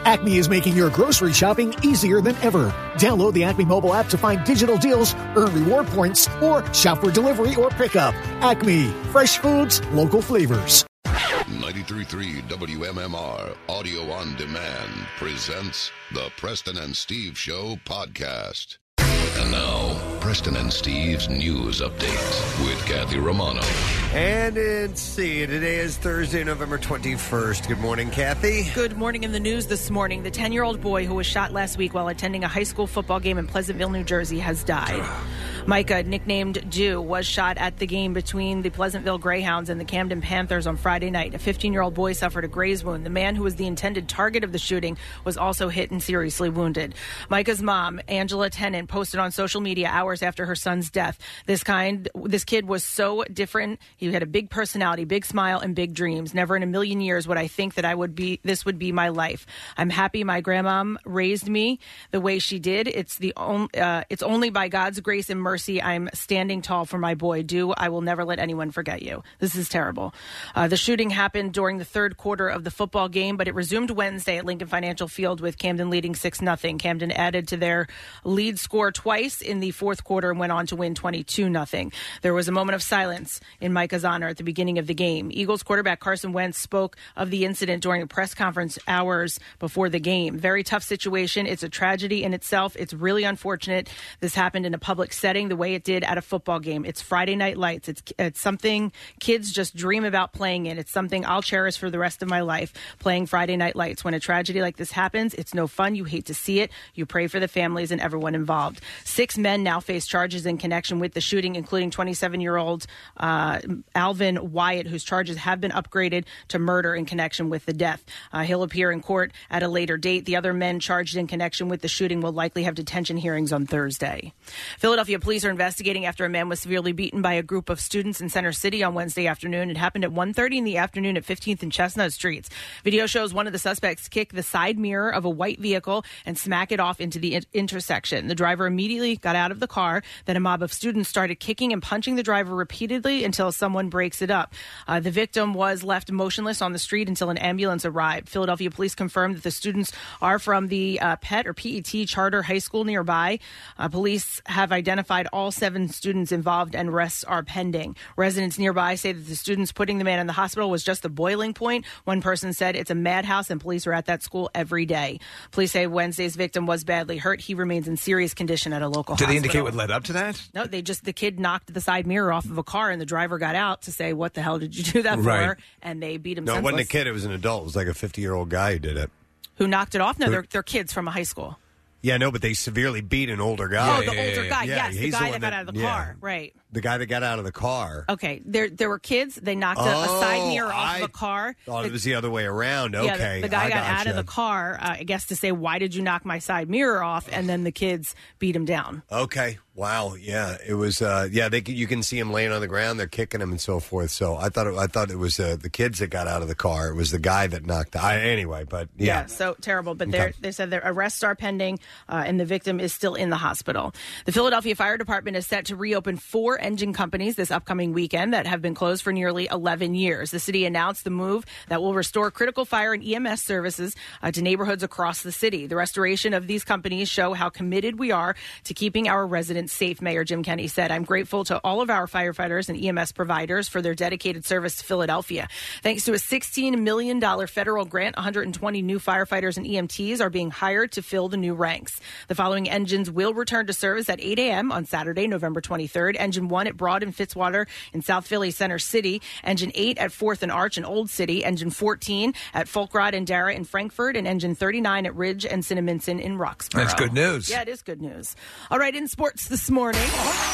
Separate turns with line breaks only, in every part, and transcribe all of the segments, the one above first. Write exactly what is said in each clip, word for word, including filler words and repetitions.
Acme is making your grocery shopping easier than ever. Download the Acme mobile app to find digital deals, earn reward points, or shop for delivery or pickup. Acme, fresh foods, local flavors.
ninety-three point three W M M R Audio on Demand presents the Preston and Steve Show podcast. And now, Preston and Steve's news update with Kathy Romano.
And it's see, today is Thursday, November twenty-first. Good morning, Kathy.
Good morning. In the news this morning, the ten-year-old boy who was shot last week while attending a high school football game in Pleasantville, New Jersey, has died. Micah, nicknamed Jew, was shot at the game between the Pleasantville Greyhounds and the Camden Panthers on Friday night. A fifteen-year-old boy suffered a graze wound. The man who was the intended target of the shooting was also hit and seriously wounded. Micah's mom, Angela Tennant, posted on social media hours after her son's death. This kind, this kid was so different. He had a big personality, big smile, and big dreams. Never in a million years would I think that I would be. This would be my life. I'm happy my grandmom raised me the way she did. It's the on, uh, it's only by God's grace and mercy I'm standing tall for my boy. Do I will never let anyone forget you. This is terrible. Uh, the shooting happened during the third quarter of the football game, but it resumed Wednesday at Lincoln Financial Field with Camden leading six nothing. Camden added to their lead score twice in the fourth quarter and went on to win twenty-two nothing. There was a moment of silence in Micah's honor at the beginning of the game. Eagles quarterback Carson Wentz spoke of the incident during a press conference hours before the game. Very tough situation. It's a tragedy in itself. It's really unfortunate this happened in a public setting the way it did at a football game. It's Friday Night Lights. It's it's something kids just dream about playing in. It's something I'll cherish for the rest of my life, playing Friday Night Lights. When a tragedy like this happens, it's no fun. You hate to see it. You pray for the families and everyone involved. Six men now face charges in connection with the shooting, including twenty-seven-year-old uh, Alvin Wyatt, whose charges have been upgraded to murder in connection with the death. Uh, he'll appear in court at a later date. The other men charged in connection with the shooting will likely have detention hearings on Thursday. Philadelphia police are investigating after a man was severely beaten by a group of students in Center City on Wednesday afternoon. It happened at one thirty in the afternoon at fifteenth and Chestnut Streets. Video shows one of the suspects kick the side mirror of a white vehicle and smack it off into the in- intersection. The driver immediately got out of the car. Then a mob of students started kicking and punching the driver repeatedly until someone breaks it up. Uh, the victim was left motionless on the street until an ambulance arrived. Philadelphia police confirmed that the students are from the uh, P E T or P E T charter high school nearby. Uh, police have identified all seven students involved and arrests are pending. Residents nearby say that the students putting the man in the hospital was just the boiling point. One person said it's a madhouse and police are at that school every day. Police say Wednesday's victim was badly hurt. He remains in serious condition at a local
Did
hospital.
they indicate what led up to that?
No, they just, the kid knocked the side mirror off of a car and the driver got out to say, what the hell did you do that
Right.
for? And they beat him
No, it
senseless.
wasn't a kid. It was an adult. It was like a fifty-year-old guy who did it.
Who knocked it off? No,
Who-
they're, they're kids from a high school.
Yeah, no, but they severely beat an older guy.
Oh, the older guy.
Yeah,
yes, the
he's the
guy
one
that got
that-
out of the
yeah.
car. Right.
The guy that got out of the car.
Okay. There there were kids. They knocked a, a
Oh,
side mirror off
I
of a car.
thought
The-
it was the other way around. Okay.
Yeah, the, the guy
I
got out
gotcha.
of the car, uh, I guess, to say, why did you knock my side mirror off? And then the kids beat him down.
Okay. Wow. Yeah. It was. Uh, yeah. They you can see him laying on the ground. They're kicking him and so forth. So I thought it, I thought it was uh, the kids that got out of the car. It was the guy that knocked. I, anyway, but yeah.
So terrible. But
Okay.
they're they said their arrests are pending, uh, and the victim is still in the hospital. The Philadelphia Fire Department is set to reopen four engine companies this upcoming weekend that have been closed for nearly eleven years. The city announced the move that will restore critical fire and E M S services uh, to neighborhoods across the city. The restoration of these companies show how committed we are to keeping our residents safe, Mayor Jim Kenney said. I'm grateful to all of our firefighters and E M S providers for their dedicated service to Philadelphia. Thanks to a sixteen million dollars federal grant, one hundred twenty new firefighters and E M Ts are being hired to fill the new ranks. The following engines will return to service at eight a.m. on Saturday, November twenty-third. Engine one at Broad and Fitzwater in South Philly Center City. Engine eight at fourth and Arch in Old City. Engine fourteen at Folkrod and Dara in Frankfurt. And Engine thirty-nine at Ridge and Cinnaminson in Roxborough.
That's good news.
Yeah, it is good news. All right, in sports this morning.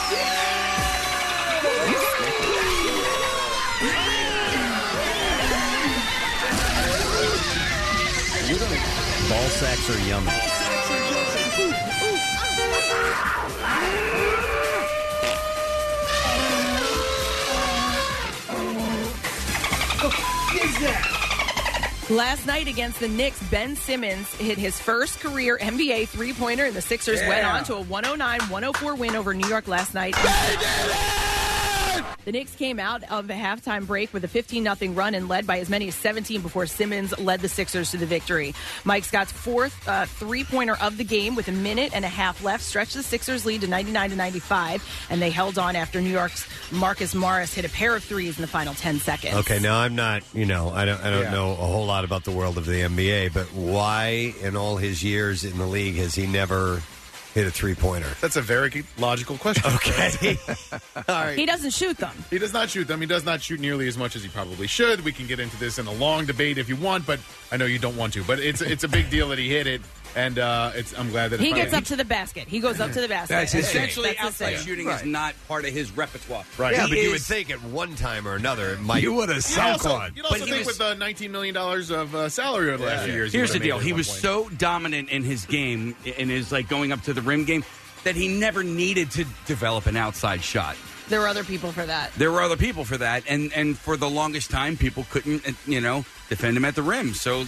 Ball sacks are yummy.
Last night against the Knicks, Ben Simmons hit his first career N B A three-pointer, and the Sixers
Yeah.
went on to a one oh nine one oh four win over New York last night. The Knicks came out of a halftime break with a fifteen nothing run and led by as many as seventeen before Simmons led the Sixers to the victory. Mike Scott's fourth uh, three-pointer of the game with a minute and a half left stretched the Sixers' lead to ninety-nine to ninety-five, and they held on after New York's Marcus Morris hit a pair of threes in the final ten seconds.
Okay, now I'm not, you know, I don't, I don't
Yeah.
know a whole lot about the world of the N B A, but why in all his years in the league has he never hit a three-pointer?
That's a very logical question.
Okay. All right.
He doesn't shoot them.
He does not shoot them. He does not shoot nearly as much as he probably should. We can get into this in a long debate if you want, but I know you don't want to. But it's it's a big deal that he hit it, and uh, it's I'm glad that
He
it
gets
finally-
up to the basket. He goes up to the basket.
That's
And
essentially
that's his
outside
thing.
shooting
Right.
is not part of his repertoire.
Right.
Yeah,
He
but you would
is-
think at one time or another it might.
You would have
You'd
sunk
also,
on.
you'd also
But he
think
was-
with the nineteen million dollars of uh, salary over the last few years. he
Here's the
would have
deal:
made it
he
at
was
one point.
so dominant in his game, in his like going up to the rim game, that he never needed to develop an outside shot.
There were other people for that.
There were other people for that, and and for the longest time, people couldn't, uh, you know, defend him at the rim. So,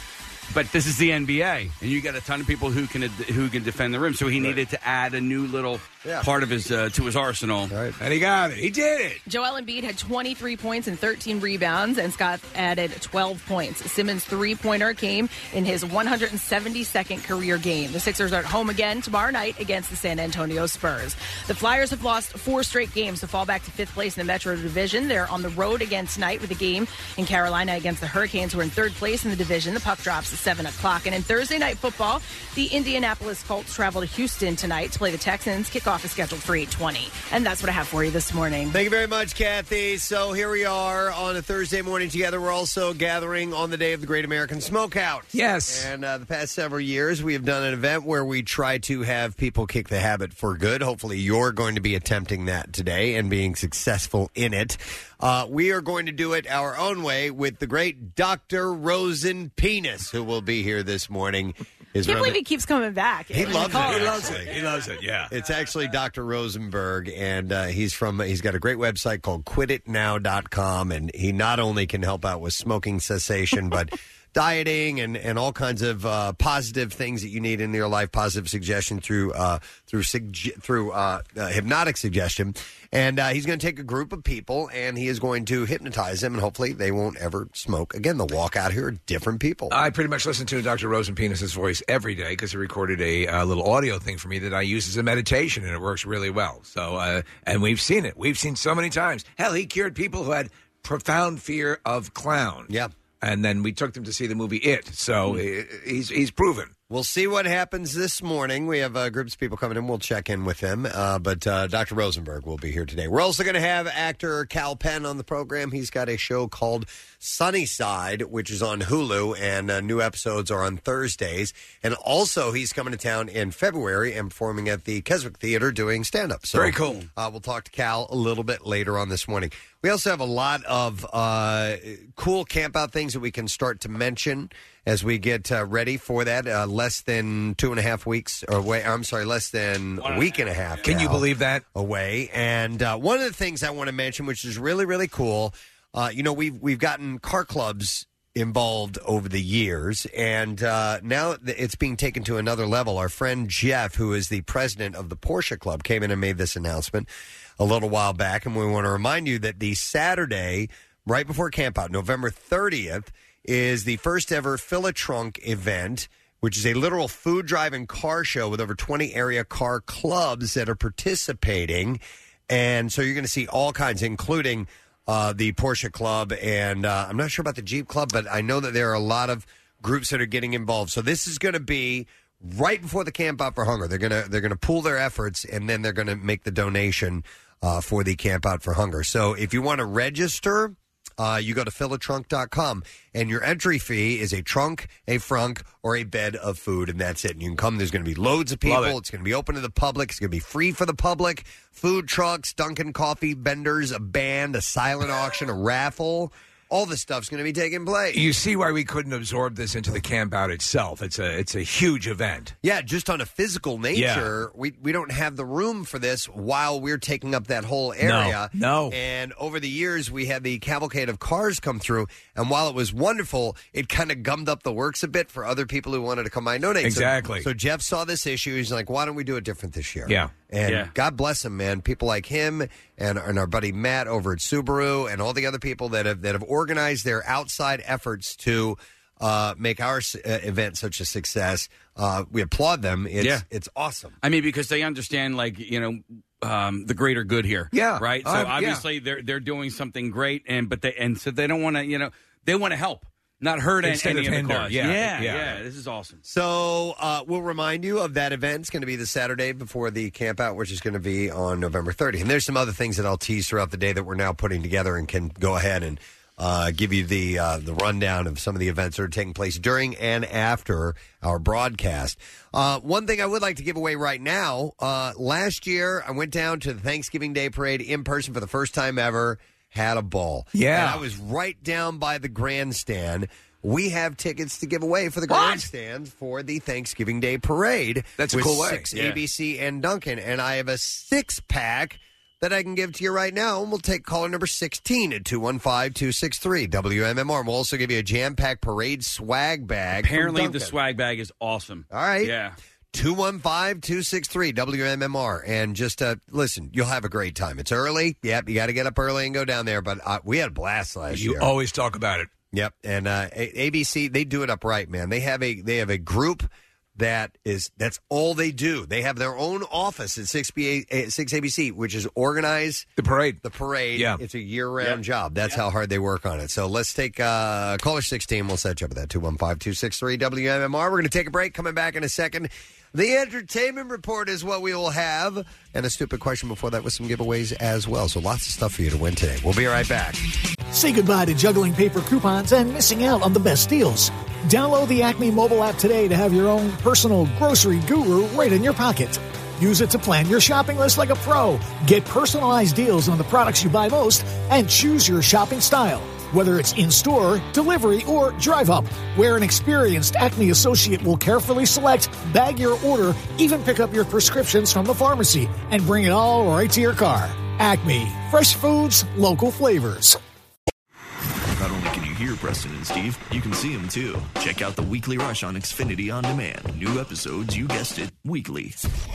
but this is the N B A, and you got a ton of people who can who can defend the rim. So he needed to add a new little
Yeah.
part of his uh, to his arsenal.
Right.
And he got it. He did it.
Joel Embiid had twenty-three points and thirteen rebounds, and Scott added twelve points. Simmons' three-pointer came in his one hundred seventy-second career game. The Sixers are at home again tomorrow night against the San Antonio Spurs. The Flyers have lost four straight games to fall back to fifth place in the Metro Division. They're on the road again tonight with a game in Carolina against the Hurricanes, who are in third place in the division. The puck drops at seven o'clock. And in Thursday night football, the Indianapolis Colts travel to Houston tonight to play the Texans. Kickoff is scheduled for eight twenty. And that's what I have for you this morning.
Thank you very much, Kathy. So here we are on a Thursday morning together. We're also gathering on the day of the Great American Smokeout.
Yes.
And uh, the past several years, we have done an event where we try to have people kick the habit for good. Hopefully, you're going to be attempting that today and being successful in it. Uh, we are going to do it our own way with the great Doctor Rosen Penis, who will be here this morning.
I can't believe he keeps coming back.
He loves it.
He loves it. He loves it. Yeah.
It's actually Doctor Rosenberg, and uh, he's from. He's got a great website called quit it now dot com, and he not only can help out with smoking cessation, but dieting and, and all kinds of uh, positive things that you need in your life, positive suggestion through uh, through sugge- through uh, uh, hypnotic suggestion. And uh, he's going to take a group of people, and he is going to hypnotize them, and hopefully they won't ever smoke again. They'll walk out here different people.
I pretty much listen to Doctor Rosenpenis's voice every day because he recorded a uh, little audio thing for me that I use as a meditation, and it works really well. So, uh, and we've seen it. We've seen so many times. Hell, he cured people who had profound fear of clowns.
Yeah.
And then we took them to see the movie It. So mm. he's he's proven.
We'll see what happens this morning. We have uh, groups of people coming in. We'll check in with them. Uh, but uh, Doctor Rosenberg will be here today. We're also going to have actor Cal Penn on the program. He's got a show called Sunnyside, which is on Hulu, and uh, new episodes are on Thursdays. And also, he's coming to town in February and performing at the Keswick Theater doing stand-up. So,
very cool.
Uh, we'll talk to Cal a little bit later on this morning. We also have a lot of uh, cool camp-out things that we can start to mention as we get uh, ready for that. Uh, less than two and a half weeks away. I'm sorry, less than a week and a half.
Can you
now
believe that?
away? And uh, one of the things I want to mention, which is really, really cool, uh, you know, we've we've gotten car clubs involved over the years, and uh, now it's being taken to another level. Our friend Jeff, who is the president of the Porsche Club, came in and made this announcement a little while back, and we want to remind you that the Saturday right before campout, November thirtieth, is the first ever Fill a Trunk event, which is a literal food drive and car show with over twenty area car clubs that are participating. And so you're going to see all kinds, including uh, the Porsche Club, and uh, I'm not sure about the Jeep Club, but I know that there are a lot of groups that are getting involved. So this is going to be right before the Camp Out for Hunger. They're going to they're going to pool their efforts, and then they're going to make the donation uh, for the Camp Out for Hunger. So if you want to register, Uh, you go to fill a trunk dot com, and your entry fee is a trunk, a frunk, or a bed of food, and that's it. And you can come. There's going to be loads of people.
It.
It's going to be open to the public. It's going to be free for the public. Food trucks, Dunkin' coffee vendors, a band, a silent auction, a raffle. All this stuff's going to be taking place.
You see why we couldn't absorb this into the camp out itself. It's a it's a huge event.
Yeah, just on a physical nature,
Yeah.
we we don't have the room for this while we're taking up that whole area.
No, no.
And over the years, we had the cavalcade of cars come through, and while it was wonderful, it kind of gummed up the works a bit for other people who wanted to come by and donate.
Exactly.
So, so Jeff saw this issue. He's like, why don't we do it different this year?
Yeah.
And
Yeah.
God bless him, man. People like him and, and our buddy Matt over at Subaru and all the other people that have that have organized their outside efforts to uh, make our uh, event such a success. Uh, we applaud them. It's,
Yeah.
it's awesome.
I mean, because they understand, like, you know, um, the greater good here.
Yeah.
Right? So
Uh, yeah.
obviously they're they're doing something great, and but they and so they don't want to, you know, they want to help, not hurt
Instead
any
of
of the
hinder.
cause.
Yeah.
Yeah,
Yeah.
yeah, This is awesome.
So uh, we'll remind you of that event. It's going to be the Saturday before the camp out, which is going to be on November thirtieth. And there's some other things that I'll tease throughout the day that we're now putting together and can go ahead and uh, give you the uh, the rundown of some of the events that are taking place during and after our broadcast. Uh, one thing I would like to give away right now, uh, last year I went down to the Thanksgiving Day Parade in person for the first time ever, had a ball.
Yeah.
And I was right down by the grandstand. We have tickets to give away for the
What?
grandstand for the Thanksgiving Day Parade.
That's a
with
cool way.
Six
Yeah.
A B C and Duncan, and I have a six pack that I can give to you right now. And we'll take caller number sixteen at two one five, two six three W M M R. And we'll also give you a jam pack parade swag bag. from
Apparently, the
Duncan.
swag bag is awesome.
All right.
Yeah.
two one five, two six three W M M R. And just uh, listen, you'll have a great time. It's early. Yep, you got to get up early and go down there. But uh, we had a blast last
You
year.
always talk about it.
Yep, and uh, A- ABC they do it up right, man. They have a they have a group that is that's all they do. They have their own office at six B A, six A B C, which is organize
the parade.
The parade.
Yeah.
It's a year round
Yep.
job. That's how hard they work on it. So let's take uh, caller sixteen. We'll set you up with that two one five, two six three W M M R. We're going to take a break. Coming back in a second. The entertainment report is what we will have, and a stupid question before that with some giveaways as well. So lots of stuff for you to win today. We'll be right back.
Say goodbye to juggling paper coupons and missing out on the best deals. Download the Acme mobile app today to have your own personal grocery guru right in your pocket. Use it to plan your shopping list like a pro. Get personalized deals on the products you buy most and choose your shopping style. Whether it's in-store, delivery, or drive-up, where an experienced Acme associate will carefully select, bag your order, even pick up your prescriptions from the pharmacy, and bring it all right to your car. Acme. Fresh foods, local flavors.
Not only can you hear Preston and Steve, you can see them too. Check out the Weekly Rush on Xfinity On Demand. New episodes, you guessed it, weekly.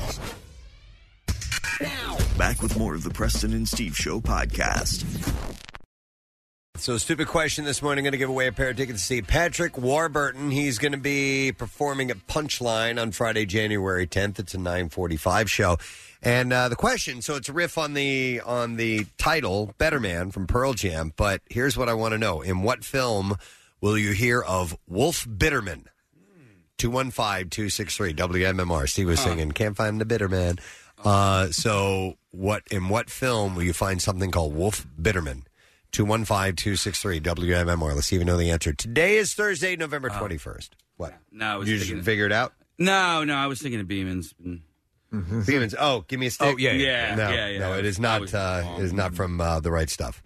Back with more of the Preston and Steve Show podcast.
So, stupid question this morning. Going to give away a pair of tickets to see Patrick Warburton. He's going to be performing at Punchline on Friday, January tenth. It's a nine forty-five show. And uh, the question, so it's a riff on the on the title, Better Man from Pearl Jam. But here's what I want to know. In what film will you hear of Wolf Bitterman? two one five, two six three W M M R. Steve was singing, Can't Find the Bitter Man. Uh, so, what in what film will you find something called Wolf Bitterman? two one five, two six three W M M R. Let's see if you know the answer. Today is Thursday, November twenty-first. What?
No, I was
You
thinking-
just figure it out?
No, no, I was thinking of Beeman's.
Beeman's. Oh, give me a stick.
Oh, yeah, yeah, yeah.
No,
Yeah, yeah.
no, it is
I
not.
was
Uh,
wrong.
it is not from uh, the right stuff.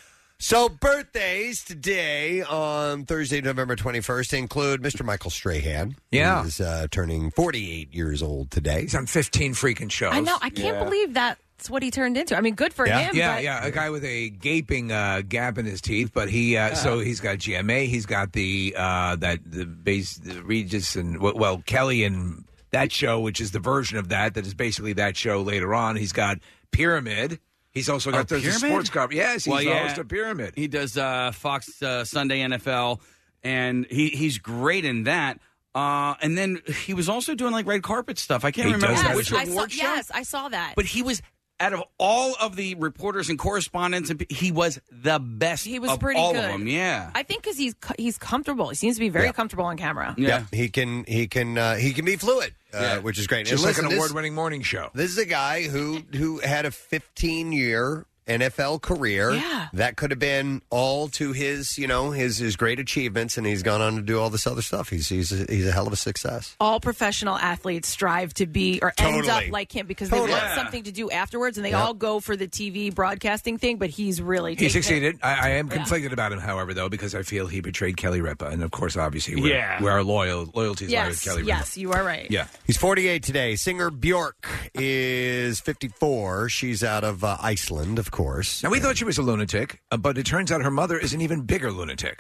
So birthdays today on Thursday, November twenty-first include Mister Michael Strahan.
Yeah.
He's uh, turning forty-eight years old today.
He's on fifteen freaking shows.
I know. I can't
Yeah.
believe that's what he turned into. I mean, good for
Yeah.
him.
Yeah,
but
yeah, a guy with a gaping uh, gap in his teeth, but he uh, so he's got G M A, he's got the uh, that the base the Regis and well Kelly and that show, which is the version of that that is basically that show later on. He's got Pyramid. He's also got
Oh,
the, the
Pyramid?
sports cover. Yes, he's
Well,
the
yeah.
host of Pyramid.
He does uh, Fox uh, Sunday N F L, and he he's great in that. Uh, and then he was also doing like red carpet stuff. I can't
He
remember
does have
which
it.
I saw,
award show.
yes, I saw that.
But he was out of all of the reporters and correspondents, and he was the best.
he was
of
pretty
all
good.
of them. Yeah,
I think because he's co- he's comfortable. He seems to be very
Yeah.
comfortable on camera.
yeah.
Yep, he can he can uh, he can be fluid, uh,
Yeah.
which is great.
Just
And
like
listen,
an
this-
award-winning morning show.
This is a guy who who had a fifteen year N F L career.
Yeah.
That could have been all to his, you know, his his great achievements, and he's gone on to do all this other stuff. He's he's a, he's a hell of a success.
All professional athletes strive to be or end
Totally.
up like him because
Totally.
they want
Yeah.
something to do afterwards, and they
Yep.
all go for the T V broadcasting thing. But he's really
He
taken it.
succeeded. I, I am
Yeah.
conflicted about him, however, though, because I feel he betrayed Kelly Ripa, and of course, obviously, we're,
Yeah.
we're our loyal loyalties lie with
Yes,
Kelly Ripa.
yes, you are right.
Yeah.
He's forty-eight today. Singer Bjork is fifty-four. She's out of uh, Iceland, of course.
Now, we thought she was a lunatic, uh, but it turns out her mother is an even bigger lunatic.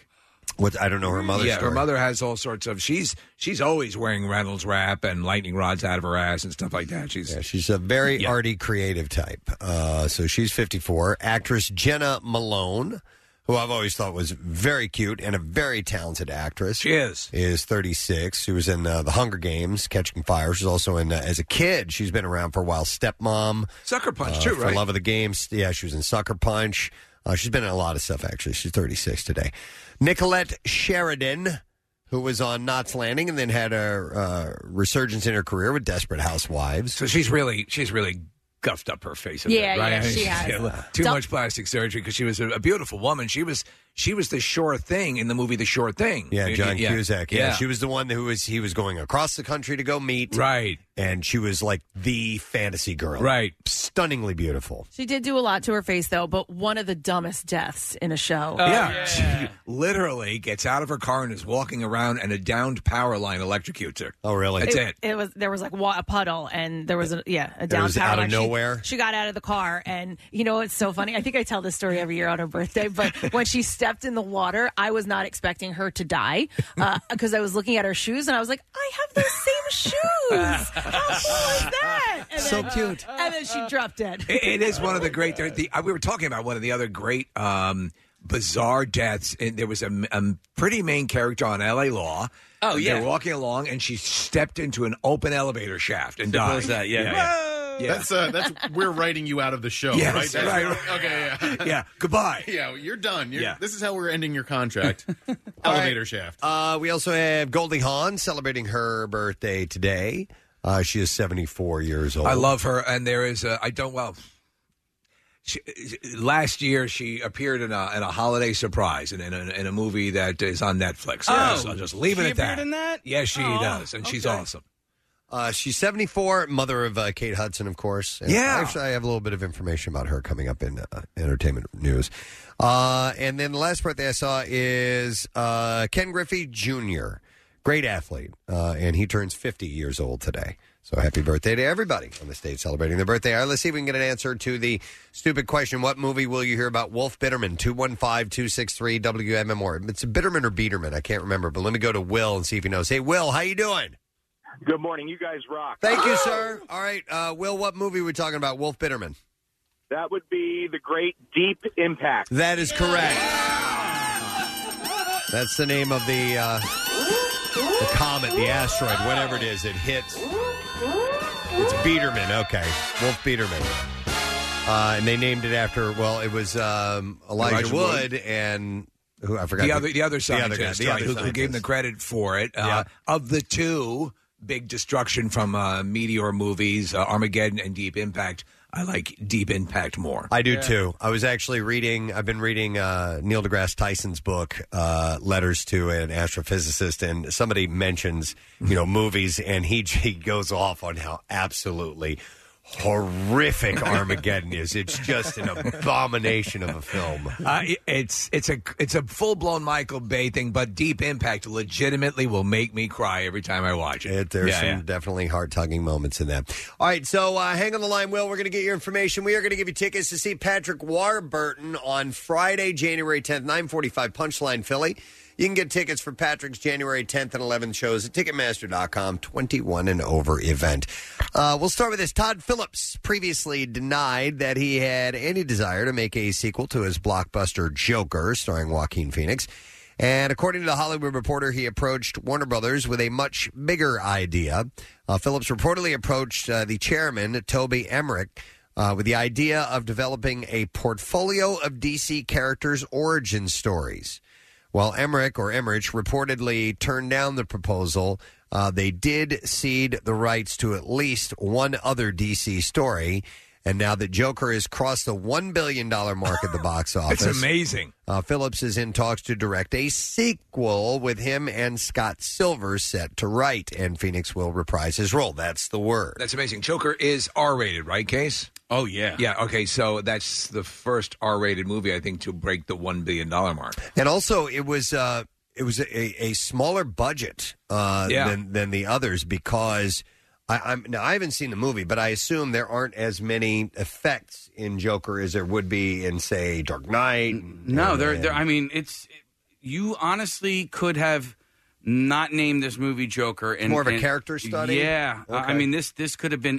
What I don't know her mother's
Yeah,
story.
her mother has all sorts of. She's she's always wearing Reynolds wrap and lightning rods out of her ass and stuff like that. She's
yeah, she's a very
Yeah.
arty, creative type. Uh, so she's fifty-four. Actress Jenna Malone, who I've always thought was very cute and a very talented actress.
She is.
Is thirty-six. She was in uh, The Hunger Games, Catching Fire. She's also in, uh, as a kid, she's been around for a while, Stepmom.
Sucker Punch,
uh,
too,
For
right?
Love of the Game. Yeah, she was in Sucker Punch. Uh, she's been in a lot of stuff, actually. She's thirty-six today. Nicolette Sheridan, who was on Knots Landing and then had a uh, resurgence in her career with Desperate Housewives.
So she's really she's really guffed up her face a
Yeah,
bit, right?
yeah,
I mean,
she has.
yeah, too
Don't-
much plastic surgery because she was a, a beautiful woman. She was she was the sure thing in the movie The Sure Thing.
Yeah, John
yeah.
Cusack. Yeah.
Yeah.
she was the one who was he was going across the country to go meet.
Right.
And she was like the fantasy girl.
Right.
Stunningly beautiful.
She did do a lot to her face, though, but one of the dumbest deaths in a show.
yeah. She literally gets out of her car and is walking around, and a downed power line electrocutes her.
Oh, really?
That's it.
It was there was like wa- a puddle, and there was a yeah a
It
down
was
power
out of
line. She-
nowhere?
She, got out of the car, and you know it's so funny. I think I tell this story every year on her birthday, but when she stepped in the water, I was not expecting her to die because I was looking at her shoes, and I was like, I have those same shoes. How cool is that? And
So
then,
cute.
And then she dropped dead.
It, it is one of the great. The, the, we were talking about one of the other great um, bizarre deaths. And there was a, a pretty main character on L A Law.
Oh, yeah.
They were walking along, and she stepped into an open elevator shaft and
Simple
died.
as that, yeah.
yeah.
That's uh, that's we're writing you out of the show,
Yes,
right? That's,
right, right.
Okay, yeah.
Yeah, goodbye.
Yeah, you're done. You're,
Yeah.
This is how we're ending your contract. Elevator shaft.
Uh, we also have Goldie Hawn celebrating her birthday today. Uh, she is seventy-four years old.
I love her, and there is a, I don't well. She, last year, she appeared in a in a holiday surprise and in a, in a movie that is on Netflix.
Oh,
so I'll just leave it
she
at that.
appeared in that?
Yes, she
Oh,
does, and she's
okay.
awesome.
Uh, she's seventy-four, mother of uh, Kate Hudson, of course. And
Yeah.
Actually, I have a little bit of information about her coming up in uh, entertainment news. Uh, and then the last birthday I saw is uh, Ken Griffey Junior Great athlete. Uh, and he turns fifty years old today. So happy birthday to everybody on the state celebrating their birthday. All right, let's see if we can get an answer to the stupid question. What movie will you hear about Wolf Bitterman? two one five, two six three, W M M R. It's Bitterman or Biederman. I can't remember. But let me go to Will and see if he knows. Hey, Will, how you doing?
Good morning. You guys rock.
Thank you, sir. All right, uh, Will, what movie are we talking about? Wolf Bitterman.
That would be the great Deep Impact.
That is correct. That's the name of the uh, the comet, the asteroid, whatever it is. It hits. It's Biederman. Okay, Wolf Biederman. Uh, and they named it after. Well, it was um, Elijah,
Elijah
Wood,
Wood.
and who I forgot
The other the other
the other guy,
scientist,
the
right,
other
who, who gave him the
scientist.
credit for it. Uh,
Yeah.
Of the two big destruction from uh, meteor movies, uh, Armageddon and Deep Impact, I like Deep Impact more.
I do too. I was actually reading. I've been reading uh, Neil deGrasse Tyson's book, uh, "Letters to an Astrophysicist," and somebody mentions, you know, movies, and he he goes off on how absolutely horrific Armageddon is. It's just an abomination of a film.
Uh, it- it's it's a it's a full blown Michael Bay thing, but Deep Impact legitimately will make me cry every time I watch it.
It, there's
Yeah,
some
yeah.
definitely heart-tugging moments in that. All right, so uh, hang on the line, Will. We're going to get your information. We are going to give you tickets to see Patrick Warburton on Friday, January tenth, nine forty-five, Punchline, Philly. You can get tickets for Patrick's January tenth and eleventh shows at Ticketmaster dot com, twenty-one and over event. Uh, we'll start with this. Todd Phillips previously denied that he had any desire to make a sequel to his blockbuster Joker, starring Joaquin Phoenix. And according to The Hollywood Reporter, he approached Warner Brothers with a much bigger idea. Uh, Phillips reportedly approached uh, the chairman, Toby Emmerich, uh, with the idea of developing a portfolio of D C characters' origin stories. While Emmerich or Emmerich reportedly turned down the proposal, uh, they did cede the rights to at least one other D C story. And now that Joker has crossed the one billion dollars mark at the box office.
It's amazing.
Uh, Phillips is in talks to direct a sequel with him and Scott Silver set to write, and Phoenix will reprise his role. That's the word.
That's amazing. Joker is R rated, right, Case?
Oh, yeah.
Yeah, okay, so that's the first R rated movie, I think, to break the one billion dollars mark.
And also, it was uh, it was a, a smaller budget uh,
Yeah.
than than the others because I, I'm now I haven't seen the movie, but I assume there aren't as many effects in Joker as there would be in, say, Dark Knight. and-
No,
and-
they're,
and-
they're. I mean, it's you honestly could have not named this movie Joker. And,
More of a
and-
character study?
Yeah.
Okay.
I mean, this this could have been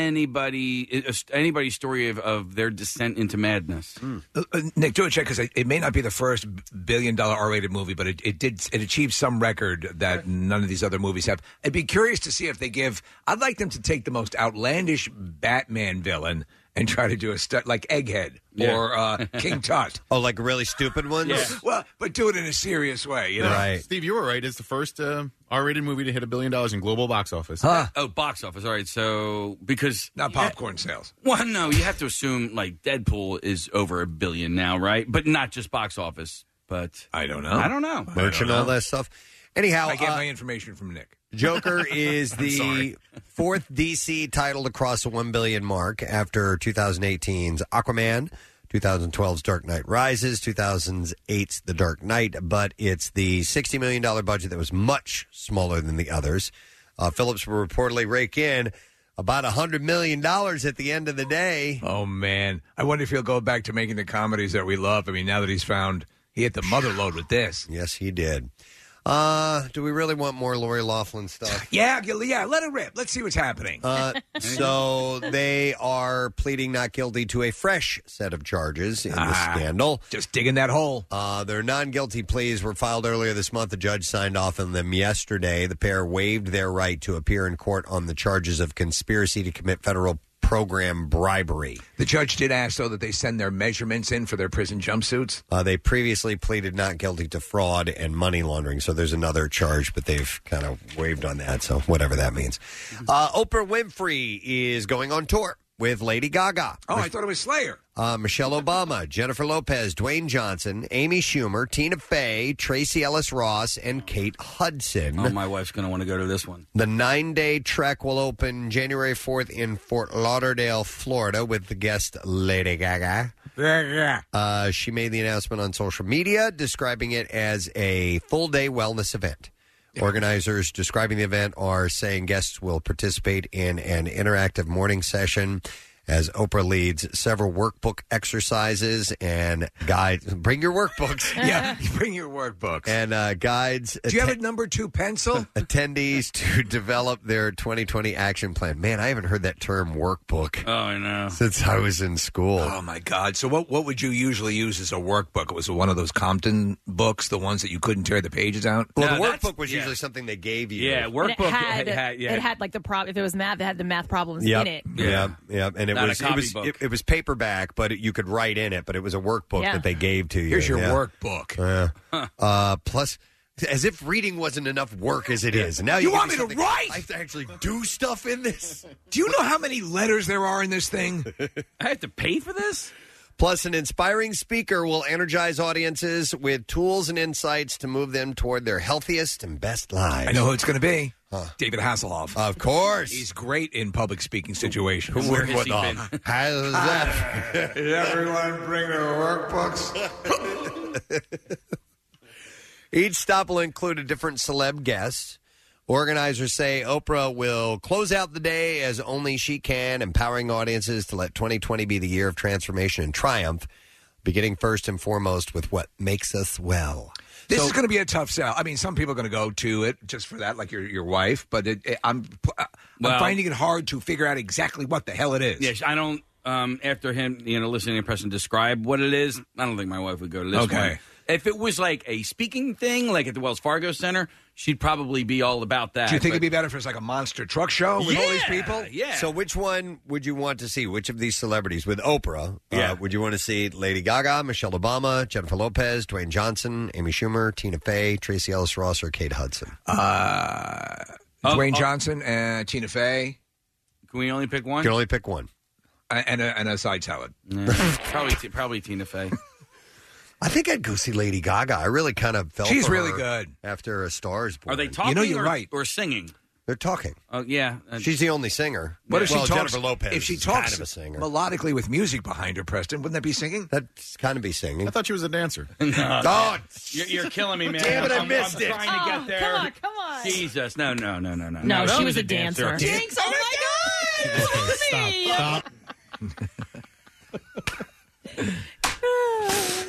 anybody, anybody's story of, of their descent into madness.
Mm.
Uh, uh, Nick, do a check because it, it may not be the first billion dollar R-rated movie, but it, it did it achieved some record that none of these other movies have. I'd be curious to see if they give. I'd like them to take the most outlandish Batman villain and try to do a stunt like Egghead
Yeah.
or uh, King Tut.
Oh, like really stupid ones?
Well, but do it in a serious way, you know.
Right.
Steve, you were right. It's the first uh, R-rated movie to hit a billion dollars in global box office.
Huh.
Oh, box office. All right. So, because.
Not popcorn sales.
Well, no, you have to assume, like, Deadpool is over a billion now, right? But not just box office. But.
I don't know.
I don't know.
Merch and all that stuff. Anyhow,
I get
uh,
my information from Nick.
Joker is
I'm
the
sorry.
fourth D C title to cross the one billion mark after twenty eighteen's Aquaman, twenty twelve's Dark Knight Rises, two thousand eight's The Dark Knight, but it's the sixty million dollars budget that was much smaller than the others. Uh, Phillips will reportedly rake in about one hundred million dollars at the end of the day.
Oh, man. I wonder if he'll go back to making the comedies that we love. I mean, now that he's found, he hit the mother load with this.
Yes, he did. Uh, do we really want more Lori Loughlin stuff?
Yeah, yeah, let it rip. Let's see what's happening.
Uh, so they are pleading not guilty to a fresh set of charges in the
Ah,
scandal.
Just digging that hole.
Uh, their non-guilty pleas were filed earlier this month. The judge signed off on them yesterday. The pair waived their right to appear in court on the charges of conspiracy to commit federal program bribery.
The judge did ask, though, that they send their measurements in for their prison jumpsuits.
Uh, they previously pleaded not guilty to fraud and money laundering, so there's another charge, but they've kind of waived on that, so whatever that means. Uh, Oprah Winfrey is going on tour with Lady Gaga.
Oh, I thought it was Slayer.
Uh, Michelle Obama, Jennifer Lopez, Dwayne Johnson, Amy Schumer, Tina Fey, Tracy Ellis Ross, and Kate Hudson.
Oh, my wife's going to want to go to this one.
The nine-day trek will open January fourth in Fort Lauderdale, Florida, with the guest Lady Gaga. Uh, she made the announcement on social media, describing it as a full-day wellness event. Organizers describing the event are saying guests will participate in an interactive morning session as Oprah leads several workbook exercises and guides. Bring your workbooks.
Yeah, bring your workbooks.
And uh, guides.
Do you have a number two pencil?
Attendees to develop their twenty twenty action plan. Man, I haven't heard that term workbook
Oh, I know.
since I was in school.
Oh, my God. So what, what would you usually use as a workbook? It was one of those Compton books, the ones that you couldn't tear the pages out?
Well,
No,
the
that's-
workbook was
yeah.
usually something they gave you.
Yeah,
And
workbook.
it had,
had- yeah.
it had like the problem. If it was math, it had the math problems
Yep.
in it.
Yeah, yeah, and it
Not a
was it
copy
was
book.
it, it was paperback, but it, you could write in it. But it was a workbook
Yeah.
that they gave to you.
Here's your
yeah.
workbook.
Yeah. Uh, plus, as if reading wasn't enough work as it is. And now
You
you,
want
give
me to
something-
write?
I have to actually do stuff in this.
Do you know how many letters there are in this thing?
I have to pay for this?
Plus, an inspiring speaker will energize audiences with tools and insights to move them toward their healthiest and best lives.
I know who it's going to be. David Hasselhoff.
Of course.
He's great in public speaking situations.
Where has he been?
How's that?
Did everyone bring their workbooks?
Each stop will include a different celeb guest. Organizers say Oprah will close out the day as only she can, empowering audiences to let twenty twenty be the year of transformation and triumph, beginning first and foremost with what makes us well.
This
So-
is going to be a tough sell. I mean, some people are going to go to it just for that, like your your wife. But it, it, I'm I'm
Well-
finding it hard to figure out exactly what the hell it is.
Yes, I don't. Um, after him, you know, listening to Preston describe what it is, I don't think my wife would go to this
Okay.
one. If it was like a speaking thing, like at the Wells Fargo Center, she'd probably be all about that.
Do you think
but-
it'd be better if it's like a monster truck show with all these
Yeah,
people?
Yeah.
So which one would you want to see? Which of these celebrities? With Oprah,
Yeah.
uh, would you want to see Lady Gaga, Michelle Obama, Jennifer Lopez, Dwayne Johnson, Amy Schumer, Tina Fey, Tracy Ellis Ross, or Kate Hudson?
Uh,
Oh,
Dwayne
oh.
Johnson and Tina Fey
Can we only pick
You
one?
can only pick one.
uh, and a, and a side salad.
Yeah. probably, t- probably Tina Fey.
I think I'd go see Lady Gaga. I really kind of felt
She's
for
really
her
good.
after A Star Is Born.
Are they talking?
You know, you're
or,
right.
Or singing?
They're talking.
Oh yeah. Uh,
She's the only singer.
What if
well,
she talks?
Jennifer Lopez
if she
is
talks
kind of a singer.
melodically with music behind her, Preston, wouldn't that be singing?
That's kind of be singing.
I thought she was a dancer.
Oh,
you're, you're killing me, man.
Damn it, I
I'm,
missed
I'm
it.
trying to
Oh,
get there.
come on, come on.
Jesus, no, no, no, no, no.
No,
that
she was a dancer.
Jinx, oh my God!
Stop. Stop.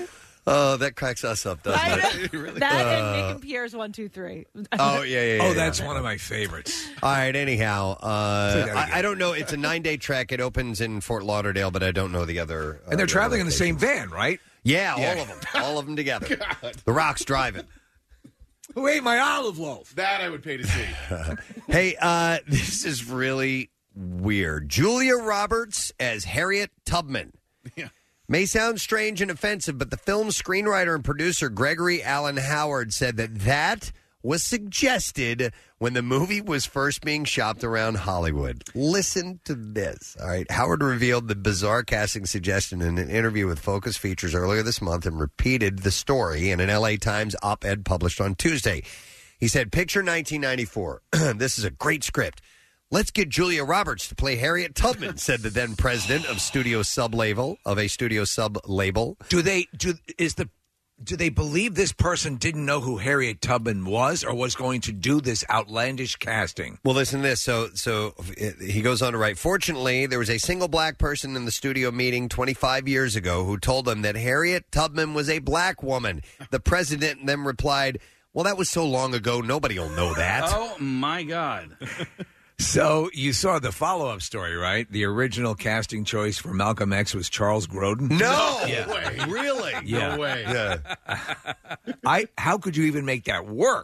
Oh, that cracks us up, doesn't
I
it?
know. That and Nick and Pierre's one, two, three.
Oh, yeah, yeah, yeah.
Oh, that's
yeah.
one of my favorites.
All right, anyhow. Uh,
Play that
I,
again.
I don't know. It's a nine-day trek. It opens in Fort Lauderdale, but I don't know the other. Uh,
And they're
the
traveling
other
in the same van, right?
Yeah,
Yeah.
all of them. All of them together. The Rock's driving.
Who ate my olive loaf?
That I would pay to see.
Hey, uh, this is really weird. Julia Roberts as Harriet Tubman.
Yeah.
May sound strange and offensive, but the film's screenwriter and producer Gregory Allen Howard said that that was suggested when the movie was first being shopped around Hollywood. Listen to this. All right. Howard revealed the bizarre casting suggestion in an interview with Focus Features earlier this month and repeated the story in an L A Times op-ed published on Tuesday. He said, picture nineteen ninety-four. This is a great script. Let's get Julia Roberts to play Harriet Tubman, said the then president of studio sub-label, of a studio sub-label.
Do they do is the do they believe this person didn't know who Harriet Tubman was or was going to do this outlandish casting?
Well, listen to this. So, so he goes on to write, fortunately, there was a single black person in the studio meeting twenty-five years ago who told them that Harriet Tubman was a black woman. The president then replied, well, that was so long ago, nobody will know that.
Oh, my God.
So you saw the follow-up story, right? The original casting choice for Malcolm X was Charles Grodin.
No
Yeah.
way. Really?
Yeah.
No way.
Yeah.
I. How could you even make that work?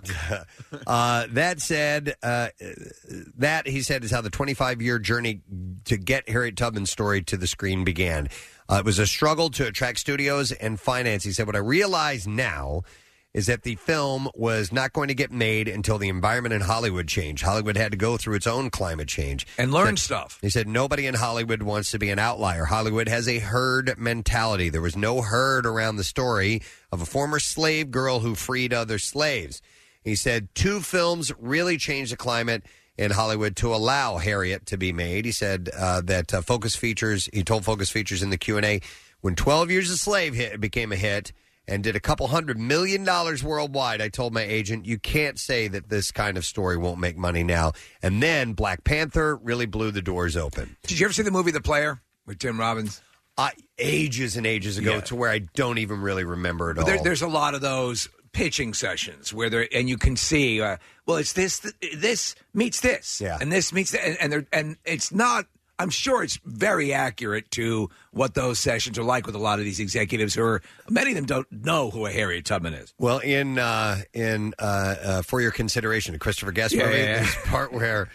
Uh, that said, uh, that, he said, is how the twenty-five-year journey to get Harriet Tubman's story to the screen began. Uh, it was a struggle to attract studios and finance. He said, what I realize now is that the film was not going to get made until the environment in Hollywood changed. Hollywood had to go through its own climate change.
And learn
That-
stuff.
He said, nobody in Hollywood wants to be an outlier. Hollywood has a herd mentality. There was no herd around the story of a former slave girl who freed other slaves. He said, two films really changed the climate in Hollywood to allow Harriet to be made. He said uh, that uh, Focus Features, he told Focus Features in the Q and A, when twelve Years a Slave hit, became a hit, and did a couple hundred million dollars worldwide, I told my agent, you can't say that this kind of story won't make money now. And then Black Panther really blew the doors open.
Did you ever see the movie The Player with Tim Robbins?
Uh, ages and ages ago
Yeah.
to where I don't even really remember it all.
There, there's a lot of those pitching sessions where there, and you can see, uh, well, it's this, this meets this,
Yeah.
and this meets that, and and, they're- and it's not. I'm sure it's very accurate to what those sessions are like with a lot of these executives who are, many of them don't know who a Harriet Tubman is.
Well, in uh, in uh, uh, For Your Consideration, a Christopher Guest
Yeah,
movie,
yeah, yeah.
there's a part where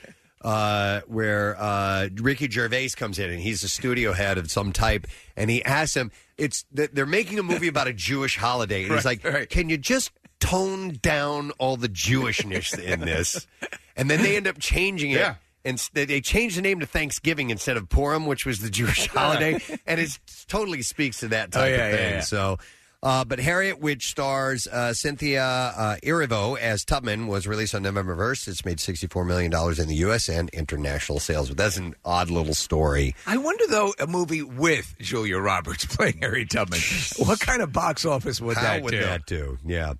uh, where uh, Ricky Gervais comes in, and he's a studio head of some type, and he asks him, "It's they're making a movie about a Jewish holiday," and he's
Right,
like,
right.
"Can you just tone down all the Jewishness in this?" And then they end up changing it.
Yeah.
And s- they they changed the name to Thanksgiving instead of Purim, which was the Jewish holiday, and it totally speaks to that type
Oh, yeah,
of
yeah,
thing.
yeah.
So, uh, but Harriet, which stars uh, Cynthia uh, Erivo as Tubman, was released on November first. It's made sixty-four million dollars in the U S and international sales. But that's an odd little story.
I wonder, though, a movie with Julia Roberts playing Harriet Tubman, what kind of box office would
How
that
would
do?
that do? Yeah.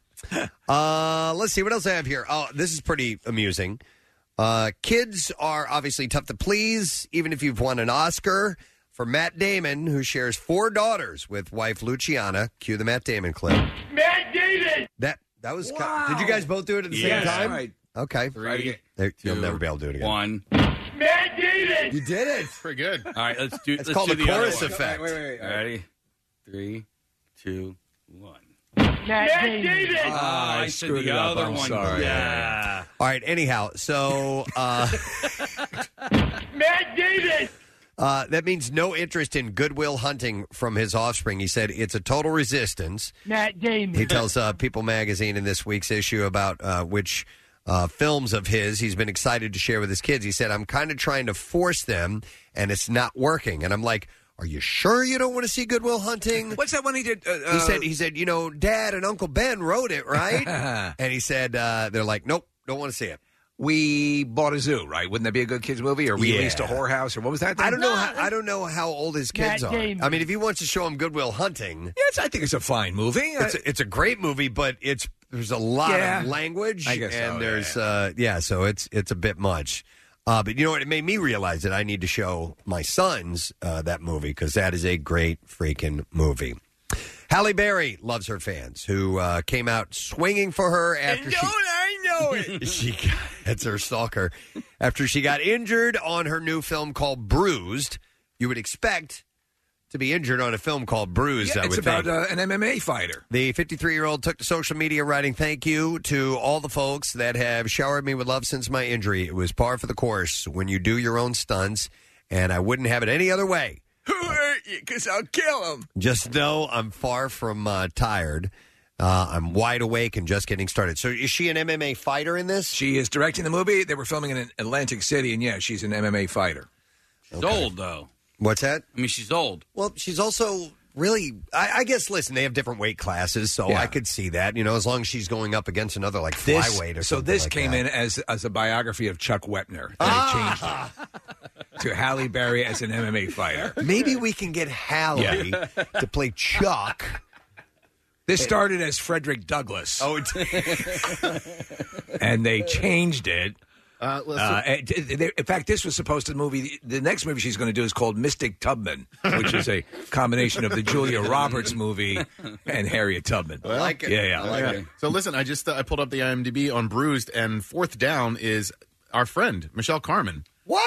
uh, let's see what else I have here. Oh, this is pretty amusing. Uh, kids are obviously tough to please, even if you've won an Oscar. For Matt Damon, who shares four daughters with wife Luciana. Cue the Matt Damon clip.
Matt Damon!
That that was. Wow. Did you guys both do it at the
Yes.
same time?
Right.
Okay.
Three,
There- You'll
two,
never be able to do it again.
One.
Matt Damon!
You did it.
Pretty good.
All right, let's do.
It's
let's
called
do
a
the other
chorus
one.
effect.
Wait, wait, wait.
Ready? Three, two, one.
Matt Damon!
Ah, I, said
screwed
the
it up.
other
I'm
one.
sorry.
Yeah.
All right. Anyhow, so uh,
Matt Damon!
uh, that means no interest in Goodwill Hunting from his offspring. He said it's a total resistance.
Matt Damon!
He tells uh, People magazine in this week's issue about uh, which uh, films of his he's been excited to share with his kids. He said, I'm kind of trying to force them, and it's not working. And I'm like, are you sure you don't want to see Goodwill Hunting?
What's that one he did? Uh,
He
uh,
said, he said, you know, Dad and Uncle Ben wrote it, right? And he said, uh, they're like, nope, don't want to see it.
We Bought a Zoo, right? Wouldn't that be a good kids movie? Or We
Yeah.
Leased a Whorehouse? Or what was that?
I don't know.
No,
How, I don't know how old his kids
Matt
are.
Damon.
I mean, if he wants to show him Goodwill Hunting,
Yes, I think it's a fine movie.
it's a, it's a great movie, but it's there's a lot
Yeah.
of language,
I guess so,
and
yeah,
there's
yeah.
Uh, yeah, so it's it's a bit much. Uh, but you know what? It made me realize that I need to show my sons uh, that movie because that is a great freaking movie. Halle Berry loves her fans, who uh, came out swinging for her after
and
she...
don't I know it?
she got, that's her stalker. After she got injured on her new film called Bruised. You would expect to be injured on a film called Bruised,
Yeah,
I
it's
would
about
think.
uh, an M M A fighter.
The fifty-three-year-old took to social media writing, "Thank you to all the folks that have showered me with love since my injury. It was par for the course when you do your own stunts, and I wouldn't have it any other way.
Who hurt you? Because I'll kill him.
Just know I'm far from uh, tired. Uh, I'm wide awake and just getting started." So is she an M M A fighter in this?
She is directing the movie. They were filming in Atlantic City, and yeah, she's an M M A fighter.
She's old, though.
What's that?
I mean, she's old.
Well, she's also really, I, I guess, listen, they have different weight classes, so
Yeah.
I could see that, you know, as long as she's going up against another, like,
This,
flyweight or
so
something
this
like
came
that.
in as as a biography of Chuck Wepner. They
Ah!
changed it to Halle Berry as an M M A fighter.
Maybe we can get Halle
Yeah.
to play Chuck.
This started as Frederick Douglass.
Oh,
and they changed it.
Uh,
Uh, it- it- in fact, this was supposed to movie. The next movie she's going to do is called Mystic Tubman, which is a combination of the Julia Roberts movie and Harriet Tubman.
I like it.
Yeah, yeah.
I like it. So listen, I just uh, I pulled up the IMDb on Bruised, and fourth down is our friend Michelle Carmen.
What?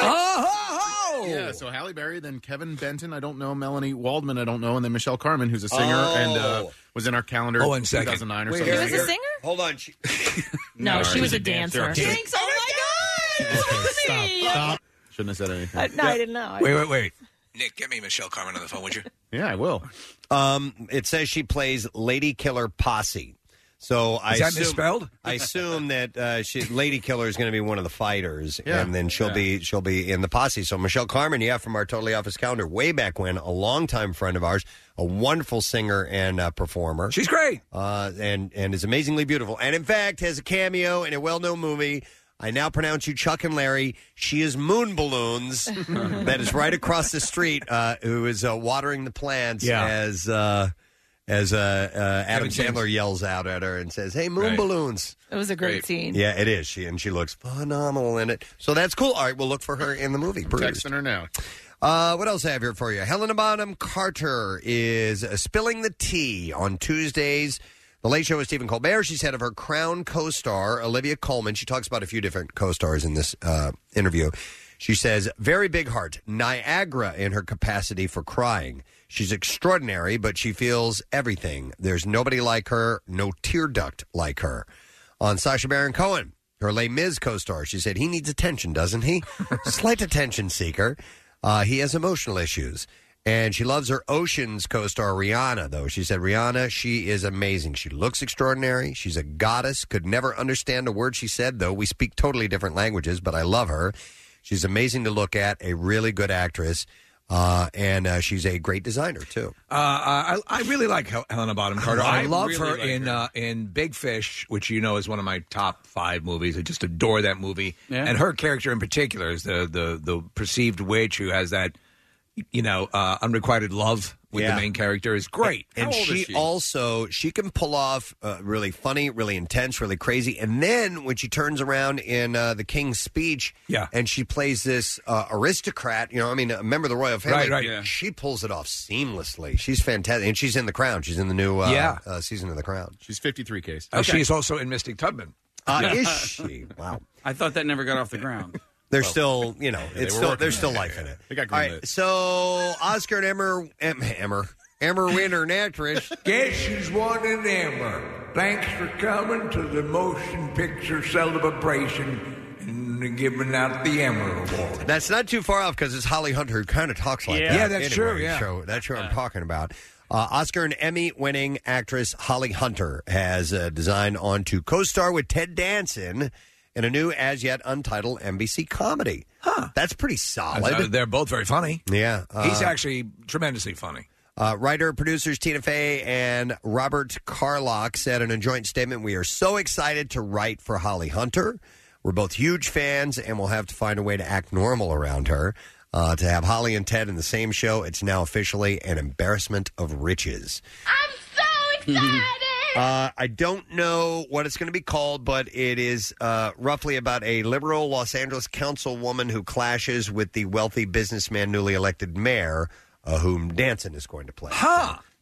Oh,
Yeah, so Halle Berry, then Kevin Benton, I don't know, Melanie Waldman, I don't know, and then Michelle Carmen, who's a singer
Oh.
and uh, was in our calendar
Oh, in
two
second.
thousand nine or
Wait,
something.
She was a singer?
Hold on. She,
No,
No,
she
she's
was
a
a dancer.
dancer.
Jinx, oh my God!
Stop,
Me.
stop. Shouldn't have said anything.
Uh, no, I didn't know.
Wait, wait, wait. Nick, get me Michelle Carmen on the phone, would you?
Yeah, I will.
um, it says she plays Lady Killer Posse. So I
Is that
assume,
misspelled?
I assume that uh, she, Lady Killer is going to be one of the fighters,
Yeah.
and then she'll
Yeah.
be she'll be in the posse. So Michelle Carmen, yeah, from our Totally Office calendar, way back when, a longtime friend of ours, a wonderful singer and uh, performer.
She's great.
uh, and and is amazingly beautiful, and in fact has a cameo in a well-known movie. I now pronounce you Chuck and Larry. She is Moon Balloons, that is right across the street, uh, who is uh, watering the plants
Yeah.
as uh, as uh, uh, Adam
Kevin James.
Sandler yells out at her and says, "Hey, Moon
Right.
Balloons."
It was a great
Great.
scene.
Yeah, it is. She and she looks phenomenal in it. So that's cool. All right, we'll look for her in the movie. Bruised.
Texting her now.
Uh, what else I have here for you? Helena Bonham Carter is uh, spilling the tea on Tuesdays. The Late Show with Stephen Colbert. She's head of her Crown co-star, Olivia Colman. She talks about a few different co-stars in this uh, interview. She says, very big heart, Niagara in her capacity for crying. She's extraordinary, but she feels everything. There's nobody like her, no tear duct like her. On Sacha Baron Cohen, her Les Mis co-star, she said, he needs attention, doesn't he? Slight attention seeker. Uh, he has emotional issues. And she loves her Oceans co-star, Rihanna, though. She said, Rihanna, she is amazing. She looks extraordinary. She's a goddess. Could never understand a word she said, though. We speak totally different languages, but I love her. She's amazing to look at, a really good actress. Uh, and uh, she's a great designer, too.
Uh, I, I really like Hel- Helena Bonham Carter. I,
I
love
really
her
like
in
her.
Uh, in Big Fish, which you know is one of my top five movies. I just adore that movie.
Yeah.
And her character in particular is the, the, the perceived witch who has that, you know, uh, unrequited love with
Yeah.
the main character is great.
And
How old
she,
is she?
also, she can pull off uh, really funny, really intense, really crazy. And then when she turns around in uh, The King's Speech
Yeah.
and she plays this uh, aristocrat, you know, I mean, a member of the royal family,
Right, right.
Yeah.
she pulls it off seamlessly. She's fantastic. And she's in The Crown. She's in the new uh,
Yeah.
uh, season of The Crown.
She's fifty-three case.
Uh, She is also in Mystic Tubman.
Uh, is she? Wow.
I thought that never got off the ground.
There's still, you know,
they
it's
were
still
working
there's
on
still
it.
life in it.
They got
All
greenlit.
right, so Oscar and Emmer, em, Emmer, Emmer winner and actress.
Guess she's won an Emmer. Thanks for coming to the motion picture celebration and giving out the Emmer Award.
That's not too far off because it's Holly Hunter who kind of talks like
Yeah.
that.
Yeah, that's
anyway,
true, yeah.
So that's who I'm talking about. Uh, Oscar and Emmy-winning actress Holly Hunter has uh, designed on to co-star with Ted Danson in a new, as-yet untitled N B C comedy. Huh. That's pretty solid.
Uh, they're both very funny.
yeah. Uh,
He's actually tremendously funny.
Uh, writer, producers Tina Fey and Robert Carlock said in a joint statement, "We are so excited to write for Holly Hunter. We're both huge fans, and we'll have to find a way to act normal around her. Uh, to have Holly and Ted in the same show, it's now officially an embarrassment of riches."
I'm so excited!
Uh, I don't know what it's going to be called, but it is uh, roughly about a liberal Los Angeles councilwoman who clashes with the wealthy businessman newly elected mayor, uh, whom Danson is going to play.
Huh.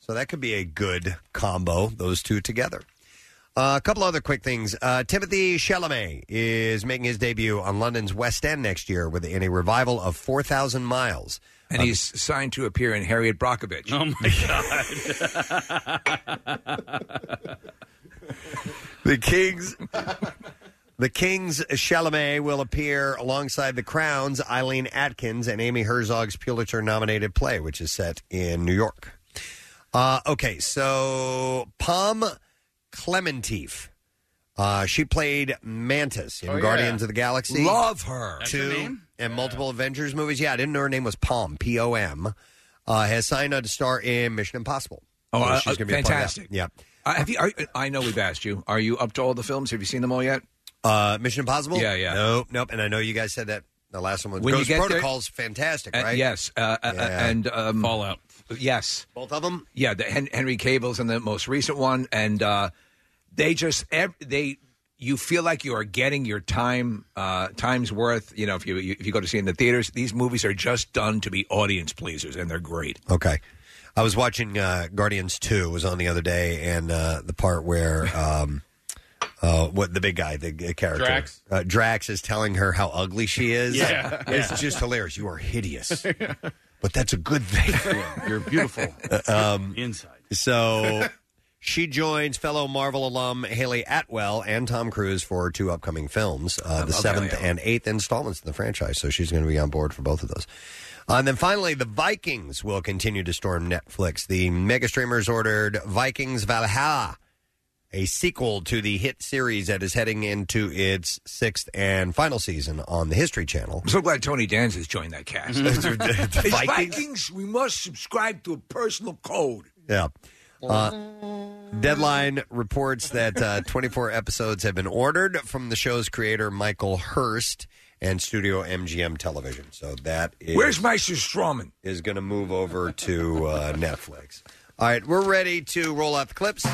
So that could be a good combo, those two together. Uh, a couple other quick things. Uh, Timothy Chalamet is making his debut on London's West End next year with in a revival of four thousand miles.
And
Uh,
he's signed to appear in Harriet Brockovich.
Oh, my God.
The Kings... The King's Chalamet will appear alongside The Crown's Eileen Atkins and Amy Herzog's Pulitzer-nominated play, which is set in New York. Uh, okay, so Pom Klementif. Uh, she played Mantis in
Oh, yeah.
Guardians of the Galaxy.
Love her.
That's her
Two
name?
and multiple Avengers movies. Yeah, I didn't know her name was Pom, P O M. Uh, has signed on to star in Mission Impossible.
Oh,
So
uh,
she's gonna be a part of that.
fantastic.
Yeah.
Uh, have you, are, I know we've asked you. Are you up to all the films? Have you seen them all yet?
Uh, Mission Impossible?
Yeah, yeah.
Nope, nope. And I know you guys said that the last one was
When you
Ghost
get there-
Protocol's fantastic,
Uh,
right?
yes. Uh, uh,
Yeah.
and um,
Fallout.
Yes.
Both of them?
Yeah, the Hen- Henry Cable's in the most recent one, and uh, they just ev- they you feel like you are getting your time uh, time's worth. You know, if you if you go to see in the theaters, these movies are just done to be audience pleasers, and they're great.
Okay. I was watching uh, Guardians two, was on the other day, and uh, the part where um, uh, what the big guy, the uh, character.
Drax?
Uh, Drax is telling her how ugly she is.
Yeah.
It's
Yeah.
just hilarious. You are hideous. But that's a good thing.
You're beautiful.
um,
Inside.
So she joins fellow Marvel alum Haley Atwell and Tom Cruise for two upcoming films, uh, the
love
seventh
Haley.
and eighth installments in the franchise. So she's going to be on board for both of those. Uh, and then finally, the Vikings will continue to storm Netflix. The mega streamers ordered Vikings Valhalla, a sequel to the hit series that is heading into its sixth and final season on the History Channel.
I'm so glad Tony Danza's joined that cast.
The
It's
Vikings?
Vikings, we must subscribe to a personal code.
Yeah. Uh, Deadline reports that uh, twenty-four episodes have been ordered from the show's creator, Michael Hurst, and Studio M G M Television. So that is,
Where's Meister Strawman?
is going to move over to uh, Netflix. All right, we're ready to roll out the clips.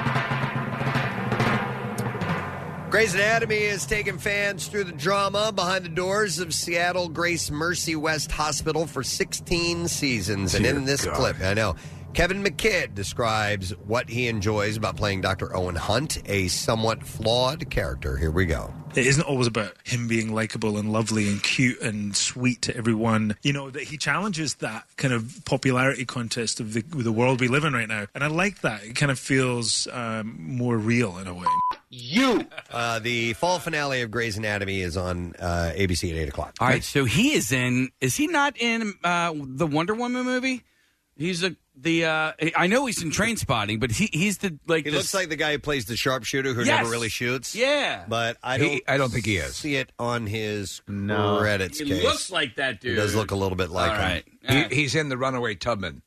Grey's Anatomy is taking fans through the drama behind the doors of Seattle Grace Mercy West Hospital for sixteen seasons. And
Dear
in this
God.
clip, I know, Kevin McKidd describes what he enjoys about playing Doctor Owen Hunt, a somewhat flawed character. Here we go.
It isn't always about him being likable and lovely and cute and sweet to everyone. You know, that he challenges that kind of popularity contest of the, the world we live in right now. And I like that. It kind of feels um, more real in a way.
You! Uh, the fall finale of Grey's Anatomy is on uh, A B C at eight o'clock.
All right, so he is in. Is he not in uh, the Wonder Woman movie? He's a the. Uh, I know he's in Train Spotting, but he he's the like.
He
this-
looks like the guy who plays the sharpshooter who
Yes.
never really shoots.
Yeah.
But I
He-
don't
I don't think he is.
see it on his
No.
credits
He
case.
looks like that dude.
He does look a little bit like
All right.
him.
He, he's in The Runaway Tubman.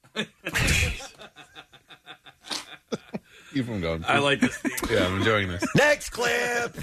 Keep him going.
I like this.
Yeah, I'm enjoying this.
Next clip.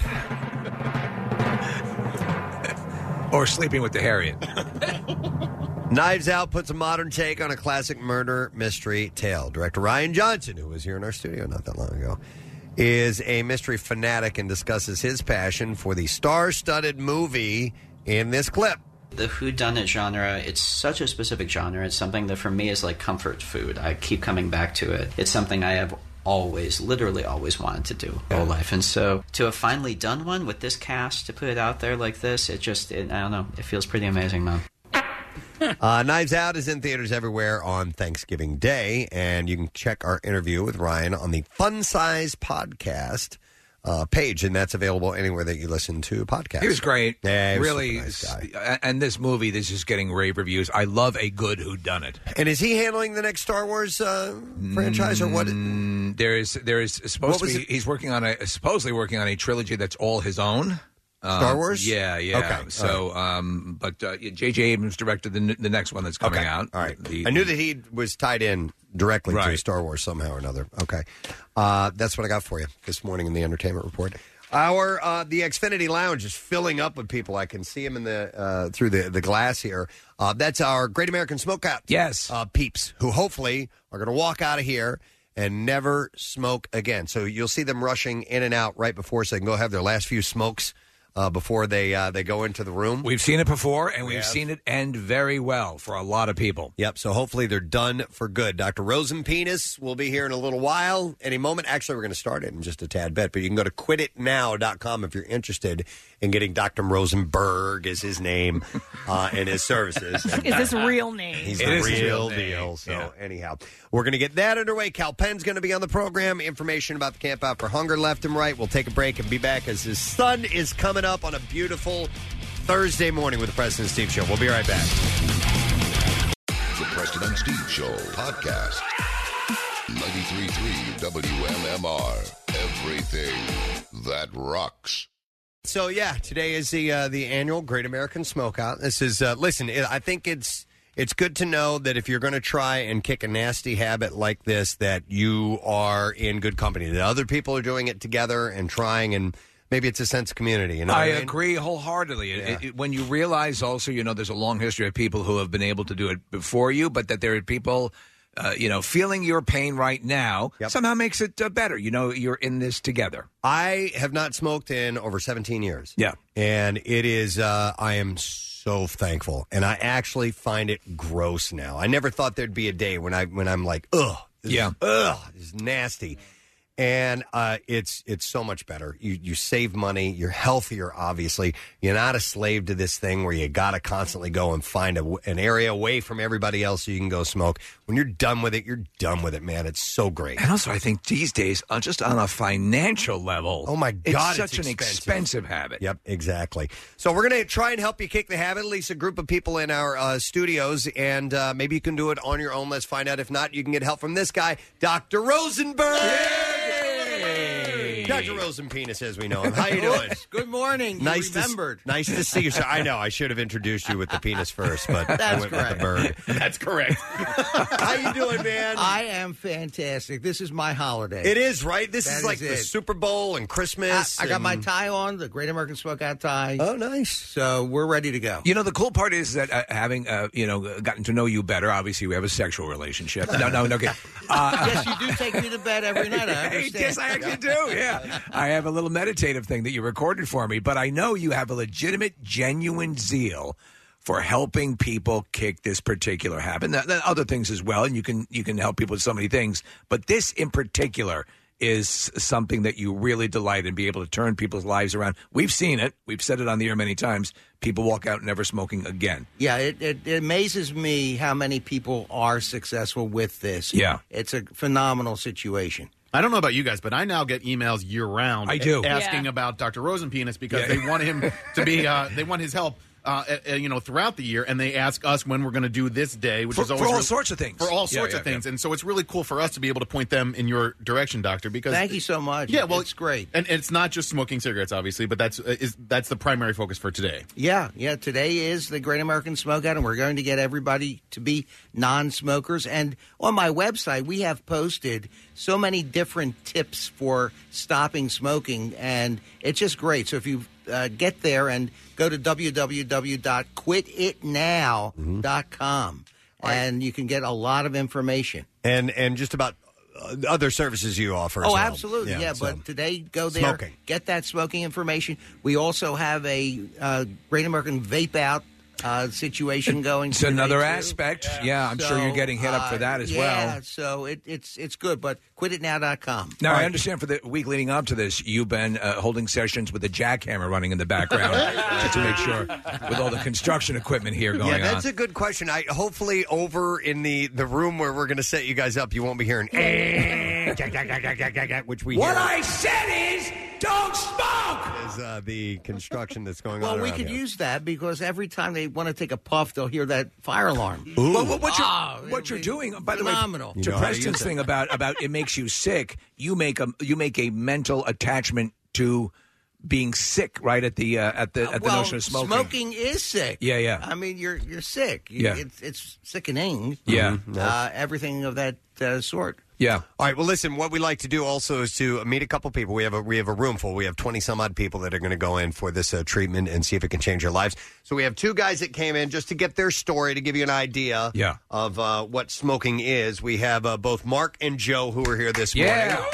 Or Sleeping with the Harriet.
Knives Out puts a modern take on a classic murder mystery tale. Director Ryan Johnson, who was here in our studio not that long ago, is a mystery fanatic and discusses his passion for the star-studded movie in this clip.
The whodunit genre, it's such a specific genre. It's something that for me is like comfort food. I keep coming back to it. It's something I have always, literally always wanted to do my whole life. And so to have finally done one with this cast, to put it out there like this, it just, it, I don't know, it feels pretty amazing, man.
Uh, Knives Out is in theaters everywhere on Thanksgiving Day, and you can check our interview with Ryan on the Fun Size Podcast uh, page, and that's available anywhere that you listen to podcasts.
He was great.
Yeah, he was
really.
a super nice guy.
And this movie, this is getting rave reviews. I love a good whodunit.
And is he handling the next Star Wars uh, franchise, or what?
Mm, there is, there is supposed
What
to
was
be.
it?
He's working on a supposedly working on a trilogy that's all his own. Uh,
Star Wars?
Yeah, yeah.
Okay,
So, um, but uh, J J Abrams directed the n- the next one that's coming
Okay,
out.
all right.
The-
I knew that he was tied in directly to
Right.
Star Wars somehow or another. Okay. Uh, that's what I got for you this morning in the Entertainment Report. Our uh, the Xfinity Lounge is filling up with people. I can see them in the uh, through the, the glass here. Uh, that's our Great American Smokeout.
Yes.
Uh, peeps who hopefully are going to walk out of here and never smoke again. So you'll see them rushing in and out right before so they can go have their last few smokes uh, before they uh, they go into the room.
We've seen it before, and we've
Yeah.
seen it end very well for a lot of people.
Yep, so hopefully they're done for good. Doctor Rosenpenis will be here in a little while, any moment. Actually, we're going to start it in just a tad bit, but you can go to quit it now dot com if you're interested in getting Doctor Rosenberg is his name uh, and his services.
Is this real name?
He's
It
the
is his
real
real name.
deal. So anyhow, we're going to get that underway. Cal Penn's going to be on the program. Information about the Camp Out for Hunger left and right. We'll take a break and be back as the sun is coming up on a beautiful Thursday morning with the Preston and Steve Show. We'll be right back.
The Preston and Steve Show podcast. ninety-three point three W M M R. Everything that rocks.
So yeah, today is the uh, the annual Great American Smokeout. This is uh, listen. I think it's it's good to know that if you're going to try and kick a nasty habit like this, that you are in good company. That other people are doing it together and trying, and maybe it's a sense of community. You know,
I
what I mean?
agree wholeheartedly. It-
Yeah.
it- when you realize also, you know, there's a long history of people who have been able to do it before you, but that there are people, uh, you know, feeling your pain right now somehow makes it uh, better. You know, you're in this together.
I have not smoked in over seventeen years.
Yeah.
And it is, uh, I am so thankful. And I actually find it gross now. I never thought there'd be a day when, I, when I'm like, ugh. This
Yeah.
Is, ugh. This is nasty. And uh, it's it's so much better. You you save money. You're healthier, obviously. You're not a slave to this thing where you got to constantly go and find a, an area away from everybody else so you can go smoke. When you're done with it, you're done with it, man. It's so great.
And also, I think these days, uh, just on a financial level,
Oh, my God,
it's such
it's
an
expensive.
expensive habit.
Yep, exactly. So we're going to try and help you kick the habit, at least a group of people in our uh, studios, and uh, maybe you can do it on your own. Let's find out. If not, you can get help from this guy, Doctor Rosenberg. Doctor Rosenpenis, as we know him. How you doing?
Good morning. You
Nice
remembered.
To, nice to see you. sir. I know. I should have introduced you with the penis first, but I
That's
went
correct.
with the bird.
That's correct.
How you doing, man?
I am fantastic. This is my holiday.
It is, right? This
That
is like the
it.
Super Bowl and Christmas.
I, I got
and-
my tie on, the Great American Smokeout tie.
Oh, nice.
So we're ready to go.
You know, the cool part is that uh, having, uh, you know, gotten to know you better, obviously we have a sexual relationship. No, no, no. Okay. Uh,
yes, you do take me to bed every night. I understand.
Yes, I actually do. Yeah. I have a little meditative thing that you recorded for me, but I know you have a legitimate, genuine zeal for helping people kick this particular habit. Now, there are other things as well, and you can you can help people with so many things, but this in particular is something that you really delight in, be able to turn people's lives around. We've seen it. We've said it on the air many times. People walk out never smoking again.
Yeah, it, it, it amazes me how many people are successful with this.
Yeah.
It's a phenomenal situation.
I don't know about you guys, but I now get emails year round.
I do.
asking
Yeah.
about Doctor Rosenpenis because
Yeah.
they want him to be. Uh, they want his help. Uh, uh, you know, throughout the year, and they ask us when we're going to do this day, which
For-
is always
for all
really-
sorts of things.
For all
Yeah,
sorts
yeah,
of things,
yeah.
and so it's really cool for us to be able to point them in your direction, Doctor. Because
Thank you so much.
Yeah, well,
it's great.
and it's not just smoking cigarettes, obviously, but that's uh, is that's the primary focus for today.
Yeah, yeah. Today is the Great American Smokeout, and we're going to get everybody to be non-smokers. And on my website, we have posted so many different tips for stopping smoking, and it's just great. So if you uh, get there and go to w w w dot quit it now dot com, and you can get a lot of information.
And and just about uh, other services you offer. as
Oh,
well.
absolutely. Yeah,
so-
but today, go there,
Smoking.
get that smoking information. We also have a uh, Great American Vape Out uh, situation going.
It's
today,
another
too.
aspect. Yeah, I'm sure you're getting hit up for
uh,
that as
yeah,
well.
so it, it's it's good, but quit it now dot com.
Now, I understand for the week leading up to this, you've been uh, holding sessions with a jackhammer running in the background just to make sure, with all the construction equipment here going
yeah, that's
on.
a good question. I hopefully over in the, the room where we're going to set you guys up, you won't be hearing which we
What
hear
I said is, don't smoke!
is uh, the construction that's going
Well,
on.
we
around
could
here.
use that because every time they want to take a puff, they'll hear that fire alarm.
Well, what, what you're,
Oh,
what you're doing, by the way,
phenomenal.
to
You know how to
Preston's
use it.
thing about, about it makes you sick, you make a you make a mental attachment to being sick right at the uh, at the at the
well,
notion of smoking.
is sick.
Yeah, yeah.
I mean, you're you're sick. You-
Yeah.
it's, it's sickening.
Yeah.
uh, everything of that uh, sort.
Yeah.
All right. Well, listen. What we like to do also is to meet a couple people. We have a we have a room full. We have twenty some odd people that are going to go in for this uh, treatment and see if it can change their lives. So we have two guys that came in just to get their story to give you an idea.
Yeah.
Of uh, what smoking is. We have uh, both Mark and Joe who are here this
Yeah.
morning.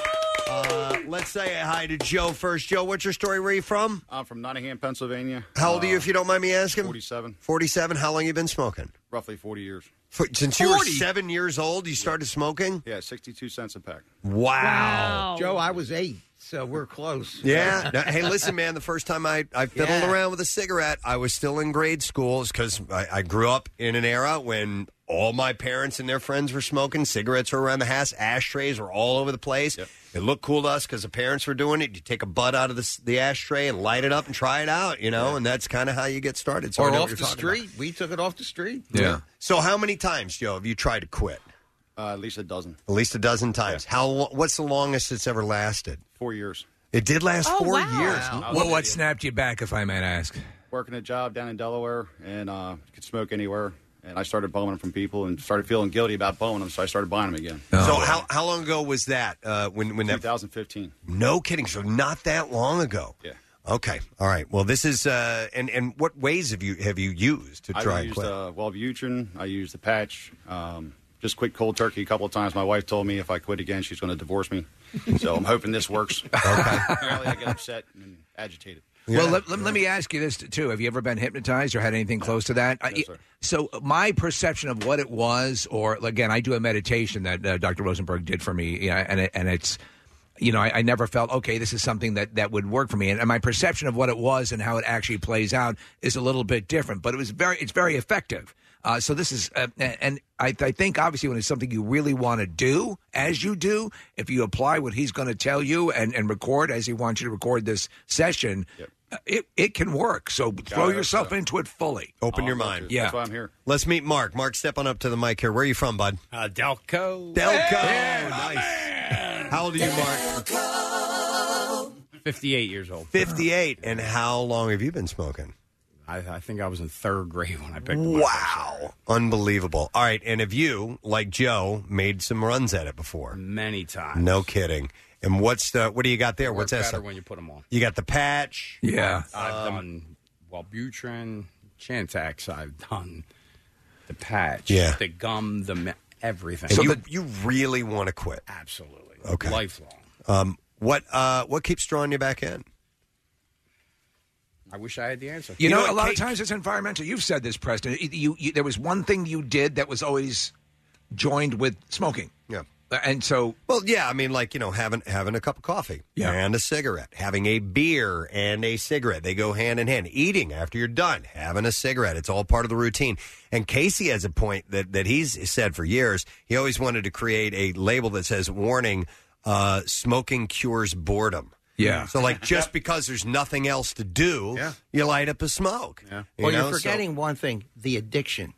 Uh, let's say hi to Joe first. Joe, what's your story? Where are you from?
I'm from Nottingham, Pennsylvania.
How old are you,
Uh,
if you don't mind me asking?
forty-seven.
forty-seven. How long you been smoking?
Roughly forty years.
For, since you were
forty?
seven years old, you started smoking?
Yeah, sixty-two cents a pack.
Wow.
Joe, I was eight, so we're close.
Yeah. Now, hey, listen, man, the first time I, I fiddled
Yeah.
around with a cigarette, I was still in grade school because I, I grew up in an era when all my parents and their friends were smoking. Cigarettes were around the house. Ashtrays were all over the place. It looked cool to us because the parents were doing it. You take a butt out of the, s- the ashtray and light it up and try it out, you know, and that's kind of how you get started. So I
or
know
off
what you're
the
talking about.
street. We took it off the street.
Yeah. So how many times, Joe, have you tried to quit?
Uh, at least a dozen.
At least a dozen times. How? lo- What's the longest it's ever lasted?
Four years.
It did last
Oh,
four
wow.
years.
Wow.
Well, what snapped you back, if I might ask?
Working a job down in Delaware and uh, could smoke anywhere. And I started bowing them from people and started feeling guilty about bowing them, so I started buying them again.
So how how long ago was that? Uh, when when that?
twenty fifteen.
No kidding. So not that long ago.
Yeah.
Okay. All right. Well, this is uh, and and what ways have you have you used to try
I
and
used
quit?
uh, Wellbutrin. I used the patch. Um, just quit cold turkey a couple of times. My wife told me if I quit again, she's going to divorce me. So I'm hoping this works. Okay. Apparently, I get upset and agitated.
Well, let, let, let me ask you this, too. Have you ever been hypnotized or had anything close to that?
No,
Uh,
sir.
So my perception of what it was, or again, I do a meditation that uh, Doctor Rosenberg did for me, yeah, and it, and it's, you know, I, I never felt, okay, this is something that, that would work for me. And, and my perception of what it was and how it actually plays out is a little bit different, but it was very, it's very effective. Uh, so this is, uh, and I, I think obviously when it's something you really want to do, as you do, if you apply what he's going to tell you and, and record as he wants you to record this session, uh, it it can work. So throw
it.
yourself into it fully.
Open your mind.
Yeah,
That's why I'm here.
Let's meet Mark. Mark, step on up to the mic here. Where are you from, bud?
Uh, Delco.
Delco. Nice. How old are you, Mark?
fifty-eight years old.
fifty-eight. And how long have you been smoking?
I, I think I was in third grade when I picked them up.
Wow. Unbelievable. All right. And have you, like Joe, made some runs at it before?
Many times.
No kidding. And what's the, what do you got there?
Work
What's that?
better
stuff?
when you put them on.
You got the patch.
Yeah.
I've
Um,
done Wellbutrin, Chantix. I've done the patch,
Yeah.
the gum, the me- everything.
And you, you really want to quit?
Absolutely.
Okay.
Lifelong.
Um, what uh, what keeps drawing you back in?
I wish I had the answer.
You, know, a lot of times it's environmental. You've said this, Preston. You, you, there was one thing you did that was always joined with smoking.
Yeah.
And so,
well, yeah, I mean, like, you know, having having a cup of coffee and a cigarette, having a beer and a cigarette. They go hand in hand. Eating after you're done, having a cigarette. It's all part of the routine. And Casey has a point that, that he's said for years. He always wanted to create a label that says, warning, uh, smoking cures boredom.
Yeah.
So, like, just because there's nothing else to do, you light up a smoke. Yeah.
Well, you're forgetting one thing: the addiction.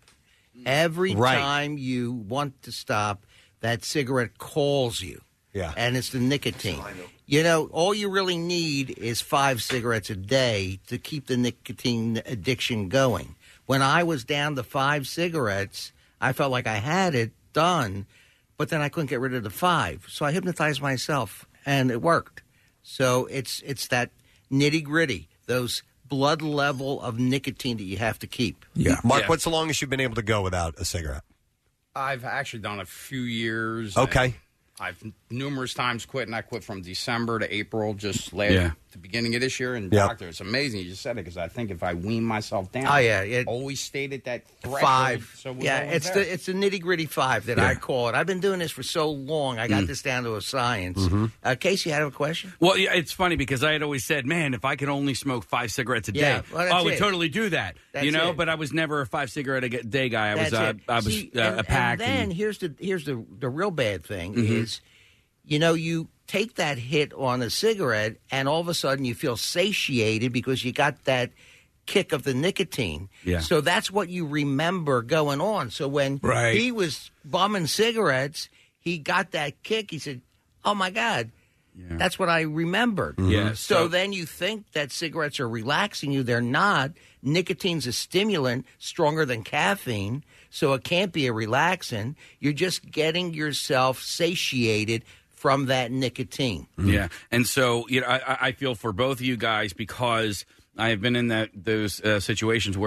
Every
Right.
time you want to stop, that cigarette calls you.
Yeah.
And it's the nicotine. You know, all you really need is five cigarettes a day to keep the nicotine addiction going. When I was down to five cigarettes, I felt like I had it done, but then I couldn't get rid of the five. So I hypnotized myself, and it worked. So it's it's that nitty gritty, those blood level of nicotine that you have to keep.
Yeah. Mark,
Yeah.
what's the longest you've been able to go without a cigarette?
I've actually done a few years.
Okay.
and I've numerous times quit, and I quit from December to April, just last
Yeah.
the beginning of this year. And
Yep.
doctor, it's amazing you just said it because I think if I wean myself down,
Oh, yeah, it-
always stayed at that threshold.
Five.
So we're
yeah,
always
it's
there.
the it's the nitty gritty five that I call it. I've been doing this for so long. I got
Mm.
this down to a science.
Mm-hmm.
Uh, Casey, you had a question?
Well, yeah, it's funny because I had always said, man, if I could only smoke five cigarettes a
Yeah,
day,
well, that's
I would
it.
totally do that.
That's
you know,
it.
but I was never a five cigarette a day guy. I was,
That's
uh,
it.
I was
See,
uh,
and,
a pack.
And then
and-
here's the here's the the real bad thing
Mhm.
is, you know, you take that hit on a cigarette, and all of a sudden you feel satiated because you got that kick of the nicotine.
Yeah.
So that's what you remember going on. So when
Right.
he was bumming cigarettes, he got that kick. He said, "Oh my God." That's what I remembered.
Yeah,
So,
so-
then you think that cigarettes are relaxing you. They're not. Nicotine's a stimulant stronger than caffeine, so it can't be a relaxant. You're just getting yourself satiated from that nicotine.
Yeah, and so you know, I, I feel for both of you guys because I have been in that those uh, situations where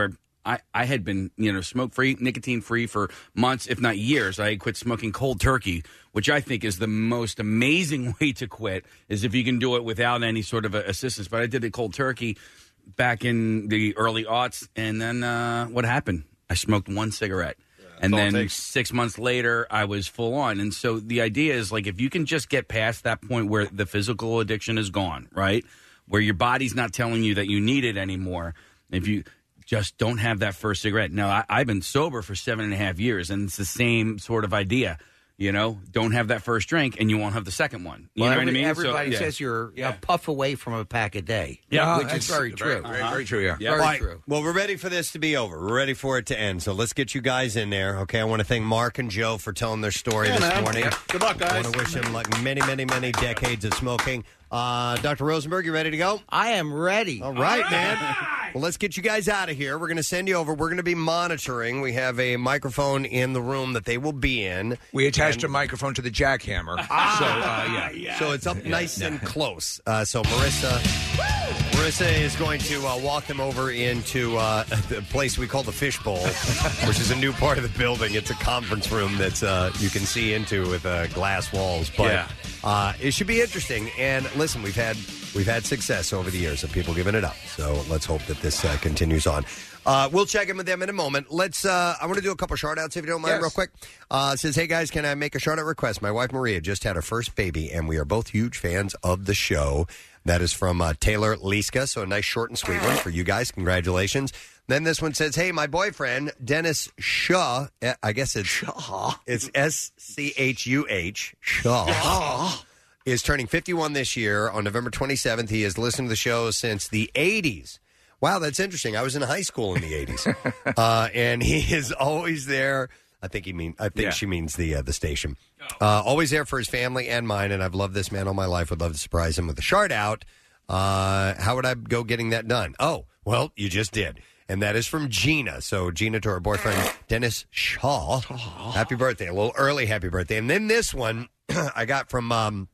I, I had been, you know, smoke-free, nicotine-free for months, if not years. I had quit smoking cold turkey, which I think is the most amazing way to quit, is if you can do it without any sort of a assistance. But I did it cold turkey back in the early aughts, and then uh, what happened? I smoked one cigarette. And
That's all it
then
takes.
six months later, I was full on. And so the idea is, like, if you can just get past that point where the physical addiction is gone, right, where your body's not telling you that you need it anymore, if you just don't have that first cigarette. Now, I, I've been sober for seven and a half years, and it's the same sort of idea. You know, don't have that first drink, and you won't have the second one. You
well,
know
every,
what I mean?
everybody
So, yeah.
says you're
Yeah.
a puff away from a pack a day.
Yeah,
which is very true.
Very, very true, yeah.
Very
All right.
true.
Well, we're ready for this to be over. We're ready for it to end. So let's get you guys in there. Okay, I want to thank Mark and Joe for telling their story
Yeah,
this
man.
morning.
Yeah. Good luck, guys.
I want to wish them like many, many, many decades of smoking. Uh, Doctor Rosenberg, you ready to go?
I am ready.
All right, man. Well, let's get you guys out of here. We're going to send you over. We're going to be monitoring. We have a microphone in the room that they will be in.
We attached
And-
a microphone to the jackhammer.
Ah,
so, uh, yeah.
So it's up nice and close. Uh, so Marissa, Marissa is going to uh, walk them over into uh, the place we call the Fishbowl, which is a new part of the building. It's a conference room that uh, you can see into with uh, glass walls. But
Yeah.
uh, it should be interesting. And listen, we've had we've had success over the years of people giving it up. So let's hope that this uh, continues on. Uh, we'll check in with them in a moment. Let's. Uh, I want to do a couple shout outs if you don't mind,
Yes.
real quick. Uh, it says, hey guys, can I make a shout out request? My wife Maria just had her first baby, and we are both huge fans of the show. That is from uh, Taylor Liska, so a nice short and sweet one for you guys. Congratulations. Then this one says, hey, my boyfriend, Dennis Shaw, eh, I guess it's Shaw. It's S C H U H, Shaw, is turning fifty-one this year on November twenty-seventh. He has listened to the show since the eighties. Wow, that's interesting. I was in high school in the eighties, uh, and he is always there. I think he mean. I think
Yeah.
she means the uh, the station. Uh, always there for his family and mine, and I've loved this man all my life. Would love to surprise him with a shout out. Uh, how would I go getting that done? Oh, well, you just did, and that is from Gina. So Gina to her boyfriend Dennis Shaw. Happy birthday! A little early, happy birthday. And then this one I got from um,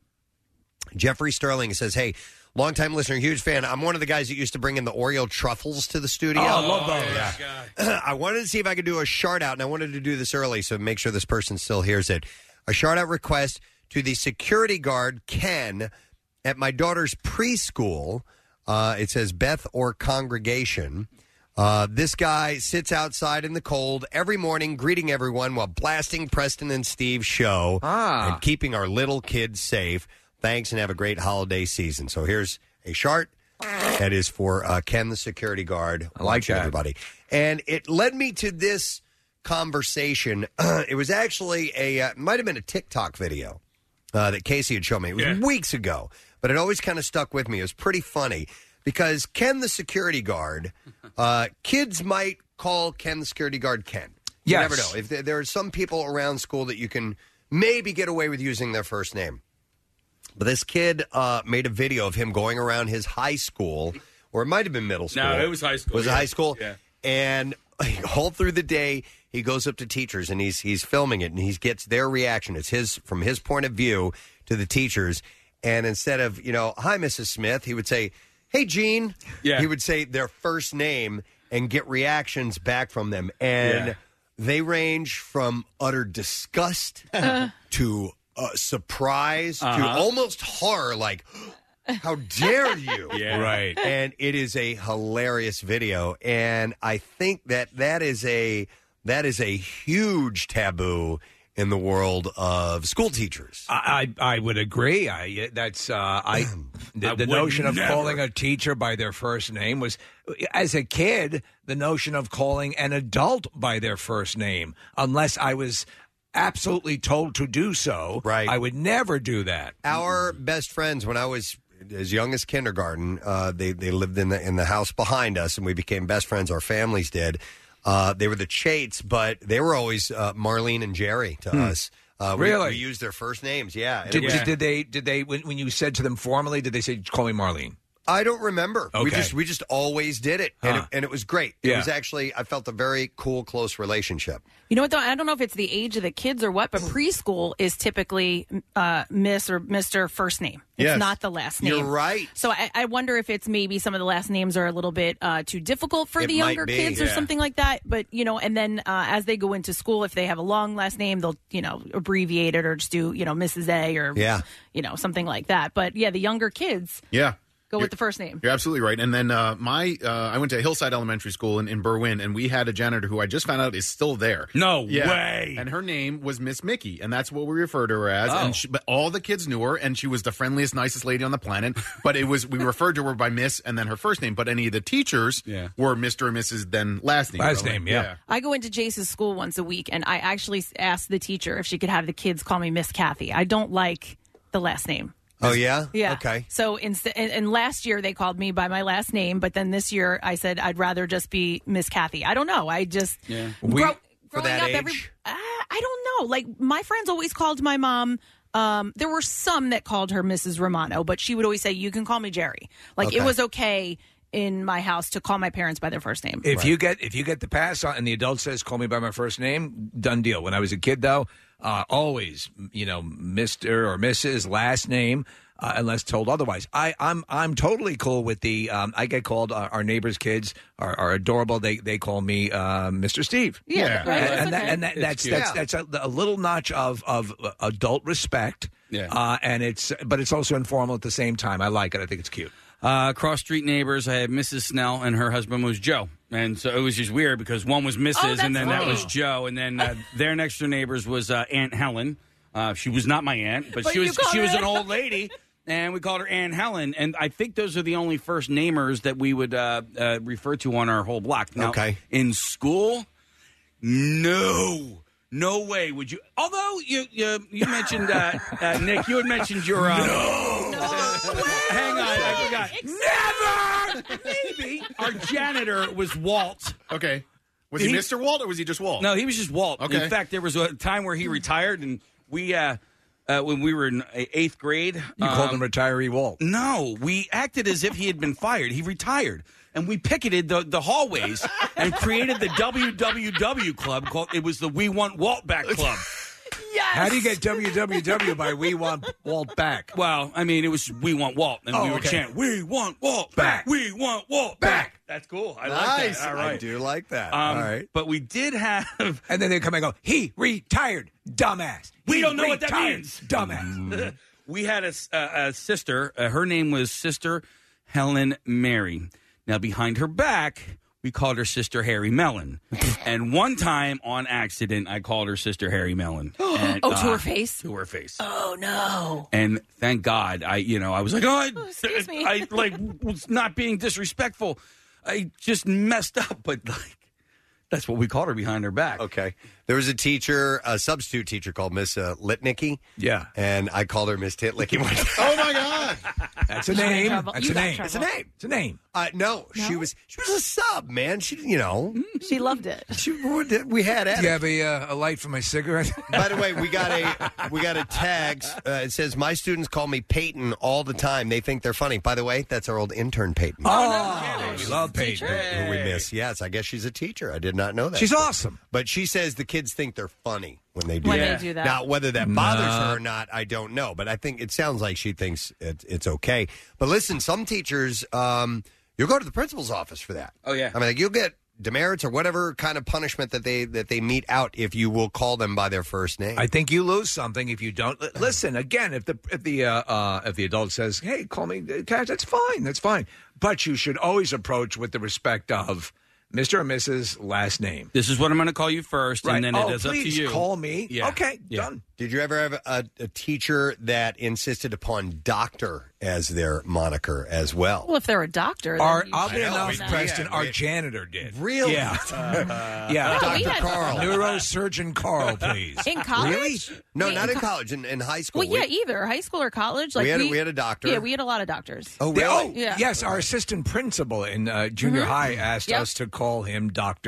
Jeffrey Sterling. He says, "Hey." Longtime listener, huge fan. I'm one of the guys that used to bring in the Oreo truffles to the studio.
Oh, I love those.
Yeah. I wanted to see if I could do a shout out, and I wanted to do this early, so make sure this person still hears it. A shout out request to the security guard, Ken, at my daughter's preschool. Uh, it says Beth or Congregation. Uh, this guy sits outside in the cold every morning, greeting everyone while blasting Preston and Steve's show
Ah.
and keeping our little kids safe. Thanks, and have a great holiday season. So here's a chart that is for uh, Ken, the security guard.
I like
watching
that.
everybody. And it led me to this conversation. It was actually a, uh, might have been a TikTok video uh, that Casey had shown me. It was
Yeah.
weeks ago, but it always kind of stuck with me. It was pretty funny because Ken, the security guard, uh, kids might call Ken, the security guard, Ken. You
Yes.
never know. If there, there are some people around school that you can maybe get away with using their first name. But this kid uh, made a video of him going around his high school, or it might have been middle school.
No, it was high school,
Was it
yeah.
high school?
Yeah.
And all through the day, he goes up to teachers and he's he's filming it, and he gets their reaction. It's his from his point of view to the teachers. And instead of, you know, hi, Missus Smith, he would say, hey, Gene.
Yeah.
He would say their first name and get reactions back from them. And
Yeah.
they range from utter disgust to uh, surprise to
Uh-huh.
almost horror, like, how dare you?
Yeah.
Right.
And it is a hilarious video, and I think that that is a that is a huge taboo in the world of school teachers.
I, I I would agree. I that's uh, I the,
I
the
would
notion of
never.
calling a teacher by their first name was, as a kid, the notion of calling an adult by their first name, unless I was absolutely told to do so.
Right.
I would never do that.
Our best friends, when I was as young as kindergarten, uh, they they lived in the in the house behind us, and we became best friends. Our families did. Uh, they were the Chates, but they were always uh, Marlene and Jerry to
Hmm.
us. Uh, we,
Really?
we used their first names. Yeah. And
Did,
it was-
did, did they? Did they? When, when you said to them formally, did they say, "Call me Marlene"?
I don't remember. We
Okay.
just we just always did it, and,
Huh.
it, and it was great. It
Yeah.
was actually I felt a very cool, close relationship.
You know what, though? I don't know if it's the age of the kids or what, but preschool is typically uh, Miss or Mister first name. It's
Yes.
not the last name.
You're right.
So I, I wonder if it's maybe some of the last names are a little bit uh, too difficult for
It
the
might
younger
be,
kids or
yeah.
something like that. But, you know, and then uh, as they go into school, if they have a long last name, they'll, you know, abbreviate it or just do, you know, Missus A or,
Yeah.
you know, something like that. But, yeah, the younger kids
Yeah.
go
You're-
with the first name.
You're absolutely right. And then uh, my, uh, I went to Hillside Elementary School in, in Berwyn, and we had a janitor who I just found out is still there.
No
Yeah.
way.
And her name was Miss Mickey, and that's what we refer to her as.
Oh.
And she, but all the kids knew her, and she was the friendliest, nicest lady on the planet. But it was we referred to her by Miss and then her first name. But any of the teachers were Mister and Missus then last name.
Last
So, like,
name, yeah.
I go into Jace's school once a week, and I actually asked the teacher if she could have the kids call me Miss Kathy. I don't like the last name.
Oh yeah,
Yeah.
Okay.
So instead, and, and last year they called me by my last name, but then this year I said I'd rather just be Miss Kathy. I don't know. I just
Yeah.
grow,
We- for
growing
that
up,
age?
every uh, I don't know. Like my friends always called my mom. Um, there were some that called her Missus Romano, but she would always say, "You can call me Jerry." Like it
Okay.
was okay in my house to call my parents by their first name.
If you get if you get the pass on, and the adult says, "Call me by my first name," done deal. When I was a kid, though, uh, always, you know, Mister or Missus last name. Uh, unless told otherwise, I, I'm I'm totally cool with the. Um, I get called uh, our neighbors' kids are, are adorable. They they call me uh, Mister Steve.
Yeah, right,
and,
that's
and, that,
okay.
and that,
It's
that's
cute.
that's that's a, a little notch of of uh, adult respect.
Yeah.
uh, and it's but it's also informal at the same time. I like it. I think it's cute.
Uh, cross street neighbors, I had Missus Snell, and her husband was Joe. And so it was just weird because one was Missus
Oh,
and then
that's
that was
funny.
Joe. And then uh, their next door neighbors was uh, Aunt Helen. Uh, she was not my aunt, but,
But
she
you
was
called
she
her
was an
Aunt
old lady. And we called her Aunt Helen. And I think those are the only first namers that we would uh, uh, refer to on our whole block. Now,
Okay.
in school, no. No way would you. Although you you, you mentioned, uh, uh, Nick, you had mentioned your. Uh, Hang on, I forgot. Never! Maybe. Our janitor was Walt.
Okay. Was he,
He-
Mister Walt or was he just Walt?
No, he was just Walt.
Okay.
In fact, there was a time where he retired, and we, uh, uh, when we were in eighth grade.
You called him retiree Walt.
No, we acted as if he had been fired. He retired. And we picketed the, the hallways and created the W W W club called, it was the We Want Walt Back Club.
Yes.
How do you get W W W by We Want Walt Back?
Well, I mean, it was We Want Walt, and
Oh,
we were
okay.
chanting, We Want Walt
Back.
We Want Walt Back. That's cool. I like
Nice.
that. All
I
right.
do like that.
Um,
All right.
But we did have.
And then they come and go, he retired, dumbass.
We
He
don't know what that
retired,
means.
Dumbass.
We had a, s- a- a sister. Uh, her name was Sister Helen Mary. Now, behind her back, we called her Sister Harry Mellon. And one time, on accident, I called her Sister Harry Mellon. And,
Oh, to
uh,
her face?
To her face.
Oh no.
And thank God, I, you know, I was like, oh, I,
excuse me.
I like was not being disrespectful. I just messed up, but like, that's what we called her behind her back.
Okay. There was a teacher, a substitute teacher called Miss uh, Litnicki.
Yeah.
And I called her Miss Titlicky one time.
Oh my God.
That's a
You got in
name.
trouble.
That's
You
a
got in
name.
trouble.
It's a name.
It's a name.
Uh, no, she was she was a sub, man. She, you know,
She loved it.
she, we had at
Do you
it.
have a, uh, a light for my cigarette?
By the way, we got a we got a tag. Uh, it says my students call me Peyton all the time. They think they're funny. By the way, that's our old intern Peyton,
Oh, we love Peyton.
who we miss. Yes, I guess she's a teacher. I did not know that.
She's awesome.
But she says the kids think they're funny when they do
When
that.
they do that.
Now, whether that bothers
No.
her or not, I don't know. But I think it sounds like she thinks it, it's okay. But listen, some teachers, um, you'll go to the principal's office for that.
Oh, yeah.
I mean, like, you'll get demerits or whatever kind of punishment that they that they mete out if you will call them by their first name.
I think you lose something if you don't L- listen. Again, if the if the uh, uh, if the adult says, "Hey, call me Cash," that's fine. That's fine. But you should always approach with the respect of Mister or Missus last name.
This is what I'm going to call you first,
Right.
and then
oh,
it is up to
please
you.
call me.
Yeah.
Okay,
Yeah.
done.
Did you ever have a, a teacher that insisted upon doctor as their moniker as well?
Well, if they're a doctor, then
Our
you
oddly
should know
enough,
that.
Preston,
Yeah,
our
we-
janitor did.
Really?
Yeah.
Uh,
yeah.
No, we
Doctor
had-
Carl.
Neurosurgeon Carl, please.
In college?
Really?
No,
Wait,
not
in
in
co-
college. In, in high school.
Well, yeah,
We-
either high school or college. Like
We had a- we had a doctor.
Yeah, we had a lot of doctors.
oh,
They-
really?
oh,
Yeah.
yes. Our assistant principal in uh, junior
Mhm.
high asked
Yep.
us to call him Doctor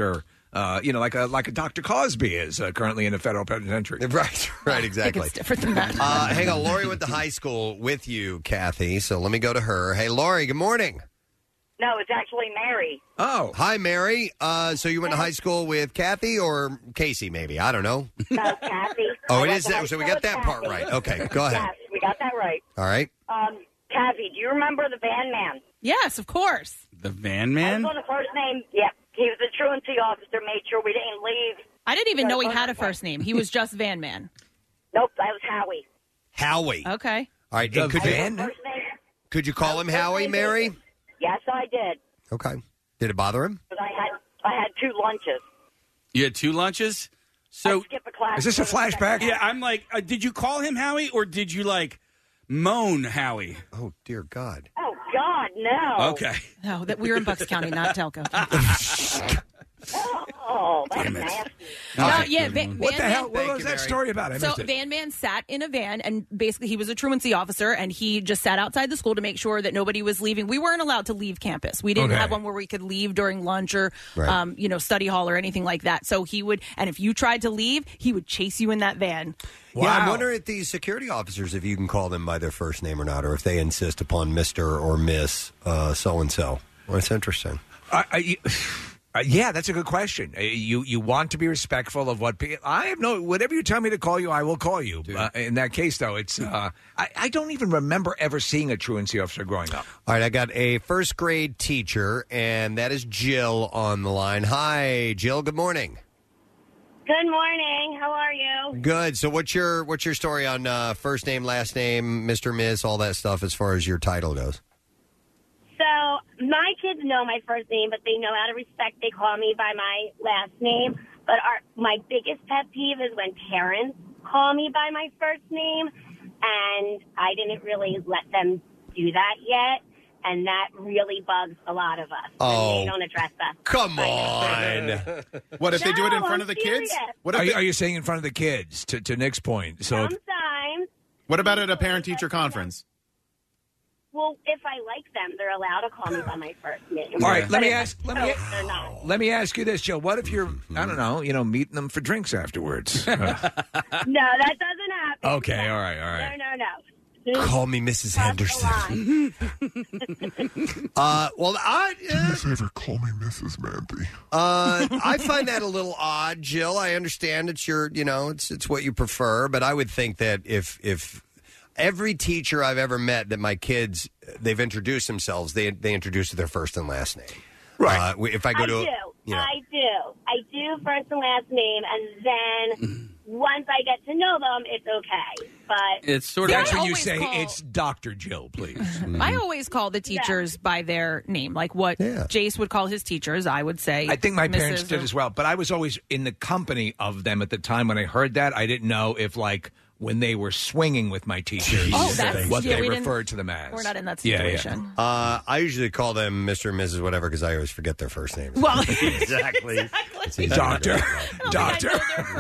uh, you know, like a like a Doctor Cosby is uh, currently in a federal penitentiary.
Right, right, exactly.
it's different than that.
Uh, hang on, Lori went to high school with you, Kathy. So let me go to her. Hey, Lori. Good morning.
No, it's actually Mary.
Oh,
hi, Mary. Uh, so you went to high school with Kathy or Casey? Maybe I don't know.
No, Kathy.
Oh,
I
it
went
is
to high
that. So we
school
got
with
that part
Kathy.
right. Okay, go ahead.
Yes, we got that right.
All right.
Um, Kathy, do you remember the Van Man?
Yes, of course.
The Van
I
Man?
was on the first name. Yep, he was the truancy officer. Made sure we didn't leave.
I didn't even
So
know he
the
had a
first
first name. He was just Van Man.
Nope, that was Howie.
Howie.
Okay.
All right.
The
and could
Van?
you
First name.
could you call him Howie, Mary?
Yes, I did.
Okay. Did it bother him?
But I had I had two lunches.
You had two lunches? So
Skip a class.
Is this a flashback?
Yeah, I'm like, uh, did you call him Howie or did you like moan Howie?
Oh dear God.
Oh God, no.
Okay.
No, that we were in Bucks County, not Telco.
Oh, that's nasty.
No, yeah, Van,
What the
Van
hell?
Man-
What was that story about? I
So
missed it.
Van Man sat in a van, and basically he was a truancy officer, and he just sat outside the school to make sure that nobody was leaving. We weren't allowed to leave campus. We didn't
Okay.
have one where we could leave during lunch or,
Right.
um, you know, study hall or anything like that. So he would, and if you tried to leave, he would chase you in that van.
Yeah, I'm wondering if these security officers, if you can call them by their first name or not, or if they insist upon Mister or Miss uh, so and so. Well, it's interesting.
I, I, uh, yeah, that's a good question. Uh, You you want to be respectful of what pe- I have no. Whatever you tell me to call you, I will call you. Uh, in that case, though, it's uh, I, I don't even remember ever seeing a truancy officer growing up.
All right, I got a first grade teacher, and that is Jill on the line. Hi, Jill. Good morning.
Good morning. How are you?
Good. So, what's your what's your story on uh, first name, last name, Mister Miss, all that stuff as far as your title goes?
So my kids know my first name, but they know out of respect they call me by my last name. But our, my biggest pet peeve is when parents call me by my first name, and I didn't really let them do that yet. And that really bugs a lot of us. when
Oh.
They don't address us.
Come on.
What if they do it in
No,
front
I'm
of the
serious.
kids? What if
Are,
they-
you, are you saying in front of the kids? To, to Nick's point, so if-
Sometimes,
What about at a parent-teacher conference?
well, if I like them, they're allowed to call me by my first name.
All right, let
But
me
if
ask-
they
let me-
don't, they're not.
let me ask you this, Jill. What if you're I don't know, you know, meeting them for drinks afterwards? Uh,
No, that doesn't happen.
okay, all right, all right.
No, no, no.
Call me Missus Henderson. uh, well, I uh,
favor, call me Missus Mandy.
uh, I find that a little odd, Jill. I understand it's your, you know, it's it's what you prefer, but I would think that if if every teacher I've ever met that my kids they've introduced themselves, they they introduce their first and last name. Right. Uh, if I go
I
to,
do.
you know,
I do. I do first and last name, and then once I get to know them, it's okay. But
It's sort of
That's
I
when you
always
say
call-
it's Doctor Jill, please.
I always call the teachers by their name, like what
Yeah.
Jace would call his teachers. I would say.
I think my parents
Missus
did
or-
as well, but I was always in the company of them at the time when I heard that. I didn't know if, like, when they were swinging with my teachers,
Oh, that's-
what
yeah,
they
we didn't-
referred to them as.
We're not in that
Yeah, yeah.
situation.
Uh, I usually call them Mister and Missus whatever because I always forget their first names.
Well,
exactly. It's easier.
Doctor. Doctor.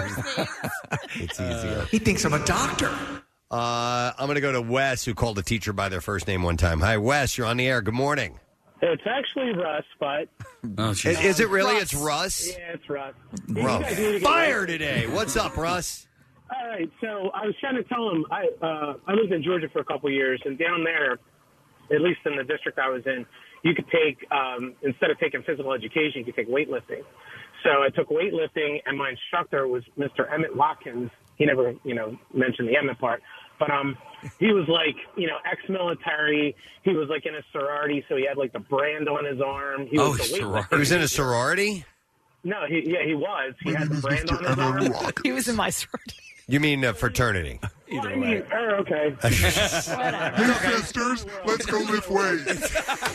It's easier.
He thinks I'm a doctor.
Uh, I'm going to go to Wes, who called a teacher by their first name one time. Hi, Wes. You're on the air. Good morning.
It's actually Russ, but
Oh, is, is it really? It's Russ.
yeah, it's Russ.
Bro,
You guys need to get
fire
right.
today. What's up, Russ?
All right, so I was trying to tell him I uh, I lived in Georgia for a couple of years, and down there, at least in the district I was in, you could take um, instead of taking physical education, you could take weightlifting. So I took weightlifting, and my instructor was Mister Emmett Watkins. He never, you know, mentioned the Emmett part, but um, he was like, you know, ex-military. He was like in a sorority, so he had like the brand on his arm. He was the weightlifter.
He was in a sorority?
No, he, yeah, he was. He had the brand on his arm.
He was in my sorority.
You mean uh, fraternity?
Well, I mean, oh, okay.
Hey, sisters, let's go lift weights.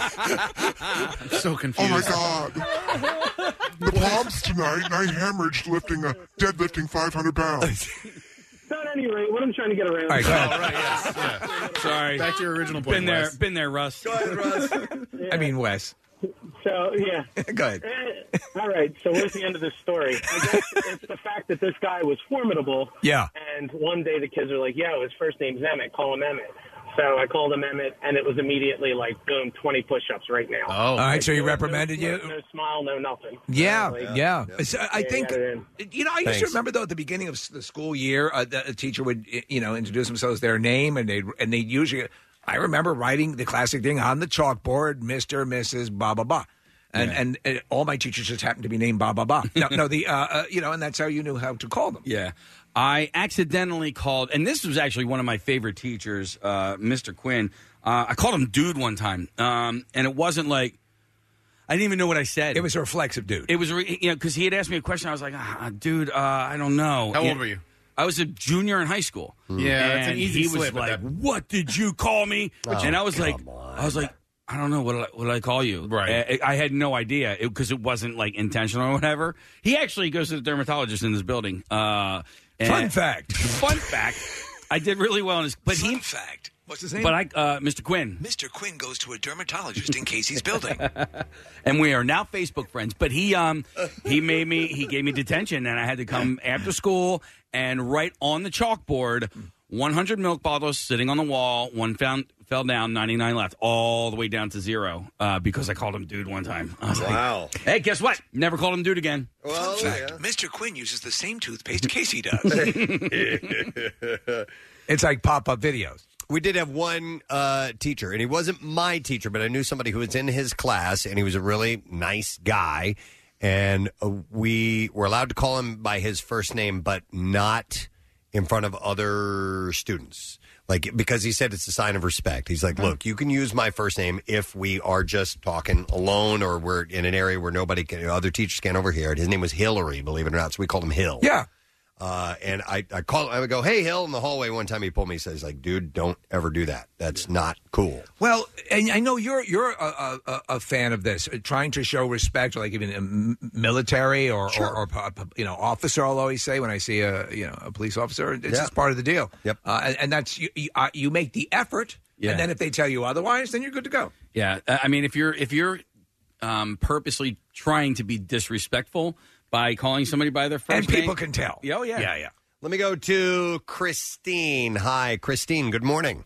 I'm so confused.
Oh, my God. The Palms tonight, and I hemorrhaged lifting a deadlifting five hundred pounds.
So at any rate, what I'm trying to get around.
All right, go ahead.
Oh, right, yes. Yeah.
Sorry.
Back to your original point,
Been there,
Wes.
been there, Russ.
Go ahead, Russ.
I mean, Wes.
So, yeah.
Go ahead.
Eh, all right, so where's the end of this story? I guess it's the fact that this guy was formidable.
Yeah.
And one day the kids are like, yo, his first name's Emmett. Call him Emmett. So I called him Emmett, and it was immediately like, boom, twenty push-ups right now.
Oh, all right. So he
no-
reprimanded
no,
you.
No smile, no nothing.
Yeah,
Like,
yeah. So I
yeah,
think
got it in.
you know. I used
Thanks.
to remember though at the beginning of s- the school year, uh, the, a teacher would you know introduce themselves, their name, and they and they usually. I remember writing the classic thing on the chalkboard, Mister, Missus, blah blah blah, and
Yeah.
and, and all my teachers just happened to be named blah blah blah. No, no, the uh, uh, you know, and that's how you knew how to call them.
Yeah. I accidentally called, and this was actually one of my favorite teachers, uh, Mister Quinn. Uh, I called him dude one time, um, and it wasn't like, I didn't even know what I said.
It was a reflexive dude.
It was, re- you know, because he had asked me a question. I was like, ah, dude, uh, I don't know.
How
Yeah.
old were you?
I was a junior in high school.
Yeah, that's an
and
easy
he was
slip at
like,
that-
"What did you call me?"
Oh,
and I was like,
come
I was like, I don't know what did I, what did I call you.
Right.
I, I had no idea because it, it wasn't like intentional or whatever. He actually goes to the dermatologist in this building. Uh, and-
Fun fact.
Fun fact. I did really well in his. But
Fun
he.
fact. What's his name?
But I, uh, Mister Quinn.
Mister Quinn goes to a dermatologist in Casey's building.
And we are now Facebook friends. But he um he made me he gave me detention, and I had to come after school and write on the chalkboard one hundred milk bottles sitting on the wall. One found fell down, ninety-nine left, all the way down to zero uh, because I called him dude one time. I was
Wow.
Like, hey, guess what? Never called him dude again.
Fun fact: Mister Quinn uses the same toothpaste Casey does. It's like pop-up videos.
We did have one uh, teacher, and he wasn't my teacher, but I knew somebody who was in his class, and he was a really nice guy. And uh, we were allowed to call him by his first name, but not in front of other students. Like, because he said it's a sign of respect. He's like, look, you can use my first name if we are just talking alone or we're in an area where nobody can, other teachers can't overhear it. His name was Hillary, believe it or not, so we called him Hill.
Yeah.
Uh, and I, I call I would go, hey, Hill, in the hallway. One time he pulled me, he says, like, dude, don't ever do that. That's not cool.
Well, and I know you're you're a, a, a fan of this, uh, trying to show respect, like even in military or, or, or you know officer. I'll always say when I see a you know a police officer, it's
Yeah.
just part of the deal.
Yep,
uh, and, and that's you, you, uh, you make the effort,
Yeah.
and then if they tell you otherwise, then you're good to go.
Yeah, I I mean, if you're if you're um, purposely trying to be disrespectful by calling somebody by their first
And people
name-
can tell.
Oh yeah,
Yeah, yeah. Let me go to Christine. Hi, Christine. Good morning.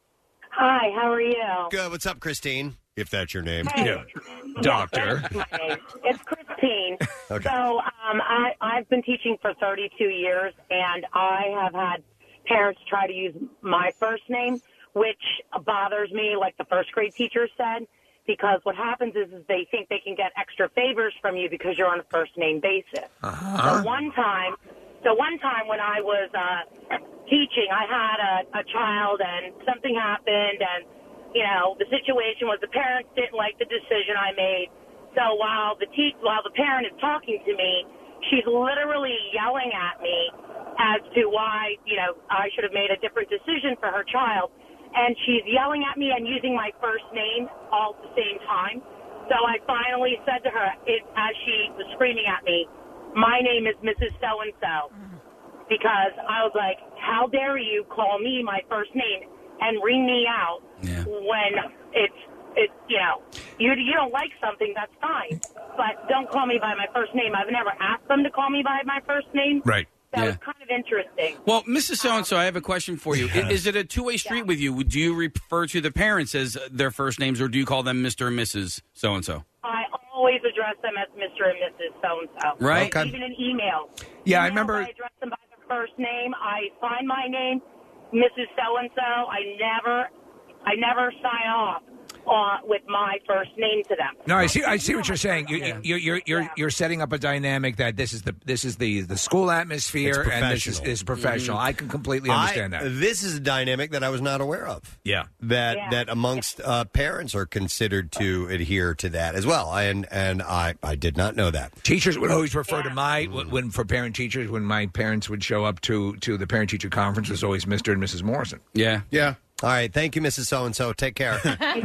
Hi, how are you?
Good. What's up, Christine? If that's your name.
Hey.
Yeah.
Yes,
Doctor.
that's my name. It's Christine.
Okay.
So um, I, I've been teaching for thirty-two years, and I have had parents try to use my first name, which bothers me, like the first grade teacher said, because what happens is, is they think they can get extra favors from you because you're on a first name basis.
Uh-huh.
So one time, so one time when I was uh, teaching, I had a, a child and something happened, and you know the situation was the parents didn't like the decision I made. So while the te- while the parent is talking to me, she's literally yelling at me as to why you know I should have made a different decision for her child. And she's yelling at me and using my first name all at the same time. So I finally said to her, it, as she was screaming at me, my name is Missus So-and-so. Because I was like, how dare you call me my first name and ring me out when it's, it's you know, you, you don't like something, that's fine. But don't call me by my first name. I've never asked them to call me by my first name.
Right.
That
Yeah.
was kind of interesting.
Well, Missus So-and-so, I have a question for you. I- Is it a two-way street with you? Do you refer to the parents as their first names, or do you call them Mister and Missus So-and-so?
I always address them as Mister and Missus So-and-so.
Right. Okay.
Even in email.
Yeah, I
Email,
remember-
I address them by their first name. I sign my name, Missus So-and-so. I never, I never sign off uh, with my first name to them.
No, I see. I see what you're saying. You, you, you're you're you're setting up a dynamic that this is the this is the the school atmosphere,
It's
and this is,
professional.
is professional. I can completely understand
I-
that.
This is a dynamic that I was not aware of.
Yeah.
That
Yeah.
that amongst uh, parents are considered to adhere to that as well. And and I, I did not know that.
Teachers would always refer to my when when- for parent teachers when my parents would show up to to the parent teacher conference, it was always Mister and Missus Morrison.
Yeah.
Yeah.
All right. Thank you, Missus So-and-so. Take care.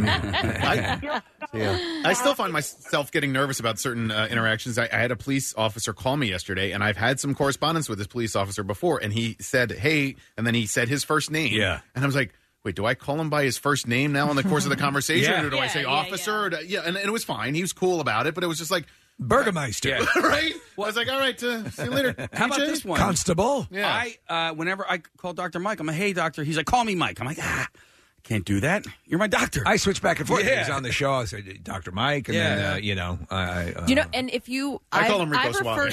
I,
Yeah.
I still find myself getting nervous about certain uh, interactions. I, I had a police officer call me yesterday, and I've had some correspondence with this police officer before, and he said, hey, and then he said his first name.
Yeah.
And I was like, wait, do I call him by his first name now in the course of the conversation?
Yeah.
Or do I
Yeah,
say
yeah,
officer? Or do, yeah, and, and it was fine. He was cool about it, but it was just like,
Burgermeister,
right? Well, I was like, all right, uh, see you later.
How about
P J?
this one?
Constable.
Yeah.
I uh, whenever I call Doctor Mike, I'm like, hey, doctor. He's like, call me Mike. I'm like, ah. can't do that. You're my doctor.
I switch back and forth.
Yeah.
He was on the show. I said, Doctor Mike, and
Yeah.
then uh, you know, I, uh,
You know, and if you,
I call
I've-
him Rico
I've referred-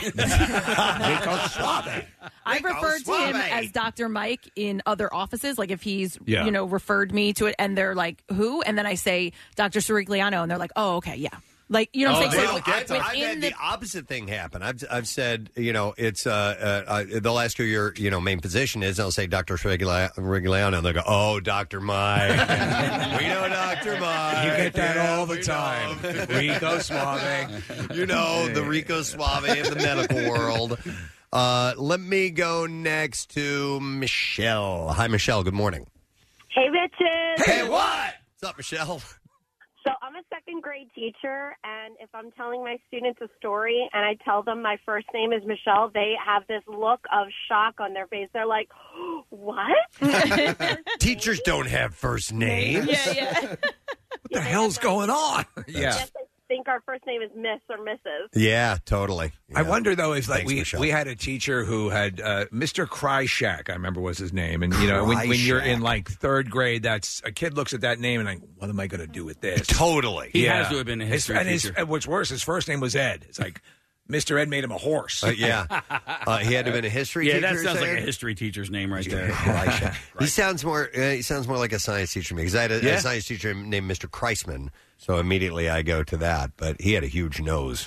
Rico Suave.
I've
Rico
referred to him
Suave.
as Doctor Mike in other offices. Like if he's,
Yeah.
you know, referred me to it, and they're like, "Who?" and then I say Doctor Sirigliano, and they're like, "Oh, okay, yeah." Like you know, what I'm saying?
well,
So
I've, I've
within
had the, opposite thing happen. I've I've said, you know, it's uh, uh, uh they'll ask who your you know main position is. And I'll say Doctor Rigliano, and they'll go, "Oh, Doctor Mike." We know Doctor Mike.
You get that
Yeah,
all the
we
time.
know.
Rico Suave.
You know, the Rico Suave of the medical world. Uh, let me go next to Michelle. Hi, Michelle. Good morning.
Hey, Richard.
Hey, what? What's up, Michelle?
So I'm a second grade teacher, and if I'm telling my students a story and I tell them my first name is Michelle, they have this look of shock on their face. They're like, what?
Teachers don't have first names.
Yeah, yeah.
What the hell's going on?
Yeah.
Yes, I think our first name is Miss or Missus
Yeah, totally.
I wonder though if like
Thanks,
we
Michelle.
we had a teacher who had uh, Mister Kryshak, I remember was his name, and you know when, when you're in
Kryshak.
like third grade, that's a kid looks at that name and like, what am I going to do with this?
Totally,
He has to have been a
His-
history
and his-
teacher.
and what's worse, his first name was Ed. It's like Mister Ed made him a horse.
Uh, yeah, uh, he had to have been a history
Yeah,
teacher.
that
you're
sounds like
saying?
a history teacher's name right there.
He sounds more. Uh, he sounds more like a science teacher to me because I had a,
Yeah.
a science teacher named Mister Kreisman. So immediately I go to that, but he had a huge nose.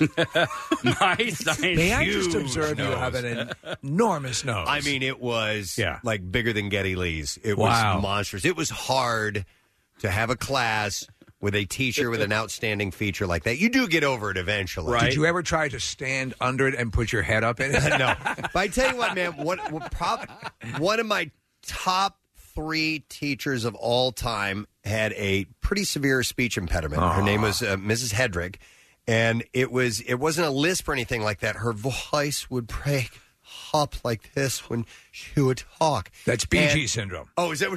My science.
May I just
Huge
observe you
nose.
have an enormous nose?
I mean, it was
Yeah.
like bigger than Geddy Lee's. It
Wow.
was monstrous. It was hard to have a class with a teacher with an outstanding feature like that. You do get over it eventually.
Did you ever try to stand under it and put your head up in it?
No. But I tell you what, man, what, what prob- one of my top three teachers of all time had a pretty severe speech impediment. Her name was uh, Missus Hedrick, and it was it wasn't a lisp or anything like that. Her voice would break up like this when she would talk.
That's B G
And-
syndrome.
Oh, is that what?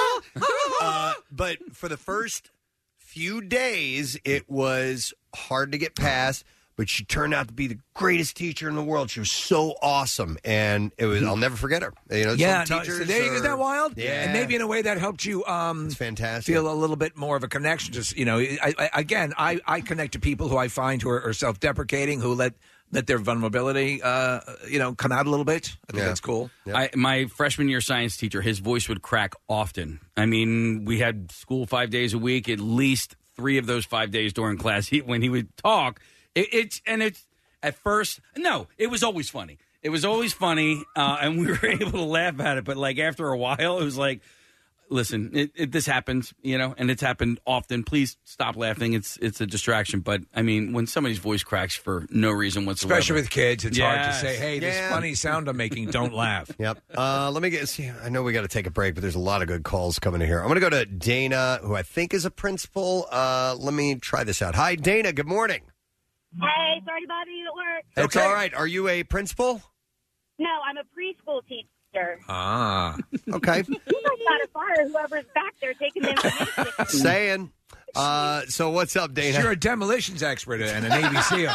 uh, but for the first few days, it was hard to get past. But she turned out to be the greatest teacher in the world. She was so awesome, and it was. I'll never forget her. You know,
Yeah,
some
no,
teachers
so there you go.
are-
Isn't that wild?
Yeah,
and maybe in a way that helped you. Um,
it's fantastic.
Feel a little bit more of a connection. Just you know, I, I, again, I, I connect to people who I find who are, are self-deprecating, who let let their vulnerability, uh, you know, come out a little bit. I think that's cool.
I, my freshman year science teacher, his voice would crack often. I mean, we had school five days a week. At least three of those five days during class, he, when he would talk, it, it's and it's at first no, it was always funny. It was always funny, uh, and we were able to laugh at it. But like after a while, it was like, listen, it, it, this happens, you know, and it's happened often. Please stop laughing. It's it's a distraction. But I mean, when somebody's voice cracks for no reason whatsoever,
Especially with kids, it's hard to
Yes.
say, "Hey, this
Yeah.
funny sound I'm making, don't laugh."
Yep. Uh, let me get. See, I know we got to take a break, but there's a lot of good calls coming in here. I'm going to go to Dana, who I think is a principal. Uh, let me try this out. Hi, Dana. Good morning.
Hey, sorry to bother you at work.
That's all right. Are you a principal?
No, I'm a preschool teacher.
Ah.
Okay.
You might got to fire whoever's back there taking the information.
Saying. Uh, so what's up, Dana?
You're a demolitions expert and a Navy SEAL.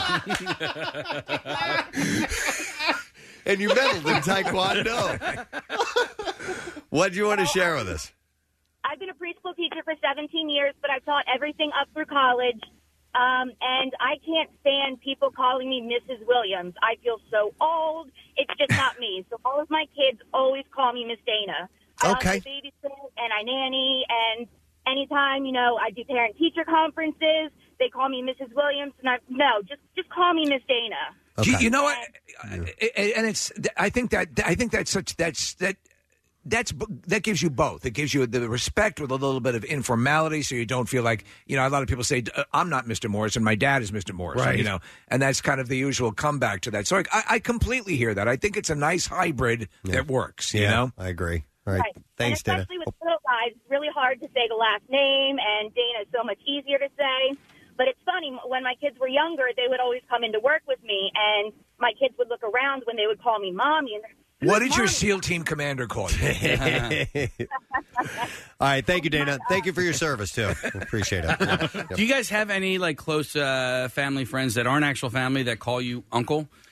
And you meddled in Taekwondo. What do you want to share with us?
I've been a preschool teacher for seventeen years, but I've taught everything up through college. Um, and I can't stand people calling me Missus Williams. I feel so old. It's just not me. So all of my kids always call me Miss Dana. I
Okay.
also babysit and I nanny. And anytime, you know, I do parent-teacher conferences, they call me Missus Williams. And I no, just just call me Miss Dana.
You, you know what? And it's. I think that. I think that's such. That's that. That's that gives you both. It gives you the respect with a little bit of informality, so you don't feel like you know. A lot of people say, "I'm not Mister Morrison. My dad is Mister Morrison."
Right.
You know, and that's kind of the usual comeback to that. So I, I completely hear that. I think it's a nice hybrid that works. You
Yeah,
know,
I agree. All right.
Right.
Thanks,
and
Dana.
especially with little guys, it's really hard to say the last name, and Dana is so much easier to say. But it's funny, when my kids were younger, they would always come into work with me, and my kids would look around when they would call me Mommy. And they're,
what did your
Mommy?
SEAL team commander call you?
All right. Thank you, Dana. Thank you for your service, too. Appreciate it. Yep.
Do you guys have any like close uh, family friends that aren't actual family that call you uncle?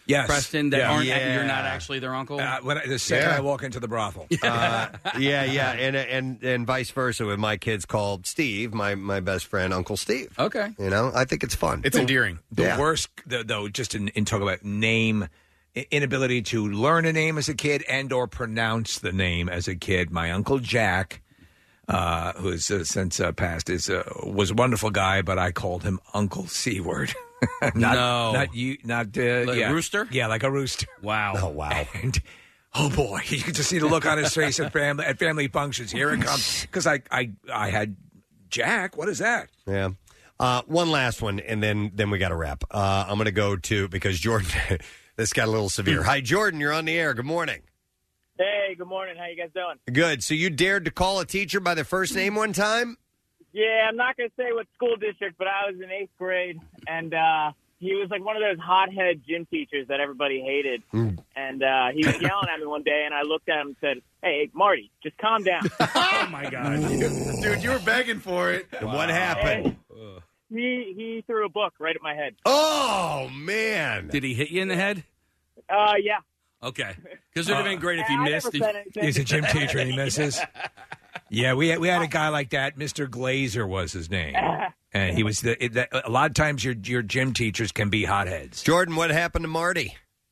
Yes.
Preston, that
Yeah.
aren't
Yeah.
you're not actually their uncle?
Uh, when I, the second
Yeah.
I walk into the brothel.
Uh, yeah, yeah, and and and vice versa with my kids called Steve, my my best friend, Uncle Steve.
Okay,
you know, I think it's fun.
It's endearing.
The
Yeah.
worst, though, though, just in, in talk about name, i- inability to learn a name as a kid and or pronounce the name as a kid. My Uncle Jack, uh, who has uh, since uh, passed, is uh, was a wonderful guy, but I called him Uncle C-word. not,
No.
not you, not uh,
Like a
yeah.
rooster?
Yeah, like a rooster.
Wow.
Oh wow.
And oh boy, you could just see the look on his face at family at family functions. Here it comes, because I, I I had Jack. What is that?
Yeah. Uh, one last one, and then then we got to wrap. Uh, I'm going to go to because Jordan, this got a little severe. Hi, Jordan. You're on the air. Good morning.
Hey, good morning. How you guys doing?
Good. So you dared to call a teacher by their first name one time?
Yeah, I'm not going to say what school district, but I was in eighth grade, and uh, he was like one of those hothead gym teachers that everybody hated.
Mm.
And uh, he was yelling at me one day, and I looked at him and said, hey, Marty, just calm down.
Oh, my God. Dude, you were begging for it.
And what happened?
And he, he threw a book right at my head.
Oh, man.
Did he hit you in the head?
Uh, yeah.
Okay. Because it would have been great if he
I never
missed.
said anything.
He's a gym teacher and he misses. Yeah, we had, we had a guy like that. Mister Glazer was his name, and he was the. It, that, a lot of times your your gym teachers can be hotheads.
Jordan, what happened to Marty?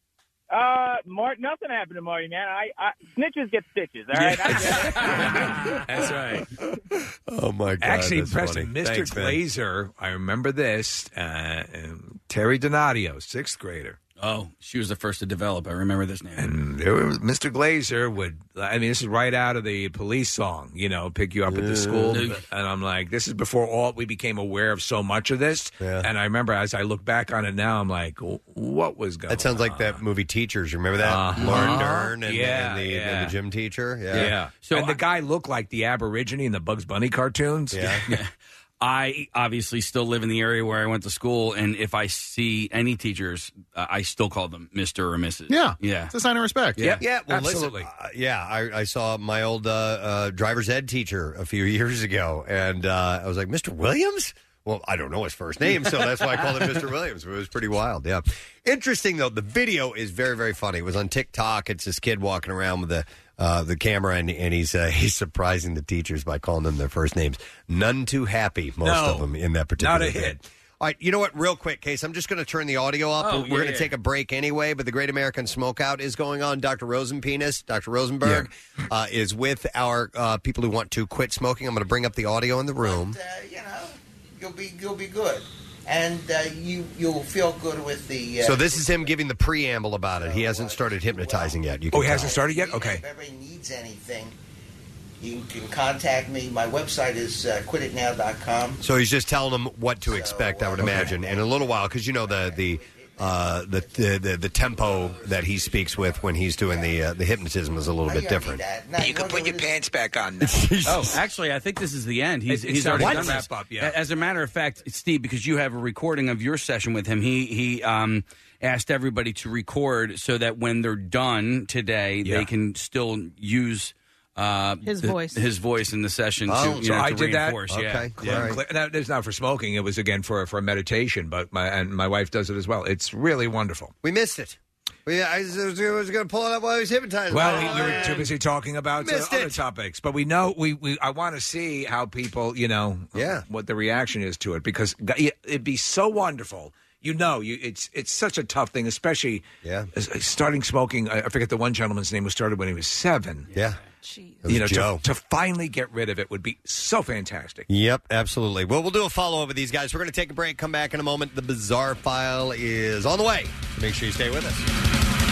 Uh, Mart, nothing happened to Marty, man. I, I snitches get stitches. All right.
That's right.
Oh my God!
Actually,
that's
Preston,
funny.
Mister
Thanks, man.
Glazer, I remember this. Uh, um, Terry Donadio, sixth grader.
Oh, she was the first to develop. I remember this name.
And there was Mister Glazer would, I mean, this is right out of the Police song, you know, pick you up at the school.
Ugh.
And I'm like, this is before all we became aware of so much of this.
Yeah.
And I remember as I look back on it now, I'm like, what was going on?
That sounds like that movie Teachers. You remember that?
Uh-huh.
Lauren Dern and,
Yeah,
and, the,
yeah.
and the gym teacher. Yeah.
Yeah. So and the guy looked like the Aborigine in the Bugs Bunny cartoons.
Yeah.
I obviously still live in the area where I went to school, and if I see any teachers, uh, I still call them Mister or Missus
Yeah.
Yeah.
It's a sign of respect.
Yeah, yeah, well,
absolutely.
Listen, uh, yeah, I, I saw my old uh, uh, driver's ed teacher a few years ago, and uh, I was like, Mister Williams? Well, I don't know his first name, so that's why I called him Mister Williams. It was pretty wild, yeah. Interesting, though, the video is very, very funny. It was on TikTok. It's this kid walking around with the uh, the camera, and, and he's uh, he's surprising the teachers by calling them their first names. None too happy, most
No,
of them, in that particular
not a
bit.
hit.
All right, you know what? Real quick, Case, I'm just going to turn the audio up.
Oh,
We're
yeah,
going to
yeah.
take a break anyway, but the Great American Smokeout is going on. Doctor Rosenpenis, Doctor Rosenberg, uh, is with our uh, people who want to quit smoking. I'm going to bring up the audio in the room.
Uh, you know, you'll be you'll be good, and uh, you you'll feel good with the. Uh,
So this is him giving the preamble about it. He hasn't started hypnotizing yet. You can
Oh, he
tell.
hasn't started yet? Okay.
If anybody needs anything, you can contact me. My website is uh, quit it now dot com.
So he's just telling them what to expect, I would imagine, in a little while, because you know the the, uh, the the the the tempo that he speaks with when he's doing the uh, the hypnotism is a little bit different.
You can put your pants back on now.
Oh, actually, I think this is the end. He's,
It- it
he's
sounds
already
like
done
a
this.
wrap up, yeah.
As a matter of fact, Steve, because you have a recording of your session with him, he he um, asked everybody to record so that when they're done today,
Yeah.
they can still use uh,
His
the-
voice.
his voice in the session.
Oh,
to, you
so
know,
I
to
did that.
reinforce. Yeah.
Yeah. Clear- Now, it's not for smoking. It was again for for meditation, but my and my wife does it as well. It's really wonderful.
We missed it. We, I was, was going to pull it up while he was hypnotizing.
Well,
Oh,
we, we were
man.
too busy talking about uh,
Missed
other
it.
topics, but we know we, we I want to see how people, you know,
Yeah.
what the reaction is to it, because g- it'd be so wonderful. You know, you it's it's such a tough thing, especially
Yeah.
as- as starting smoking. I I forget the one gentleman's name who started when he was seven.
Yeah. It was
You know,
Joe.
to, to finally get rid of it would be so fantastic.
Yep, absolutely. Well, we'll do a follow-up with these guys. We're going to take a break, come back in a moment. The Bizarre File is on the way. Make sure you stay with us.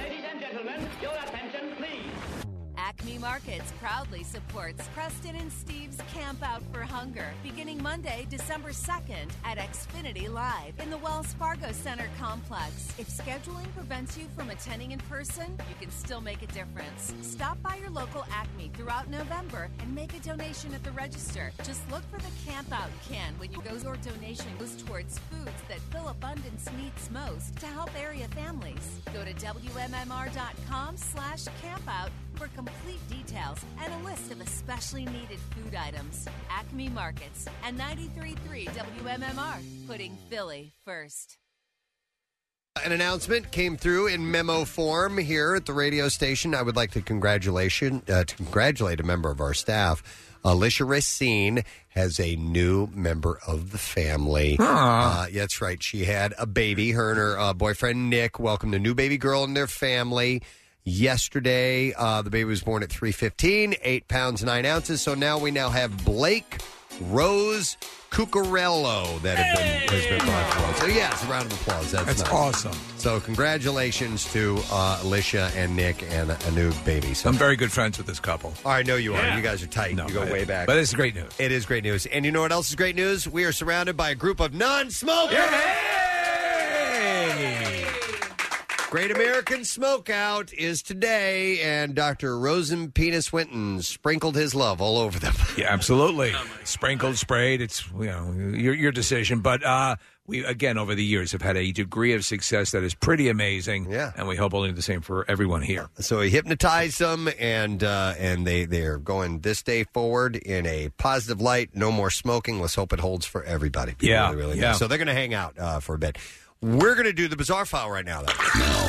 Acme Markets proudly supports Preston and Steve's Camp Out for Hunger, beginning Monday, December second at Xfinity Live in the Wells Fargo Center complex. If scheduling prevents you from attending in person, you can still make a difference. Stop by your local Acme throughout November and make a donation at the register. Just look for the Camp Out can when you go. Your donation goes towards foods that Fill Abundance needs most to help area families. Go to W M M R dot com slash campout for complete details and a list of especially needed food items. Acme Markets and ninety-three point three W M M R, putting Philly first.
An announcement came through in memo form here at the radio station. I would like to congratulation uh, to congratulate a member of our staff. Alicia Racine has a new member of the family. Uh, yeah, that's right. She had a baby. Her and her uh, boyfriend, Nick, welcomed a new baby girl in their family yesterday. Uh, the baby was born at three fifteen, eight pounds, nine ounces. So now we now have Blake Rose Cucurello that have been, has been brought forward. So, yes, a round of applause. That's,
That's
nice.
awesome.
So, congratulations to uh, Alicia and Nick and a new baby. So,
I'm very good friends with this couple.
Oh, I know you are.
Yeah.
You guys are tight.
No,
you go
but-
way back.
but it's great news.
It is great news. And you know what else is great news? We are surrounded by a group of non-smokers. Great American Smokeout is today, and Doctor Rosen Penis Winton sprinkled his love all over them.
Yeah, absolutely. Sprinkled, sprayed. It's you know your your decision. But uh, we again over the years have had a degree of success that is pretty amazing. Yeah, and we hope only the same for everyone here.
So he hypnotized them, and uh, and they they're going this day forward in a positive light. No more smoking. Let's hope it holds for everybody. Be
Yeah,
really, really
yeah.
nice. So they're going to hang out uh, for a bit. We're going to do the Bizarre File right now, though.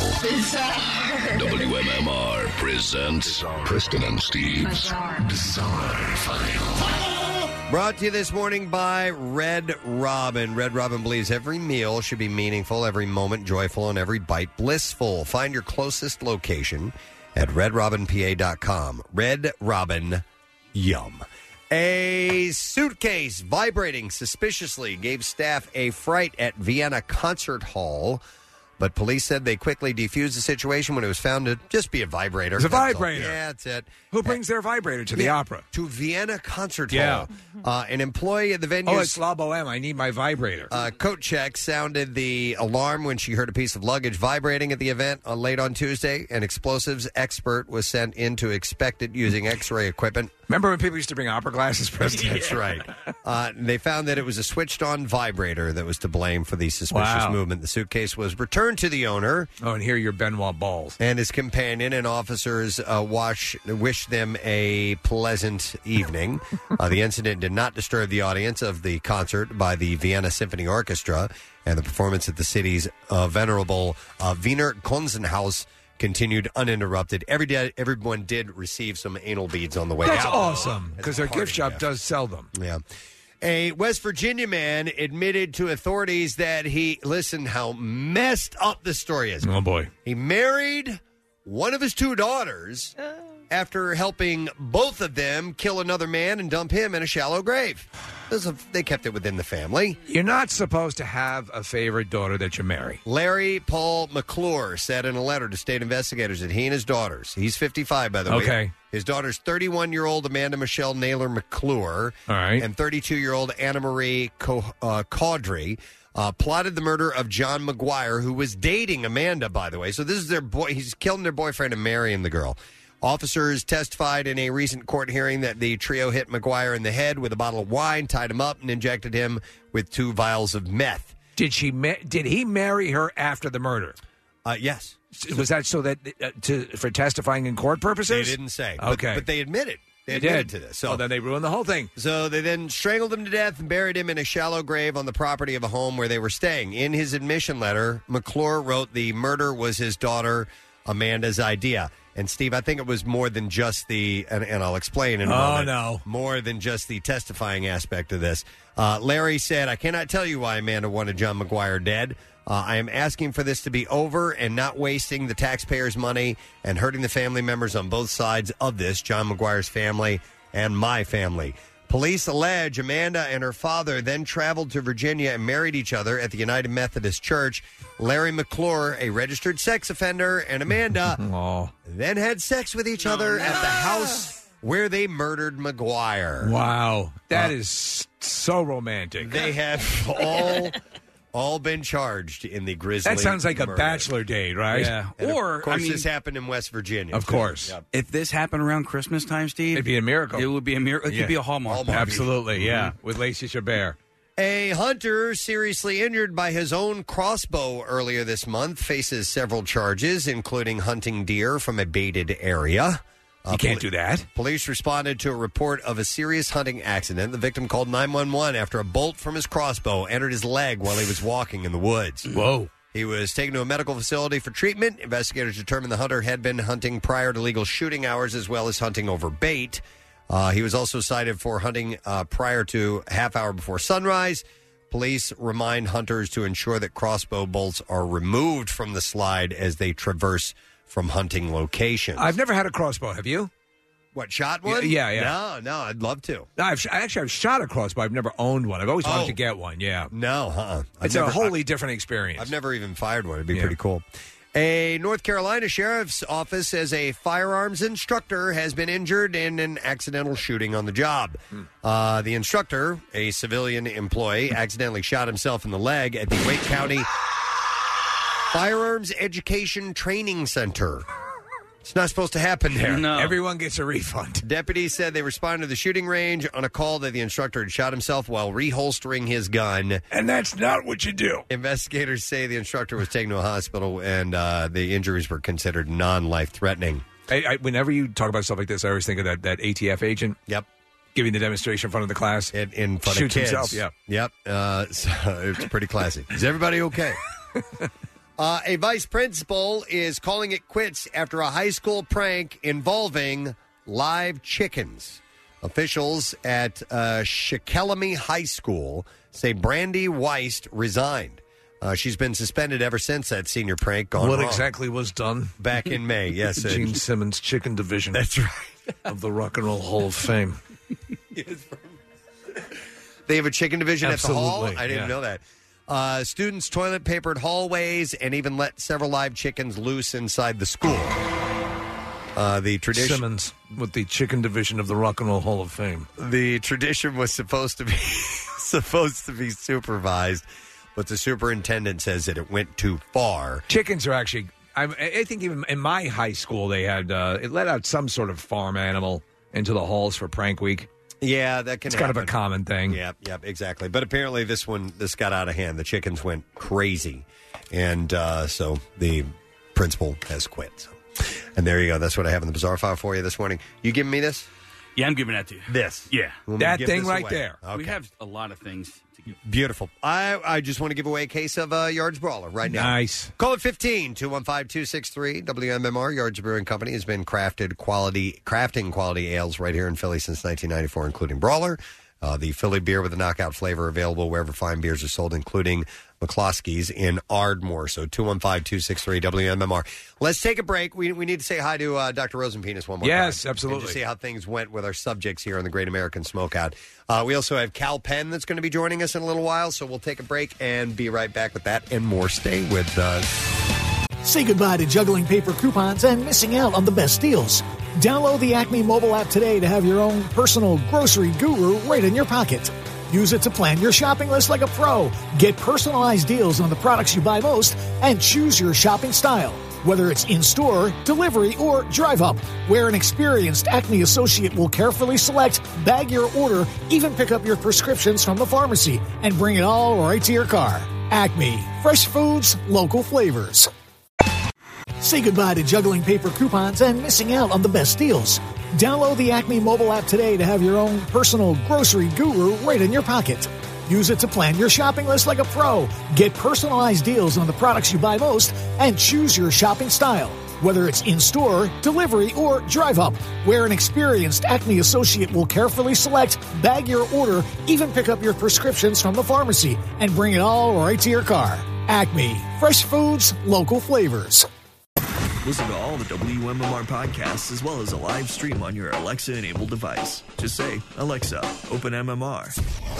W M M R presents Preston and Steve's Bizarre File.
Brought to you this morning by Red Robin. Red Robin believes every meal should be meaningful, every moment joyful, and every bite blissful. Find your closest location at red robin p a dot com. Red Robin, yum. A suitcase vibrating suspiciously gave staff a fright at Vienna Concert Hall, but police said they quickly defused the situation when it was found to just be a vibrator.
It's a
That's all.
vibrator.
Yeah, that's it.
Who brings their vibrator to the
Yeah,
opera?
To Vienna Concert
Yeah.
Hall. Uh, an employee at the venue.
Oh, it's La Boheme. I need my vibrator.
Uh, Coat Check sounded the alarm when she heard a piece of luggage vibrating at the event uh, late on Tuesday. An explosives expert was sent in to inspect it using X-ray equipment.
Remember when people used to bring opera glasses, Preston?
That's right. Uh, they found that it was a switched-on vibrator that was to blame for the suspicious
Wow.
movement. The suitcase was returned to the owner.
Oh, and here are your Benoit balls.
And his companion, and officers uh, wash, wish them a pleasant evening. uh, the incident did not disturb the audience of the concert by the Vienna Symphony Orchestra, and the performance at the city's uh, venerable uh, Wiener Konzerthaus continued uninterrupted. Every day, everyone did receive some anal beads on the way
That's
out.
awesome, because their
As a
gift
party
shop does sell them.
Yeah. A West Virginia man admitted to authorities that he, listen how messed up this story is.
Oh, boy.
He married one of his two daughters after helping both of them kill another man and dump him in a shallow grave. This is- They kept it within the family.
You're not supposed to have a favorite daughter that you marry.
Larry Paul McClure said in a letter to state investigators that he and his daughters, he's fifty-five, by the way.
Okay.
His daughter's thirty-one-year-old Amanda Michelle Naylor McClure.
All right.
And thirty-two-year-old Anna Marie Co- uh, Caudry uh, plotted the murder of John McGuire, who was dating Amanda, by the way. So this is their boy. He's killing their boyfriend and marrying the girl. Officers testified in a recent court hearing that the trio hit McGuire in the head with a bottle of wine, tied him up, and injected him with two vials of meth.
Did she? Ma- did he marry her after the murder?
Uh, yes.
Was that so that uh, to for testifying in court purposes?
They didn't say. But-
Okay,
But, they admitted. They
They
admitted
did.
to this. So
Oh, then they ruined the whole thing.
So they then strangled him to death and buried him in a shallow grave on the property of a home where they were staying. In his admission letter, McClure wrote the murder was his daughter Amanda's idea. And Steve, I think it was more than just the, and, and I'll explain in a
Oh,
moment.
no.
More than just the testifying aspect of this. Uh, Larry said, I cannot tell you why Amanda wanted John McGuire dead. Uh, I am asking for this to be over and not wasting the taxpayers' money and hurting the family members on both sides of this, John McGuire's family and my family. Police allege Amanda and her father then traveled to Virginia and married each other at the United Methodist Church. Larry McClure, a registered sex offender, and Amanda then had sex with each other at the house where they murdered McGuire.
Wow, that
Uh,
is so romantic.
They have all all been charged in the grisly
That sounds like a
murder.
bachelor date, right?
Yeah.
And
Or,
of course,
I mean-
this happened in West Virginia.
Of
too.
course.
Yep.
If this happened around Christmas time, Steve,
It'd be a miracle.
It would be a miracle. It
Yeah.
could be a Hallmark.
Hallmark.
Absolutely, yeah.
Mhm.
With Lacey Chabert.
A hunter seriously injured by his own crossbow earlier this month faces several charges, including hunting deer from a baited area.
You can't do that.
Police responded to a report of a serious hunting accident. The victim called nine one one after a bolt from his crossbow entered his leg while he was walking in the woods.
Whoa.
He was taken to a medical facility for treatment. Investigators determined the hunter had been hunting prior to legal shooting hours as well as hunting over bait. Uh, he was also cited for hunting uh, prior to half hour before sunrise. Police remind hunters to ensure that crossbow bolts are removed from the slide as they traverse from hunting locations.
I've never had a crossbow. Have you?
What, shot one?
Yeah, yeah.
No, no, I'd love to.
No, I've, actually, I've shot a crossbow. I've never owned one. I've always wanted
Oh.
to get one, yeah.
No, huh?
It's a wholly different experience.
I've never even fired one. It'd be pretty cool. A North Carolina sheriff's office says a firearms instructor has been injured in an accidental shooting on the job.
Hmm.
Uh, the instructor, a civilian employee, accidentally shot himself in the leg at the Wake County Firearms Education Training Center. It's not supposed to happen there.
No. Everyone gets a refund.
Deputies said they responded to the shooting range on a call that the instructor had shot himself while reholstering his gun.
And that's not what you do.
Investigators say the instructor was taken to a hospital and uh, the injuries were considered non-life-threatening.
I, I, whenever you talk about stuff like this, I always think of that, that A T F agent.
Yep.
Giving the demonstration in front of the class.
In, in front
Shoots
of kids.
himself, yeah.
Yep. Uh, so it's pretty classy. Is everybody okay? Uh, a vice principal is calling it quits after a high school prank involving live chickens. Officials at uh, Shikellamy High School say Brandy Weist resigned. Uh, she's been suspended ever since that senior prank gone
What
wrong.
exactly was done?
Back in May, yes. uh,
Gene Simmons Chicken Division.
That's right.
Of the Rock and Roll Hall of Fame.
They have a chicken division at the hall?
Absolutely,
I didn't
yeah.
know that. Uh, students toilet papered hallways and even let several live chickens loose inside the school. Uh, the tradition
Simmons with the Chicken Division of the Rock and Roll Hall of Fame.
The tradition was supposed to be supposed to be supervised, but the superintendent says that it went too far.
Chickens are actually, I, I think even in my high school, they had, uh, it let out some sort of farm animal into the halls for prank week.
Yeah, that can
It's
happen.
kind of a common thing.
Yep, yep, exactly. But apparently this one, this got out of hand. The chickens went crazy. And uh, so the principal has quit. So. And there you go. That's what I have in the bizarre file for you this morning. You giving me this?
Yeah, I'm giving that to you.
This?
Yeah.
Want me to give this away? Okay.
We have a lot of things to give.
Beautiful. I, I just want to give away a case of uh, Yards Brawler right now.
Nice.
Call it fifteen, two one five, two six three, W M M R. Yards Brewing Company has been crafted quality, crafting quality ales right here in Philly since nineteen ninety-four, including Brawler. Uh, the Philly beer with a knockout flavor available wherever fine beers are sold, including McCloskey's in Ardmore. So two one five, two six three, W M M R. Let's take a break. We we need to say hi to uh, Doctor Rosenpenis one more time.
Yes, absolutely.
And to see how things went with our subjects here on the Great American Smokeout. Uh, we also have Cal Penn that's going to be joining us in a little while, so we'll take a break and be right back with that and more. Stay with us.
Say goodbye to juggling paper coupons and missing out on the best deals. Download the Acme mobile app today to have your own personal grocery guru right in your pocket. Use it to plan your shopping list like a pro. Get personalized deals on the products you buy most and choose your shopping style. Whether it's in-store, delivery, or drive-up, where an experienced Acme associate will carefully select, bag your order, even pick up your prescriptions from the pharmacy, and bring it all right to your car. Acme. Fresh foods, local flavors. Say goodbye to juggling paper coupons and missing out on the best deals. Download the Acme mobile app today to have your own personal grocery guru right in your pocket. Use it to plan your shopping list like a pro. Get personalized deals on the products you buy most and choose your shopping style. Whether it's in-store, delivery, or drive-up, where an experienced Acme associate will carefully select, bag your order, even pick up your prescriptions from the pharmacy, and bring it all right to your car. Acme. Fresh foods, local flavors.
Listen to all the W M M R podcasts as well as a live stream on your Alexa-enabled device. Just say, Alexa, open M M R.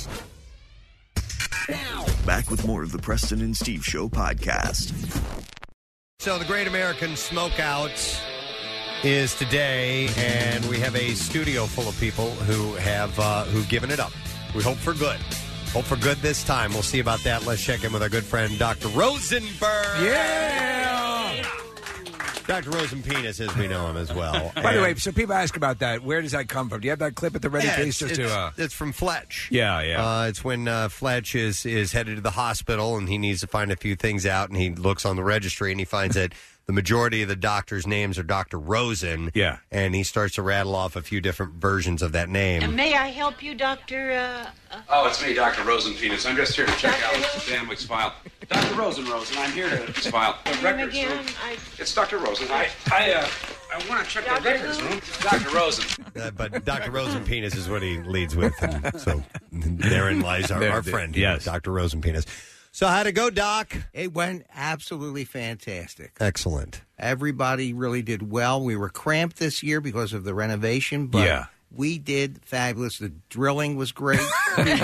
Back with more of the Preston and Steve Show podcast.
So the Great American Smokeout is today, and we have a studio full of people who have uh, who've given it up. We hope for good. Hope for good this time. We'll see about that. Let's check in with our good friend, Doctor Rosenberg.
Yeah!
Doctor Rosenpenis, as we know him as well.
By the
And-
way, so people ask about that. Where does that come from? Do you have that clip at the ready
Yeah,
case
it's,
just
it's,
to? Uh...
it's from Fletch.
Yeah, yeah.
Uh, it's when uh, Fletch is is headed to the hospital and he needs to find a few things out, and he looks on the registry and he finds that the majority of the doctors' names are Doctor Rosen.
Yeah.
And he starts to rattle off a few different versions of that name.
And may I help you, Doctor Uh, uh,
Oh, it's me, Doctor Rosenpenis. I'm just here to check out Mister Danwick's file. Doctor Rosenrose, and I'm here to file the
name
records
again?
room.
I,
It's Doctor Rosen. I, I, uh, I want to check the records room. Doctor Rosen.
Uh, but Doctor Rosenpenis is what he leads with. And so therein lies our,
There
our
it is.
friend,
Yes.
Doctor Rosenpenis. So how'd it go, Doc?
It went absolutely fantastic.
Excellent.
Everybody really did well. We were cramped this year because of the renovation, but
Yeah.
we did fabulous. The drilling was great. It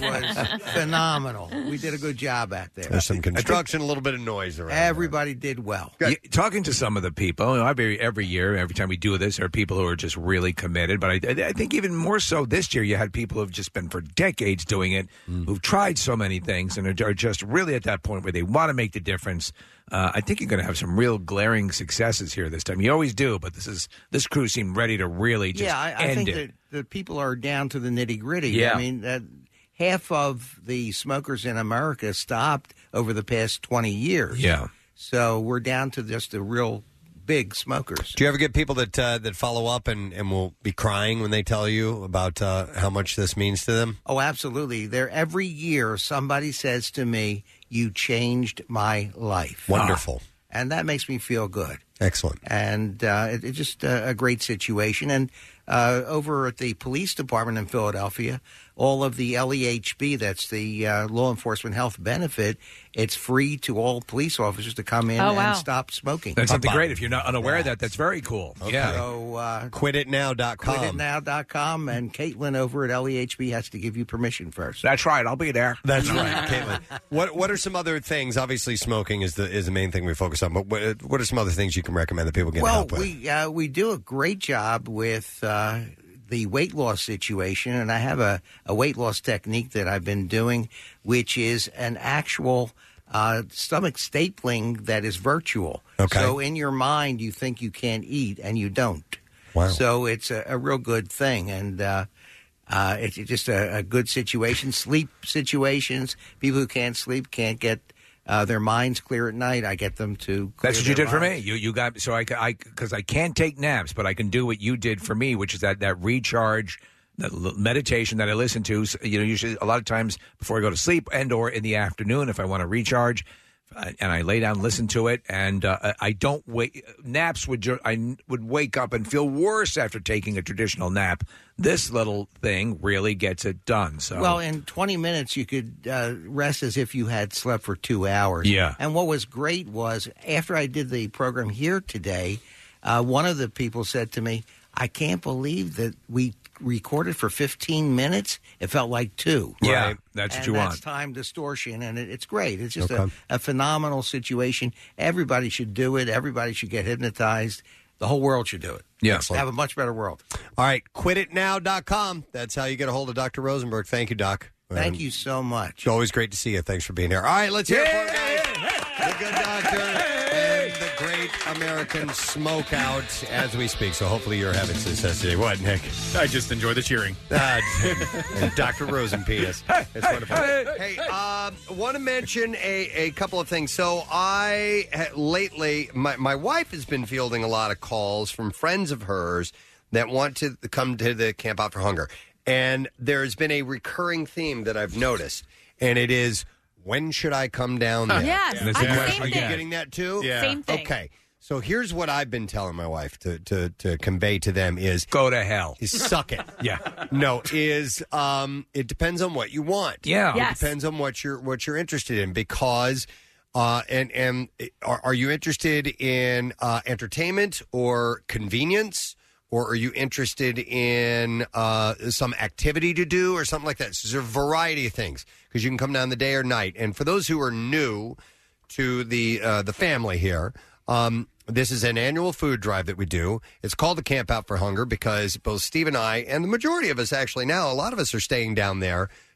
was phenomenal. We did a good job out there.
There's some construction, a little bit of noise around.
Everybody did well.
Yeah, talking to some of the people, you know, every every year, every time we do this, there are people who are just really committed. But I, I think even more so this year, you had people who've just been for decades doing it, who've tried so many things, and are, are just really at that point where they want to make the difference. Uh, I think you're going to have some real glaring successes here this time. You always do, but this is this crew seemed ready to really just
yeah, I, I
end
think
it.
that the people are down to the nitty gritty.
Yeah.
I mean, uh, half of the smokers in America stopped over the past twenty years.
Yeah.
So we're down to just the real big smokers.
Do you ever get people that uh, that follow up and, and will be crying when they tell you about uh, how much this means to them?
Oh, absolutely. There every year somebody says to me, "You changed my life."
Wonderful.
And that makes me feel good.
Excellent.
And uh, it, it's just a, a great situation. And uh, over at the police department in Philadelphia, all of the L E H B, that's the uh, law enforcement health benefit, it's free to all police officers to come in
Oh, wow.
and stop smoking.
That's something great. If you're not unaware of that, that's very cool. Yeah.
So, uh,
quit it now dot com.
quit it now dot com, and Caitlin over at L E H B has to give you permission first.
That's right. I'll be there.
That's right, Caitlin. What What are some other things? Obviously, smoking is the is the main thing we focus on. But what, what are some other things you can recommend that people can
well,
help with?
we uh, we do a great job with uh, the weight loss situation, and I have a, a weight loss technique that I've been doing, which is an actual uh, stomach stapling that is virtual.
Okay.
So in your mind, you think you can't eat, and you don't.
Wow.
So it's a, a real good thing, and uh, uh, it's just a, a good situation. Sleep situations, people who can't sleep can't get uh, their minds clear at night. I get them to clear
That's what you
their
did for me.
minds.
You you got so I I because I can't take naps, but I can do what you did for me, which is that that recharge, that l- meditation that I listen to. So, you know, usually a lot of times before I go to sleep and or in the afternoon if I want to recharge. Uh, and I lay down, listen to it, and uh, I don't wake. Naps would ju- I would wake up and feel worse after taking a traditional nap. This little thing really gets it done. So
Well, in twenty minutes, you could uh, rest as if you had slept for two hours.
Yeah.
And what was great was after I did the program here today, uh, one of the people said to me, I can't believe that we recorded for fifteen minutes. It felt like two.
Yeah, Right. that's what
And
you
that's
want.
time distortion, and it, it's great. It's just
Okay.
a, a phenomenal situation. Everybody should do it. Everybody should get hypnotized. The whole world should do it.
Yeah.
Have a much better world.
All right, quit it now dot com. That's how you get a hold of Doctor Rosenberg. Thank you, Doc.
Thank
And
you so much.
It's always great to see you. Thanks for being here. All right, let's hear it for it, guys. The good doctor and the great American smokeout as we speak. So hopefully you're having success today. What, Nick?
I just enjoy the cheering.
Uh, and Doctor Rosenpenis. It's wonderful. Hey, um, want to mention a, a couple of things. So I ha- lately, my, my wife has been fielding a lot of calls from friends of hers that want to come to the Camp Out for Hunger. And there's been a recurring theme that I've noticed, and it is, when should I come down there?
Yes,
And it's
I'm
a
the
question.
same
Are you
thing.
getting that too?
Yeah. Same thing.
Okay. So here's what I've been telling my wife to, to, to convey to them is
go to hell.
Is suck it.
Yeah.
No, is um it depends on what you want.
Yeah.
It
Yes.
depends on what you're what you're interested in because uh and and are, are you interested in uh entertainment or convenience? Or are you interested in uh, some activity to do or something like that? So there's a variety of things because you can come down the day or night. And for those who are new to the uh, the family here, um, this is an annual food drive that we do. It's called the Camp Out for Hunger because both Steve and I, and the majority of us actually now, a lot of us are staying down there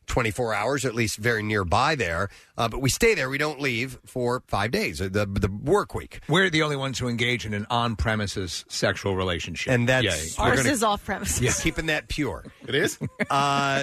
twenty-four hours, or at least very nearby there. Uh, but we stay there. We don't leave for five days, the, the work week.
We're the only ones who engage in an on-premises sexual relationship.
And that's...
Yeah.
we're
Ours
gonna-
is off premises.
Yeah, keeping that pure.
It is?
Uh,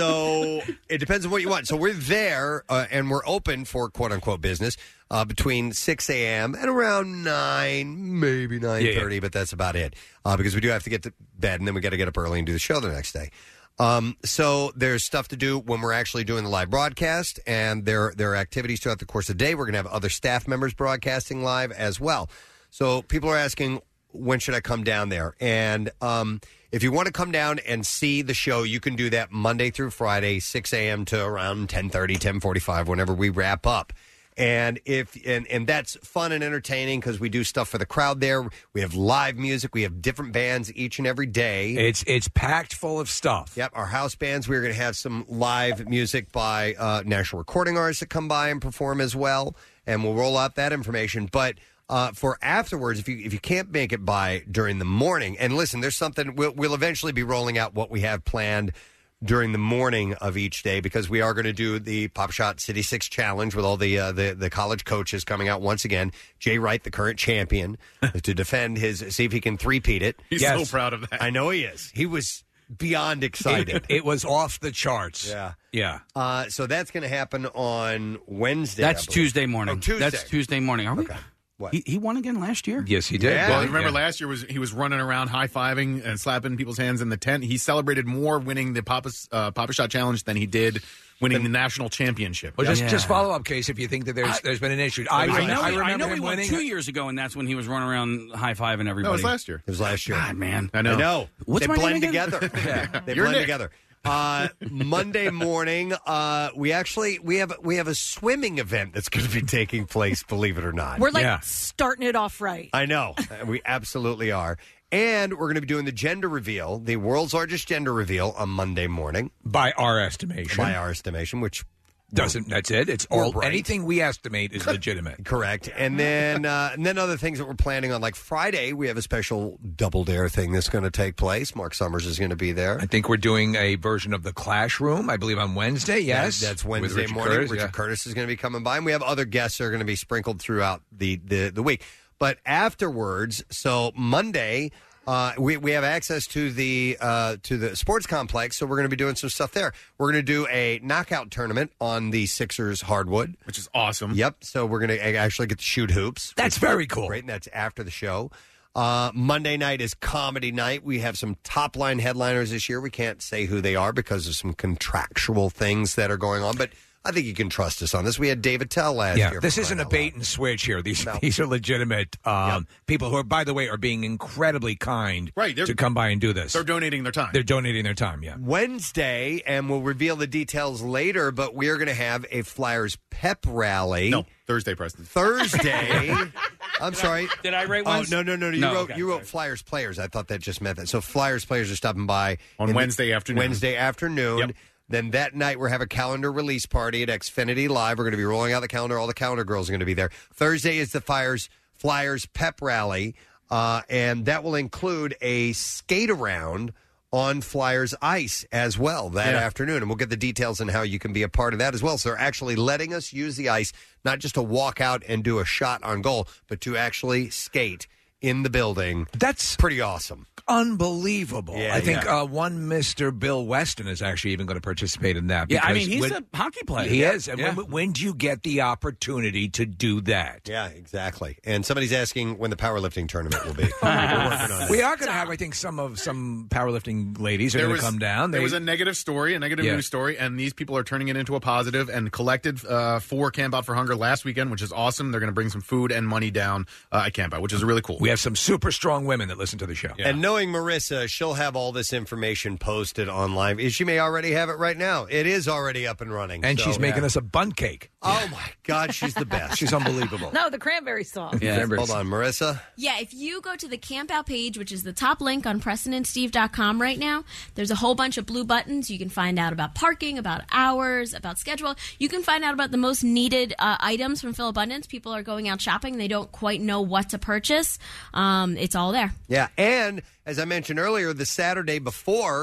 so it depends on what you want. So we're there, uh, and we're open for quote-unquote business uh, between six a.m. and around nine, maybe nine thirty,
yeah.
but that's about it. Uh, because we do have to get to bed, and then we got to get up early and do the show the next day. Um, so there's stuff to do when we're actually doing the live broadcast, and there, there are activities throughout the course of the day. We're going to have other staff members broadcasting live as well. So people are asking, when should I come down there? And um, if you want to come down and see the show, you can do that Monday through Friday, six a.m. to around ten thirty, ten forty-five, whenever we wrap up. And if and, and that's fun and entertaining because we do stuff for the crowd there. We have live music. We have different bands each and every day.
It's it's packed full of stuff.
Yep, our house bands. We're going to have some live music by uh, national recording artists that come by and perform as well, and we'll roll out that information. But uh, for afterwards, if you if you can't make it by during the morning, and listen, there's something we'll, we'll eventually be rolling out what we have planned during the morning of each day, because we are going to do the Pop Shot City Six Challenge with all the, uh, the the college coaches coming out once again. Jay Wright, the current champion, to defend his, see if he can three-peat it.
He's so proud of that.
I know he is. He was beyond excited.
It, it was off the charts.
Yeah.
Yeah.
Uh, so that's going to happen on Wednesday.
That's
I believe.
Tuesday morning.
Oh, Tuesday.
That's Tuesday morning. Are we?
Okay. What?
He, he won again last year?
Yes, he did.
Well, remember last year was he was running around high-fiving and slapping people's hands in the tent. He celebrated more winning the Papa, uh, Papa Shot Challenge than he did winning the national championship.
Well, just just follow up, Case, if you think that there's
I-
there's been an issue.
I,
I,
I know,
I
he-
remember
I know
him
he won
winning.
two years ago, and that's when he was running around high-fiving everybody.
No, it was last year.
It was last year.
God, man.
I know.
I know.
What's
they
my
blend
name again?
together.
Yeah.
They
You're
blend
Nick.
together. Uh, Monday morning, uh, we actually we have we have a swimming event that's going to be taking place. Believe it or not,
We're like starting it off right.
I know. Uh, We absolutely are. And we're going to be doing the gender reveal, the world's largest gender reveal on Monday morning.
By our estimation.
By our estimation, which
Doesn't that's it? It's
We're
all
right.
anything we estimate is legitimate.
Correct. And then uh, and then other things that we're planning on, like Friday, we have a special Double Dare thing that's going to take place. Mark Summers is going to be there.
I think we're doing a version of the Clash Room, I believe, on Wednesday. Yes,
That- that's
With
Wednesday
Richard
morning.
Curtis,
Richard
yeah.
Curtis is going to be coming by, and we have other guests that are going to be sprinkled throughout the, the, the week. But afterwards, so Monday, uh, we we have access to the uh, to the sports complex, so we're going to be doing some stuff there. We're going to do a knockout tournament on the Sixers hardwood,
which is awesome.
Yep. So we're going to actually get to shoot hoops.
That's
which is
very cool.
Great, and that's after the show. Uh, Monday night is comedy night. We have some top line headliners this year. We can't say who they are because of some contractual things that are going on, but I think you can trust us on this. We had David Tell last
Yeah,
year.
this
for
isn't
crying
a
out
bait and switch here. These these are legitimate um, people who are, by the way, are being incredibly kind
Right, they're-
to come by and do this.
They're donating their time.
They're donating their time, yeah.
Wednesday, and we'll reveal the details later, but we are going to have a Flyers pep rally.
No, Thursday, Preston.
Thursday. I'm sorry.
Did I write
Oh,
Wednesday?
no, no, no. You
No,
wrote
okay,
you wrote Flyers players. I thought that just meant that. So Flyers players are stopping by
On
in the-
Wednesday afternoon.
Wednesday afternoon.
Yep.
Then that night, we're have a calendar release party at Xfinity Live. We're going to be rolling out the calendar. All the calendar girls are going to be there. Thursday is the Flyers Flyers pep rally, uh, and that will include a skate around on Flyers ice as well that
Yeah.
afternoon. And we'll get the details on how you can be a part of that as well. So they're actually letting us use the ice, not just to walk out and do a shot on goal, but to actually skate in the building.
That's
pretty awesome.
Unbelievable.
Yeah,
I think
yeah.
uh, one Mister Bill Weston is actually even going to participate in that.
Yeah, I
because
mean, he's
when-
a hockey player.
He
Yeah.
is. And
Yeah.
when, when do you get the opportunity to do that?
Yeah, exactly. And somebody's asking when the powerlifting tournament will be. We're working on it.
We are going to have, I think, some of some powerlifting ladies are
There
going to
was-
come down.
There
They-
was a negative story, a negative
Yeah.
news story, and these people are turning it into a positive and collected uh, for Camp Out for Hunger last weekend, which is awesome. They're going to bring some food and money down uh, at Camp Out, which is really cool.
We have some super strong women that listen to the show.
And knowing Marissa, she'll have all this information posted online. She may already have it right now. It is already up and running.
And
So-
she's making us a bun cake.
Oh, my God, she's the best.
She's unbelievable.
No, the cranberry sauce.
Yeah. Hold on, Marissa.
Yeah, if you go to the Camp Out page, which is the top link on Preston and Steve dot com right now, there's a whole bunch of blue buttons. You can find out about parking, about hours, about schedule. You can find out about the most needed uh, items from Phil Abundance. People are going out shopping. They don't quite know what to purchase. Um, it's all there.
Yeah, and as I mentioned earlier, the Saturday before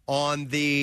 on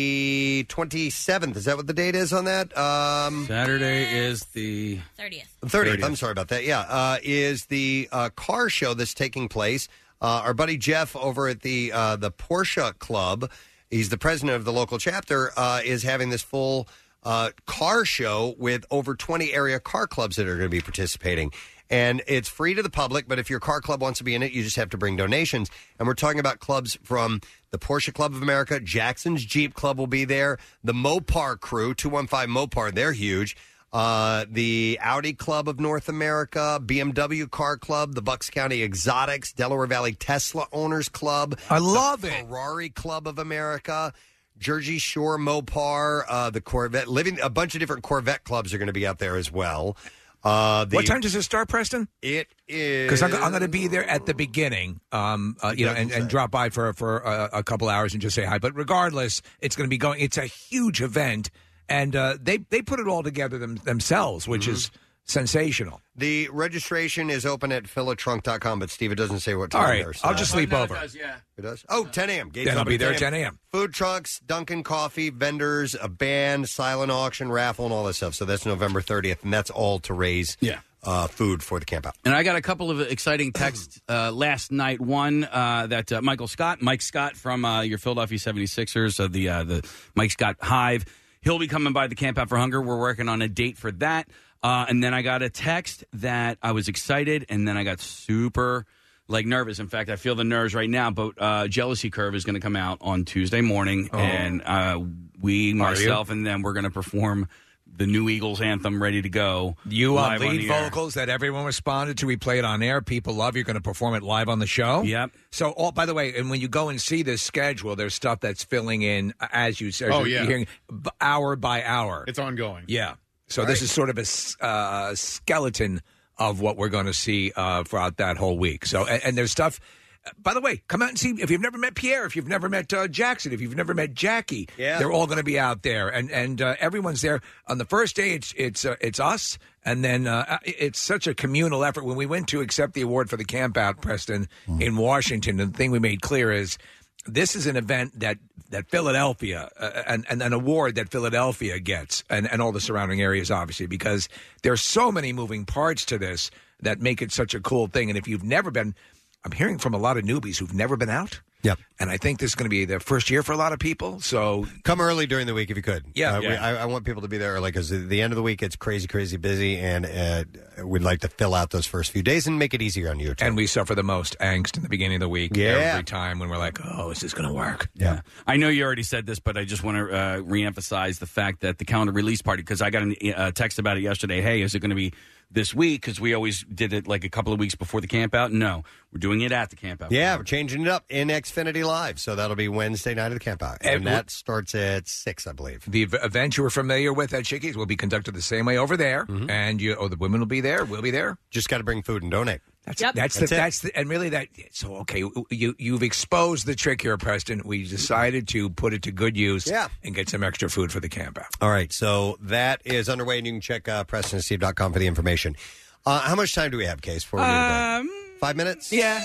the twenty-seventh. Is that what the date is on that? Um,
Saturday is the
thirtieth.
thirtieth. I'm sorry about that. Yeah, uh, is the uh, car show that's taking place. Uh, our buddy Jeff over at the uh, the Porsche Club, he's the president of the local chapter, uh, is having this full uh, car show with over twenty area car clubs that are going to be participating. And it's free to the public, but if your car club wants to be in it, you just have to bring donations. And we're talking about clubs from the Porsche Club of America, Jackson's Jeep Club will be there, the Mopar crew, two one five Mopar, they're huge, uh, the Audi Club of North America, B M W Car Club, the Bucks County Exotics, Delaware Valley Tesla Owners Club.
I love
the
it.
Ferrari Club of America, Jersey Shore Mopar, uh, the Corvette, living a bunch of different Corvette clubs are going to be out there as well. Uh, the,
what time does it start, Preston?
It is
because I'm, I'm going to be there at the beginning, um, uh, you know, and, and drop by for for a, a couple hours and just say hi. But regardless, it's going to be going. It's a huge event, and uh, they they put it all together them, themselves, which is sensational.
The registration is open at fill a trunk dot com, but Steve, it doesn't say what time.
All right,
there, so
I'll just sleep
no,
over.
It does, yeah. It does? Oh, ten a.m. Gates
Then I'll
open
be there at ten a.m.
Food trucks, Dunkin' Coffee, vendors, a band, silent auction, raffle, and all that stuff. So that's November thirtieth, and that's all to raise
Yeah.
uh, food for the camp out.
And I got a couple of exciting texts uh, last night. One uh, that uh, Michael Scott, Mike Scott from uh, your Philadelphia seventy-sixers, uh, the uh, the Mike Scott Hive, he'll be coming by the Camp Out for Hunger. We're working on a date for that. Uh, and then I got a text that I was excited, and then I got super like nervous. In fact, I feel the nerves right now. But uh, Jealousy Curve is going to come out on Tuesday morning,
Oh.
and uh, we,
Are
myself,
you?
and them, we're going to perform the new Eagles anthem, ready to go.
You on
live on
lead
the air.
vocals that everyone responded to. We play it on air. People love. You're going to perform it live on the show.
Yep.
So, all, by the way, and when you go and see this schedule, there's stuff that's filling in as you say.
Oh,
you're
yeah.
hearing b- hour by hour.
It's ongoing.
Yeah. So
All
this
right.
is sort of a s- uh, skeleton of what we're going to see uh, throughout that whole week. So, and, and there's stuff. By the way, come out and see. If you've never met Pierre, if you've never met uh, Jackson, if you've never met Jackie,
Yeah.
they're all going to be out there, and and uh, everyone's there. On the first day, it's it's uh, it's us, and then uh, it's such a communal effort. When we went to accept the award for the Camp Out, Preston, in Washington, the thing we made clear is this is an event that that Philadelphia, uh, and, and an award that Philadelphia gets, and, and all the surrounding areas, obviously, because there's so many moving parts to this that make it such a cool thing. And if you've never been, I'm hearing from a lot of newbies who've never been out.
Yep.
And I think this is going to be the first year for a lot of people. So
Come early during the week if you could.
Yeah,
Uh, we-
yeah.
I, I want people to be there early because at the end of the week it's crazy, crazy busy, and uh, we'd like to fill out those first few days and make it easier on you. Too.
And we suffer the most angst in the beginning of the week.
Yeah.
Every time when we're like, oh, is this going to work?
Yeah. I know you already said this, but I just want to uh, reemphasize the fact that the calendar release party, because I got a uh, text about it yesterday. Hey, is it going to be this week? Because we always did it like a couple of weeks before the camp out. No, we're doing it at the camp out.
Yeah, we're changing it up in Xfinity Live, so that'll be Wednesday night of the camp out, and,
And
that starts at six, I believe.
The ev- event you were familiar with at Chickies will be conducted the same way over there,
Mm-hmm.
and you, oh, the women will be there. We'll be there.
Just got to bring food and donate.
That's
Yep.
that's,
That's
the
it.
that's the, and really that so okay. You you've exposed the trick here, Preston. We decided to put it to good use,
Yeah.
and get some extra food for the camp out.
All right, so that is underway, and you can check uh, preston and steve dot com for the information. Uh, how much time do we have, Case, for
Um,
Five minutes?
Yeah.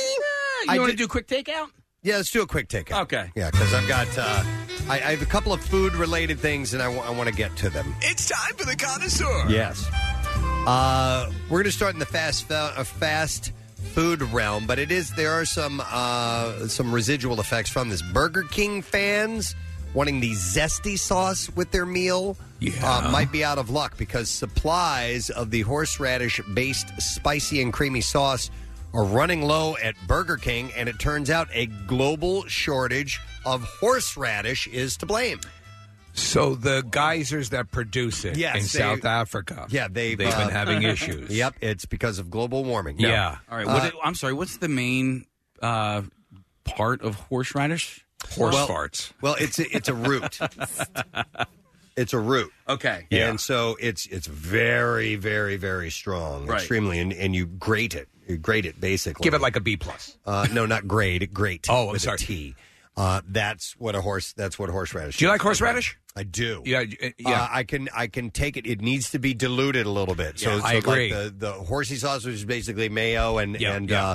I
You want to
did-
do a quick takeout?
Yeah, let's do a quick takeout.
Okay.
Yeah, because I've got uh, I, I have a couple of food-related things, and I want to get to them.
It's time for the connoisseur.
Yes. Uh, we're going to start in the fast fa- uh, fast food realm, but it is there are some uh, some residual effects from this. Burger King fans wanting the zesty sauce with their meal uh, might be out of luck because supplies of the horseradish-based spicy and creamy sauce are running low at Burger King, and it turns out a global shortage of horseradish is to blame.
So the geysers that produce it
Yes,
in
they-
South Africa,
Yeah, they've,
they've
uh,
been having issues.
Yep, it's because of global warming. No.
Yeah.
All right.
Uh,
What, I'm sorry. What's the main uh, part of horseradish?
Horse
Well-
farts.
Well, it's a, it's a root. It's a root.
Okay.
And so it's it's very, very, very strong,
Right.
extremely, and, and you grate it. You grate it basically.
Give it like a B plus.
Uh, no, not grade. Grate.
Oh, I'm
with
sorry.
A T. Uh, that's what a horse. That's what horseradish.
Do you
is.
like horseradish?
I do.
Yeah, y- yeah.
Uh, I can I can take it. It needs to be diluted a little bit. So,
Yeah,
so
I agree.
Like the the horsey sauce, which is basically mayo and
Yeah,
and
yeah.
Uh,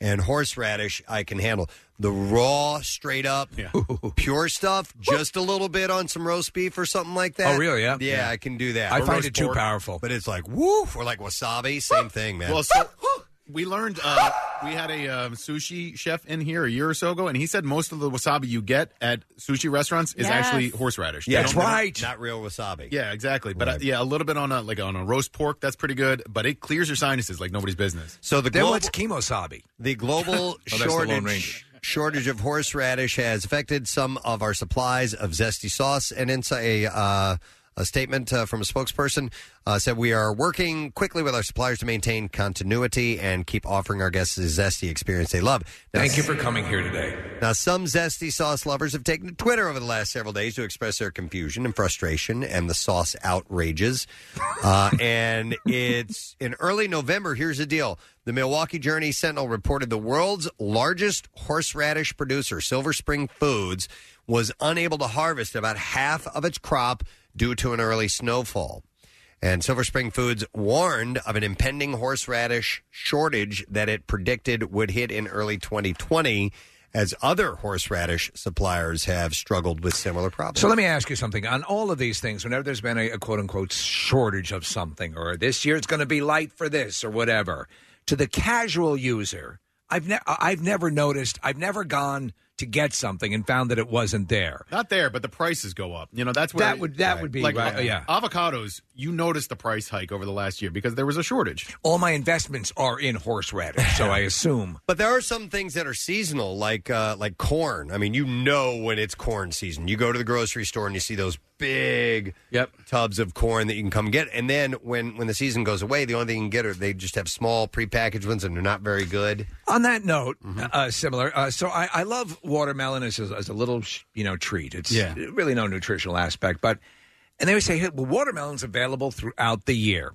And horseradish, I can handle. The raw, straight up, pure stuff, just a little bit on some roast beef or something like that.
Oh, really? Yeah.
Yeah, I can do that.
I
Or
find
roast
it too
pork.
powerful.
But it's like, woo, or like wasabi, same thing, man.
Well, so we learned uh, we had a um, sushi chef in here a year or so ago, and he said most of the wasabi you get at sushi restaurants is
Yes.
actually horseradish.
Yeah,
They
that's
don't-
right. Not real wasabi.
Yeah, exactly. But uh, yeah, a little bit on a like on a roast pork, that's pretty good. But it clears your sinuses like nobody's business.
So the
Then
global,
what's kemosabi?
The global
Oh, that's the Lone Ranger.
shortage shortage of horseradish has affected some of our supplies of zesty sauce. And in a, uh, a statement uh, from a spokesperson uh, said, we are working quickly with our suppliers to maintain continuity and keep offering our guests the zesty experience they love. Now,
Thank you for coming here today.
Now, some zesty sauce lovers have taken to Twitter over the last several days to express their confusion and frustration and the sauce outrages. Uh, and it's in early November. Here's the deal. The Milwaukee Journey Sentinel reported the world's largest horseradish producer, Silver Spring Foods, was unable to harvest about half of its crop due to an early snowfall. And Silver Spring Foods warned of an impending horseradish shortage that it predicted would hit in early twenty twenty, as other horseradish suppliers have struggled with similar problems.
So let me ask you something. On all of these things, whenever there's been a, a quote-unquote shortage of something, or this year it's going to be light for this or whatever, to the casual user, I've, ne- I've never noticed, I've never gone to get something and found that it wasn't there.
Not there, but the prices go up. You know, that's where
That would- that would be
like
right,
uh,
yeah.
Avocados, you noticed the price hike over the last year because there was a shortage.
All my investments are in horseradish, so I assume.
But there are some things that are seasonal, like uh, like corn. I mean, you know when it's corn season. You go to the grocery store and you see those big
yep.
tubs of corn that you can come get. And then when, when the season goes away, the only thing you can get are they just have small prepackaged ones and they're not very good.
On that note,
Mm-hmm.
uh, similar. Uh, so I, I love watermelon as a, as a little, you know, treat. It's
Yeah.
really no nutritional aspect, but and they would say, hey, well, watermelon's available throughout the year.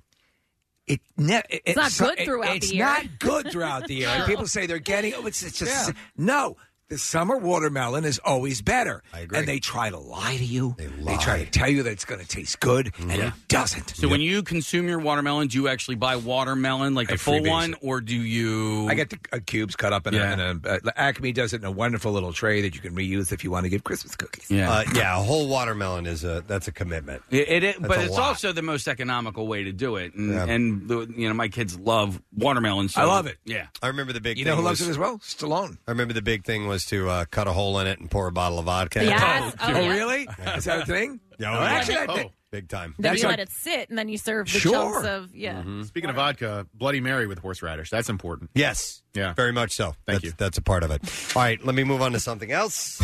It ne- it-
It's not
so-
good throughout
it's
the year.
not good throughout the year. And people say they're getting. Oh, it's, it's just
Yeah.
no. The summer watermelon is always better.
I agree.
And they try to lie to you. They, try to tell you that it's going to taste good, and it doesn't.
So when you consume your watermelon, do you actually buy watermelon, like
I
the full
freebase
one,
it.
or do you?
I get the uh, cubes cut up in
Yeah.
a, in a uh, Acme does it in a wonderful little tray that you can reuse if you want to give Christmas cookies.
Yeah.
Uh, yeah, a whole watermelon is a that's a commitment.
It, it, it-
That's
but
a
it's
lot.
also the most economical way to do it, and,
Yeah.
and the, you know my kids love watermelon. So,
I love it.
Yeah,
I remember the big
You
thing
know who loves
was-
it as well? Stallone.
I remember the big thing was to uh, cut a hole in it and pour a bottle of vodka.
Yes.
Oh,
Oh, yeah.
really? Is that a thing?
Yeah,
Oh,
yeah.
actually, I
Oh.
think-
Big time.
Then
That's
you
a-
let it sit, and then you serve the
Sure.
chunks of yeah.
Speaking of vodka, Bloody Mary with horseradish. That's important.
Yes.
Yeah.
Very much so.
Thank
that's,
you.
That's a part of it. All right, let me move on to something else.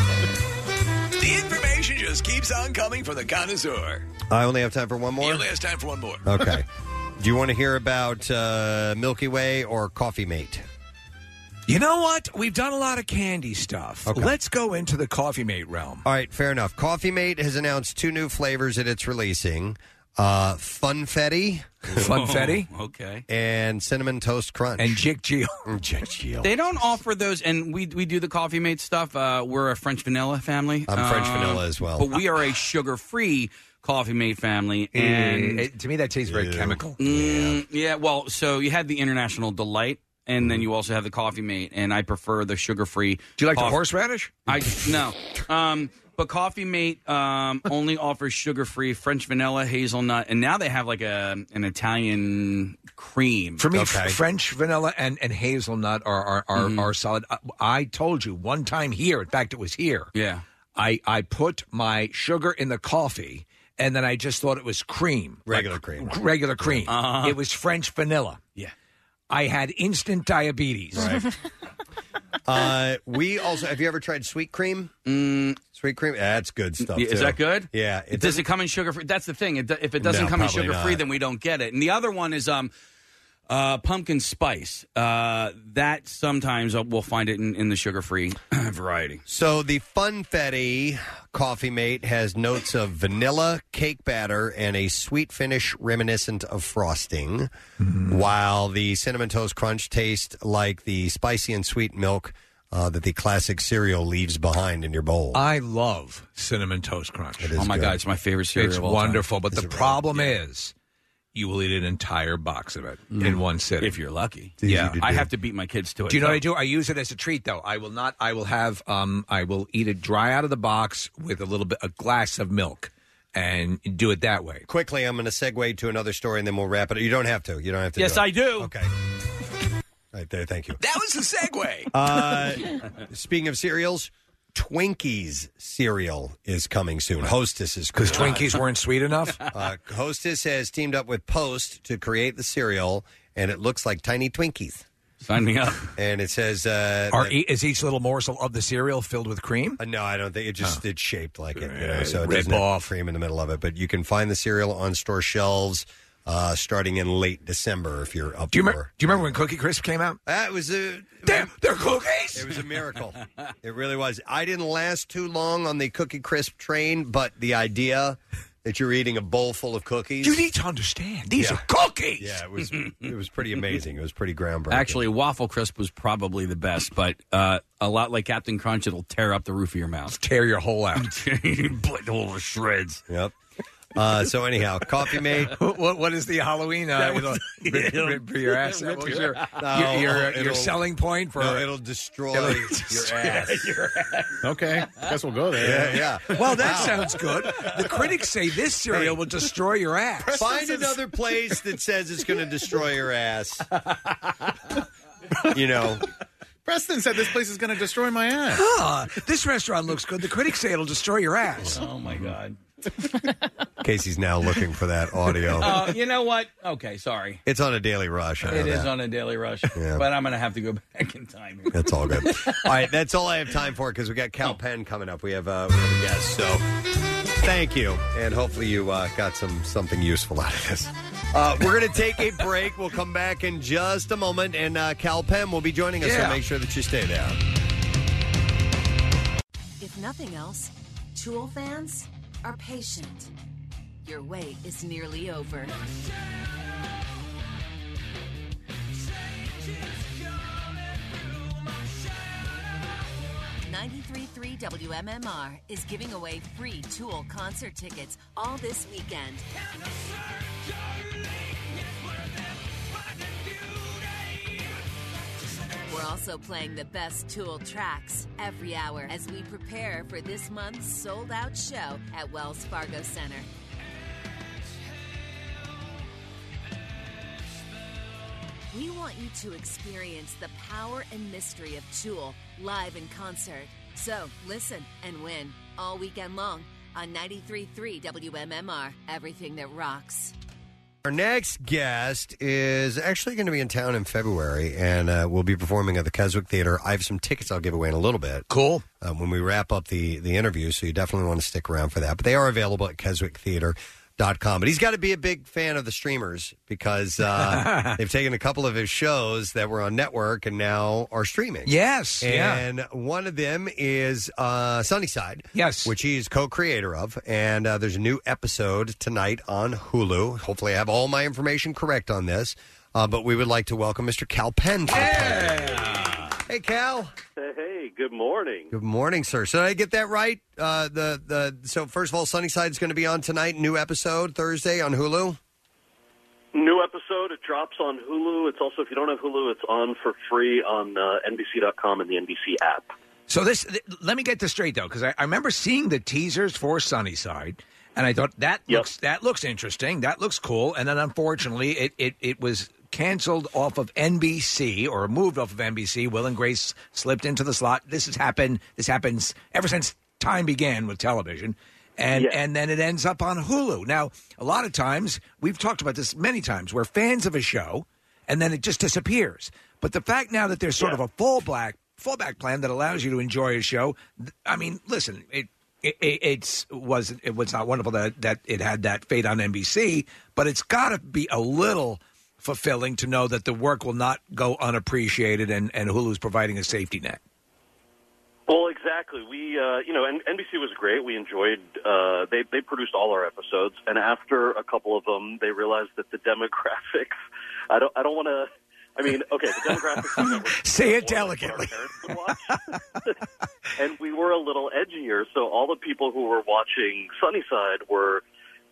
The information just keeps on coming from the connoisseur.
I only have time for one
He
more.
only has time for one more.
Okay. Do you want to hear about uh, Milky Way or Coffee Mate?
You know what? We've done a lot of candy stuff.
Okay.
Let's go into the Coffee Mate realm.
All right, fair enough. Coffee Mate has announced two new flavors that it's releasing. Uh, Funfetti.
Funfetti?
Oh, okay.
And Cinnamon Toast Crunch.
And Jig Geo.
Jig Geo.
They don't offer those, and we we do the Coffee Mate stuff. Uh, we're a French vanilla family.
I'm French
Uh,
vanilla as well.
but we are a sugar free Coffee Mate family, and
It- to me, that tastes very
Ew.
chemical.
Mm, yeah. Well, so you had the International Delight, and then you also have the Coffee Mate, and I prefer the sugar free.
Do you like the horseradish?
I no. Um, but Coffee Mate um, only offers sugar free French vanilla, hazelnut, and now they have like a an Italian cream.
For me,
Okay.
f- French vanilla and, and hazelnut are are, are,
Mhm.
are solid. I, I told you one time here, in fact, it was here.
Yeah.
I, I put my sugar in the coffee, and then I just thought it was cream.
Regular
Like,
cream.
Regular cream.
Uh-huh.
It was French vanilla.
Yeah.
I had instant diabetes.
Right. uh, we also, have you ever tried sweet cream?
Mm,
Sweet cream? That's good stuff.
yeah,
too.
is that good?
Yeah.
It Does it come in sugar free? That's the thing. It, do- if it doesn't
No,
come in
probably
sugar free,
not.
then we don't get it. And the other one is um, uh, pumpkin spice. Uh, that sometimes we'll find it in, in the sugar free variety.
So the Funfetti Coffee Mate has notes of vanilla, cake batter, and a sweet finish reminiscent of frosting, while the Cinnamon Toast Crunch tastes like the spicy and sweet milk uh, that the classic cereal leaves behind in your bowl.
I love Cinnamon Toast Crunch.
It is
Oh my
good.
God, it's my favorite cereal.
It's
of all time.
wonderful, but
Is
the
it really?
problem is you will eat an entire box of it in one sitting.
If you're lucky.
Yeah.
I have to beat my kids to it.
Do you know
though.
what I do? I use it as a treat, though. I will not. I will have. Um, I will eat it dry out of the box with a little bit, a glass of milk, and do it that way.
Quickly, I'm going to segue to another story, and then we'll wrap it. You don't have to. You don't have to.
Yes,
do it.
I do.
Okay. Right there. Thank you.
That was a segue.
Uh, speaking of cereals, Twinkies cereal is coming soon. Hostess is
because Twinkies weren't sweet enough.
Uh, Hostess has teamed up with Post to create the cereal, and it looks like tiny Twinkies.
Sign me up.
And it says, uh,
Are
that-
e- is each little morsel of the cereal filled with cream?
Uh, no, I don't think it just
Oh.
it's shaped like it. You know,
Right.
so it
Rip
doesn't have
off.
cream in the middle of it. But you can find the cereal on store shelves uh, starting in late December if you're up
Do you,
for.
remember, do you remember when Cookie Crisp came out?
That was a
Damn, they're cookies.
It was a miracle. It really was. I didn't last too long on the Cookie Crisp train, but the idea that you're eating a bowl full of cookies.
You need to understand. These
Yeah.
are cookies.
Yeah, it was. It was pretty amazing. It was pretty groundbreaking.
Actually, Waffle Crisp was probably the best, but uh, a lot like Captain Crunch, it'll tear up the roof of your mouth.
Tear your hole out.
Split the whole to shreds.
Yep. Uh, so anyhow, Coffee Mate.
what what is the Halloween? Uh,
That
it'll
was-
rip,
it'll-
rip your ass.
rip
What was
your-
your,
No,
your, your, your
it'll-
selling point for?
No, it'll destroy
It'll
your
destroy
ass.
your ass.
Okay, guess we'll go there.
Yeah, yeah.
Well, that
Wow.
sounds good. The critics say this cereal
Hey.
will destroy your ass.
Find another place that says it's going to destroy your ass. You know.
Preston said this place is going to destroy my ass.
Ah, this restaurant looks good. The critics say it'll destroy your ass.
Oh, my God.
Casey's now looking for that audio.
Uh, you know what? Okay, sorry.
It's on a Daily Rush. I know
It is
that.
on a Daily Rush,
Yeah.
but I'm going to have to go back in time here.
That's all good. All right, that's all I have time for because we got Cal Penn coming up. We have, uh, we have a guest, so thank you, and hopefully you uh, got some something useful out of this. Uh, we're going to take a break. We'll come back in just a moment, and uh, Cal Penn will be joining us.
Yeah.
So make sure that you stay there.
If nothing else, Tool fans are patient. Your wait is nearly over. ninety-three point three W M M R is giving away free Tool concert tickets all this weekend. We're also playing the best Tool tracks every hour as we prepare for this month's sold-out show at Wells Fargo Center. We want you to experience the power and mystery of Tool live in concert. So listen and win all weekend long on ninety-three point three W M M R, everything that rocks.
Our next guest is actually going to be in town in February, and uh, we'll be performing at the Keswick Theater. I have some tickets I'll give away in a little bit.
Cool.
Um, when we wrap up the, the interview, so you definitely want to stick around for that. But they are available at keswick theater dot com. But he's got to be a big fan of the streamers because uh, they've taken a couple of his shows that were on network and now are streaming.
Yes, yeah.
And one of them is uh, Sunnyside.
Yes.
Which he's co-creator of. And uh, there's a new episode tonight on Hulu. Hopefully I have all my information correct on this. Uh, but we would like to welcome Mister Cal Penn. To
yeah.
Hey, Cal.
Hey, good morning.
Good morning, sir. So did I get that right? Uh, the the so first of all, Sunnyside's going to be on tonight. New episode Thursday on Hulu.
New episode. It drops on Hulu. It's also, if you don't have Hulu, it's on for free on uh, N B C dot com and the N B C app.
So this, th- let me get this straight though, because I, I remember seeing the teasers for Sunnyside, and I thought that
Yep.
looks that looks interesting, that looks cool, and then unfortunately it it, it was canceled off of N B C or moved off of N B C. Will and Grace slipped into the slot. This has happened. This happens ever since time began with television. And
Yeah.
and then it ends up on Hulu. Now, a lot of times, we've talked about this many times, we're fans of a show, and then it just disappears. But the fact now that there's sort of a fallback, fallback plan that allows you to enjoy a show, th- I mean, listen, it, it, it it's was it was not wonderful that, that it had that fate on N B C, but it's got to be a little fulfilling to know that the work will not go unappreciated and, and Hulu's providing a safety net.
Well, exactly. We, uh, you know, N- NBC was great. We enjoyed. Uh, they they produced all our episodes, and after a couple of them, they realized that the demographics. I don't. I don't want to. I mean, okay, the demographics.
Say it delicately.
And we were a little edgier, so all the people who were watching Sunnyside were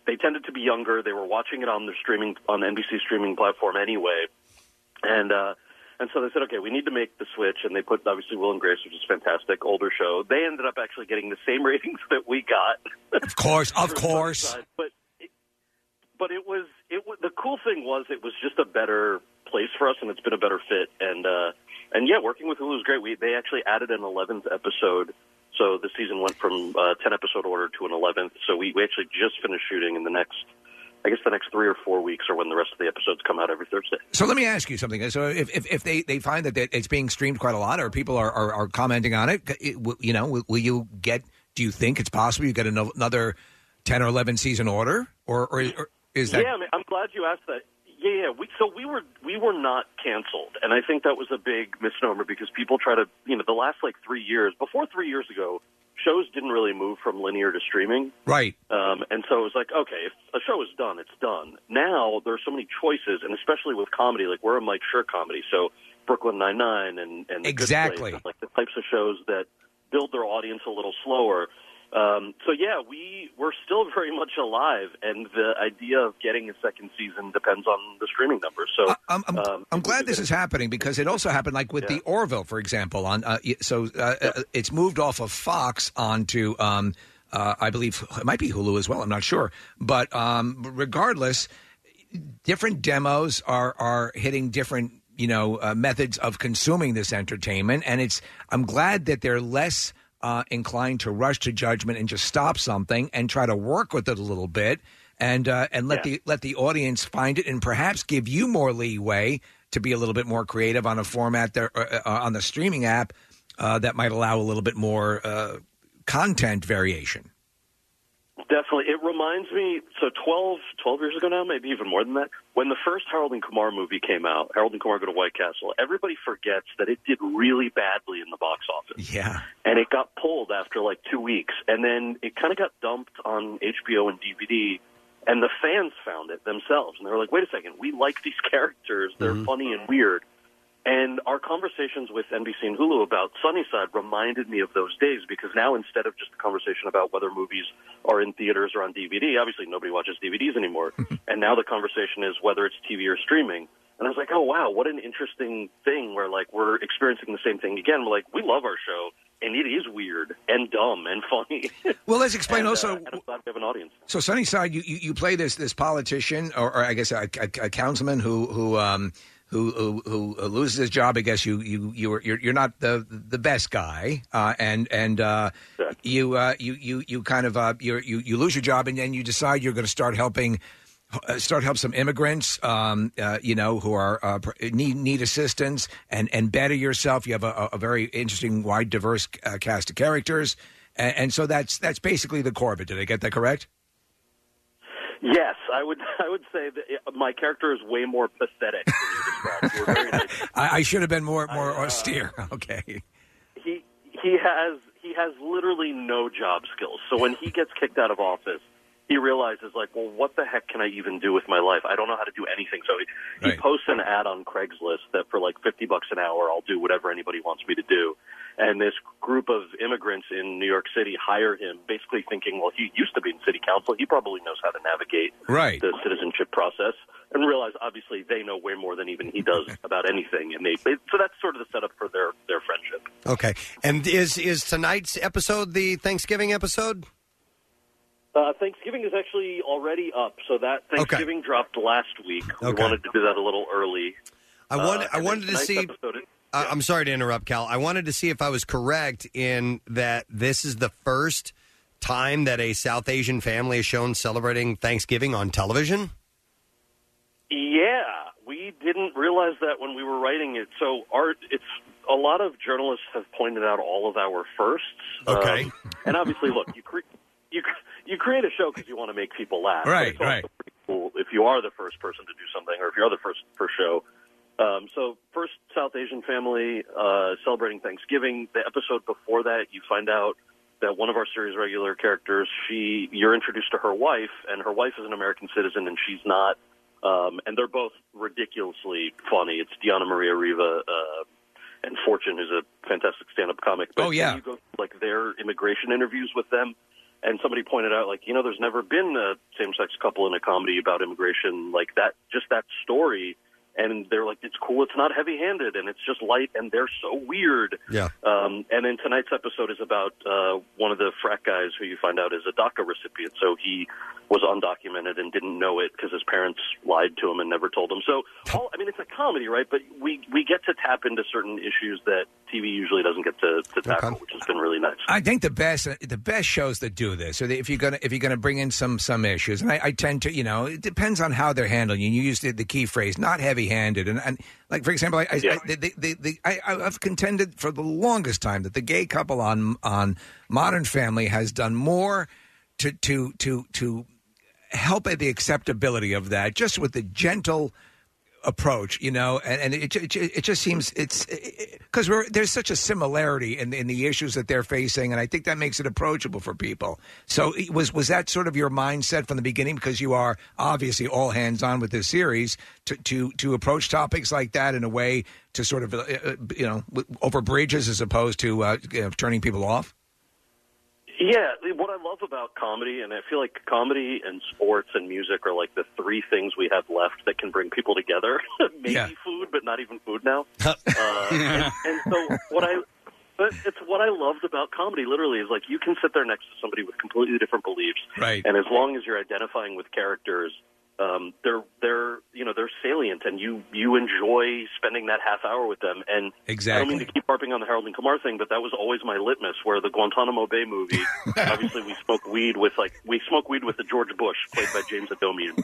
they tended to be younger. They were watching it on their streaming on N B C streaming platform anyway, and uh, and so they said, okay, we need to make the switch. And they put obviously Will and Grace, which is fantastic, older show. They ended up actually getting the same ratings that we got.
Of course, of course.
But it, but it was it was, the cool thing was it was just a better place for us, and it's been a better fit. And uh, and yeah, working with Hulu was great. We they actually added an eleventh episode. So the season went from uh, ten episode order to an eleventh. So we, we actually just finished shooting in the next, I guess the next three or four weeks are when the rest of the episodes come out every Thursday.
So let me ask you something. So if if, if they, they find that it's being streamed quite a lot, or people are, are, are commenting on it, it, you know, will, will you get? Do you think it's possible you get another ten or eleven season order, or, or, or is that?
Yeah, I mean, I'm glad you asked that. Yeah, yeah. We, so we were we were not canceled, and I think that was a big misnomer because people try to, you know, the last like three years, before three years ago, shows didn't really move from linear to streaming.
Right.
Um, and so it was like, okay, if a show is done, it's done. Now there are so many choices, and especially with comedy, like we're a Mike Schur comedy, so Brooklyn Nine-Nine and, and The Good
Exactly.
Place, like the types of shows that build their audience a little slower. Um, so yeah, we we're still very much alive, and the idea of getting a second season depends on the streaming numbers. So
I'm, I'm,
um,
I'm glad this is happening because it also happened like with
Yeah.
the Orville, for example. On uh, so uh, uh, it's moved off of Fox onto um, uh, I believe it might be Hulu as well. I'm not sure, but um, regardless, different demos are are hitting different you know uh, methods of consuming this entertainment, and it's I'm glad that they're less. Uh, inclined to rush to judgment and just stop something and try to work with it a little bit and uh, and let
Yeah.
the let the audience find it and perhaps give you more leeway to be a little bit more creative on a format there uh, uh, on the streaming app uh, that might allow a little bit more uh, content variation.
Definitely. It reminds me, so twelve, twelve years ago now, maybe even more than that, when the first Harold and Kumar movie came out, Harold and Kumar Go to White Castle, everybody forgets that it did really badly in the box office.
Yeah.
And it got pulled after like two weeks. And then it kind of got dumped on H B O and D V D. And the fans found it themselves. And they were like, wait a second, we like these characters. They're
Mm-hmm.
funny and weird. And our conversations with N B C and Hulu about Sunnyside reminded me of those days because now instead of just a conversation about whether movies are in theaters or on D V D, obviously nobody watches D V Ds anymore. And now the conversation is whether it's T V or streaming. And I was like, oh, wow, what an interesting thing where, like, we're experiencing the same thing again. We're like, we love our show, and it is weird and dumb and funny.
Well, let's explain
and,
also.
Uh, and I'm glad we have an audience.
So Sunnyside, you, you, you play this this politician or, or I guess a, a, a councilman who who um who, who who loses his job. I guess you you you are you're, you're not the the best guy, uh, and and uh, you uh, you you you kind of uh, you you you lose your job, and then you decide you're going to start helping. Uh, start help some immigrants, um, uh, you know, who are uh, need need assistance, and, and better yourself. You have a, a very interesting, wide, diverse uh, cast of characters, and, and so that's that's basically the core of it. Did I get that correct?
Yes, I would. I would say that it, my character is way more pathetic than you described. We're very nice.
I, I should have been more more austere. Okay.
He he has he has literally no job skills. So when he gets kicked out of office, he realizes, like, well, what the heck can I even do with my life? I don't know how to do anything. So he,
Right.
he posts an ad on Craigslist that for like fifty bucks an hour, I'll do whatever anybody wants me to do. And this group of immigrants in New York City hire him, basically thinking, well, he used to be in city council. He probably knows how to navigate
Right.
the citizenship process. And realize, obviously, they know way more than even he does about anything. And they, they so that's sort of the setup for their, their friendship.
Okay. And is is tonight's episode the Thanksgiving episode?
Uh, Thanksgiving is actually already up, so that Thanksgiving dropped last week. We
Okay.
wanted to do that a little early.
I wanted
Uh,
I
and
wanted
then
to
tonight's
see.
episode is-
Uh, I'm sorry to interrupt, Cal. I wanted to see if I was correct in that this is the first time that a South Asian family is shown celebrating Thanksgiving on television.
Yeah, we didn't realize that when we were writing it. So our it's a lot of journalists have pointed out all of our firsts.
Okay.
Um, and obviously, look, you cre- you cre- you create a show because you want to make people laugh.
Right,
But it's also
right.
pretty cool if you are the first person to do something, or if you're the first first show. Um, so first South Asian family uh, celebrating Thanksgiving. The episode before that, you find out that one of our series regular characters, she you're introduced to her wife, and her wife is an American citizen, and she's not. Um, and they're both ridiculously funny. It's Diana Maria Riva uh, and Fortune, who's a fantastic stand-up comic. But
Oh, yeah.
when you go through, like their immigration interviews with them, and somebody pointed out, like, you know, there's never been a same-sex couple in a comedy about immigration like that. Just that story. And they're like, it's cool, it's not heavy-handed, and it's just light, and they're so weird.
Yeah.
Um, and then tonight's episode is about uh, one of the frat guys who you find out is a DACA recipient. So he was undocumented and didn't know it because his parents lied to him and never told him. So, all, I mean, it's a comedy, right? But we, we get to tap into certain issues that T V usually doesn't get to, to tackle, okay. which has been really nice.
I think the best the best shows that do this, or if you're gonna if you're gonna bring in some some issues, and I, I tend to, you know, it depends on how they're handling. You used the, the key phrase, not heavy-handed, and, and like for example, I,
Yeah.
I, the, the, the, I I've contended for the longest time that the gay couple on on Modern Family has done more to to to to help at the acceptability of that, just with the gentle approach, you know, and, and it, it it just seems it's because we're there's such a similarity in in the issues that they're facing, and I think that makes it approachable for people. So was was that sort of your mindset from the beginning, because you are obviously all hands on with this series to to to approach topics like that in a way to sort of uh, you know over bridges as opposed to uh, you know, turning people off?
Yeah, what I love about comedy, and I feel like comedy and sports and music are like the three things we have left that can bring people together. Maybe
Yeah.
food, but not even food now. uh, and, and so what I, but it's what I loved about comedy. Literally, is like you can sit there next to somebody with completely different beliefs,
right?
And as long as you're identifying with characters, um, they're they're you know they're salient, and you you enjoy spending that half hour with them. And
exactly.
I don't mean to keep harping on the Harold and Kumar thing, but that was always my litmus. Where the Guantanamo Bay movie, obviously we smoke weed with like we smoke weed with the George Bush, played by James Adomian.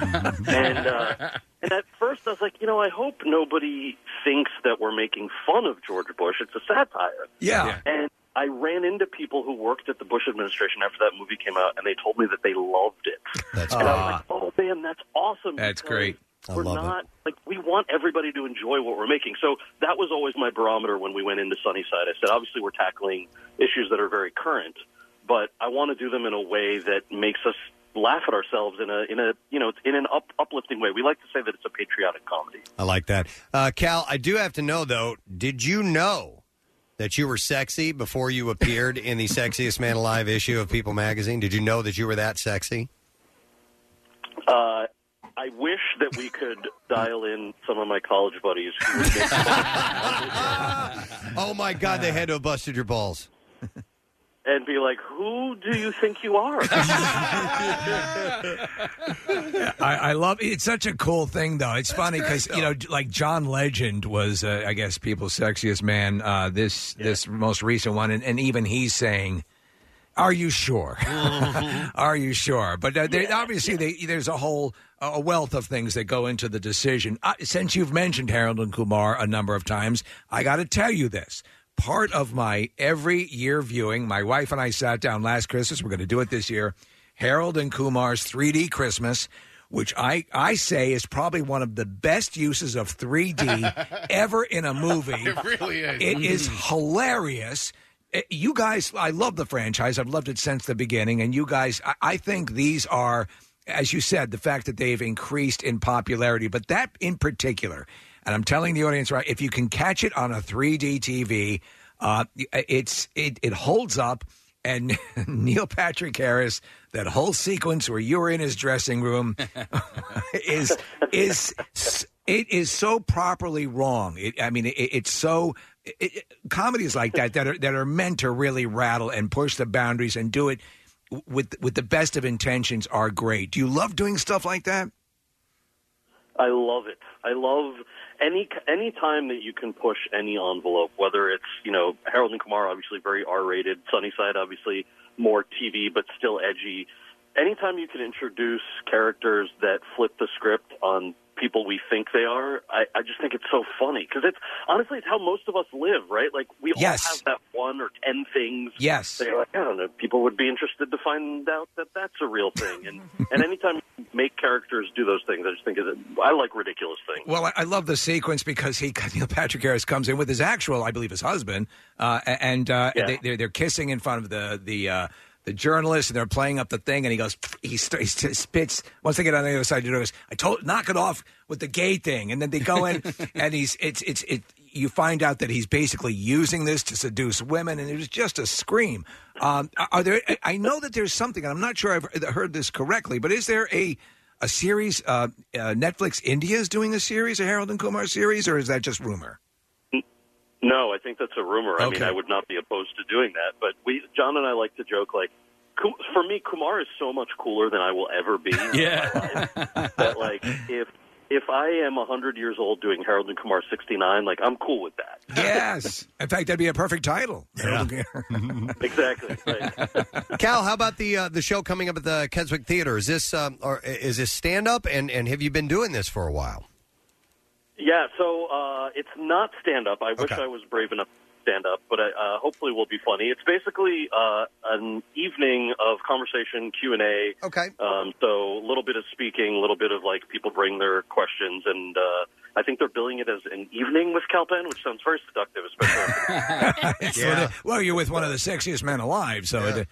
and uh, and at first I was like, you know, I hope nobody thinks that we're making fun of George Bush. It's a satire.
Yeah.
And I ran into people who worked at the Bush administration after that movie came out, and they told me that they loved it.
That's
and I was like, oh, man, that's awesome.
That's
because
great.
I
We're
love
not, like, we want everybody to enjoy what we're making. So that was always my barometer when we went into Sunnyside. I said, obviously, we're tackling issues that are very current, but I want to do them in a way that makes us laugh at ourselves in a, in a you know, in an up, uplifting way. We like to say that it's a patriotic comedy.
I like that. Uh, Cal, I do have to know, though, did you know that you were sexy before you appeared in the Sexiest Man Alive issue of People magazine? Did you know that you were that sexy?
Uh, I wish that we could dial in some of my college buddies who would make
Oh, my God, they had to have busted your balls.
and be like, who do you think you are?
I, I love it's such a cool thing, though. It's funny because you know, like John Legend was, uh, I guess, people's sexiest man. Uh, this this most recent one, and, and even he's saying, "Are you sure? Are you sure?" But uh, there, obviously, they, there's a whole a wealth of things that go into the decision. Uh, since you've mentioned Harold and Kumar a number of times, I got to tell you this. Part of my every year viewing, my wife and I sat down last Christmas. We're going to do it this year. Harold and Kumar's three D Christmas, which I, I say is probably one of the best uses of three D ever in a movie.
It really is.
It is hilarious. Uh, You guys, I love the franchise. I've loved it since the beginning. And you guys, I, I think these are, as you said, the fact that they've increased in popularity. But that in particular, and I'm telling the audience, right, if you can catch it on a three D T V, uh, it's it, it holds up. And Neil Patrick Harris, that whole sequence where you were in his dressing room, is is it is so properly wrong. It, I mean, it, it's so it, it, comedies like that that are that are meant to really rattle and push the boundaries and do it with with the best of intentions are great. Do you love doing stuff like that?
I love it. I love any any time that you can push any envelope, whether it's, you know, Harold and Kumar, obviously very R-rated, Sunnyside, obviously more T V, but still edgy. Anytime you can introduce characters that flip the script on people we think they are, I, I just think it's so funny. Because it's, honestly, it's how most of us live, right? Like, we
Yes.
all have that one or ten things.
Yes.
That you're like, I don't know, people would be interested to find out that that's a real thing. And and anytime you make characters do those things, I just think it's, I like ridiculous things.
Well, I, I love the sequence because he, Neil Patrick Harris comes in with his actual, I believe, his husband, uh, and uh,
Yeah.
they, they're, they're kissing in front of the the uh, the journalist, and they're playing up the thing, and he goes, he, st- he st- spits. Once they get on the other side, he goes, "I told, knock it off with the gay thing," and then they go in, and he's it's it's it. you find out that he's basically using this to seduce women, and it was just a scream. Um, are there? I know that there's something, and I'm not sure I've heard this correctly, but is there a a series? Uh, uh, Netflix India is doing a series, a Harold and Kumar series, or is that just rumor?
No, I think that's a rumor. I
Okay.
mean, I would not be opposed to doing that. But we, John and I like to joke, like, Kum- for me, Kumar is so much cooler than I will ever be.
Yeah.
In my life, that, like, if if I am one hundred years old doing Harold and Kumar sixty-nine, like, I'm cool with that.
Yes. In fact, that'd be a perfect title.
Exactly. Right.
Cal, how about the uh, the show coming up at the Keswick Theater? Is this um, or is this stand up? And and have you been doing this for a while?
Yeah, so uh, it's not stand-up. I wish
Okay.
I was brave enough to stand up, but uh, hopefully will be funny. It's basically uh, an evening of conversation, Q and A.
Okay.
Um, so a little bit of speaking, a little bit of, like, people bring their questions, and uh, I think they're billing it as an evening with Calpen, which sounds very seductive, especially.
yeah. Well, you're with one of the sexiest men alive, so it,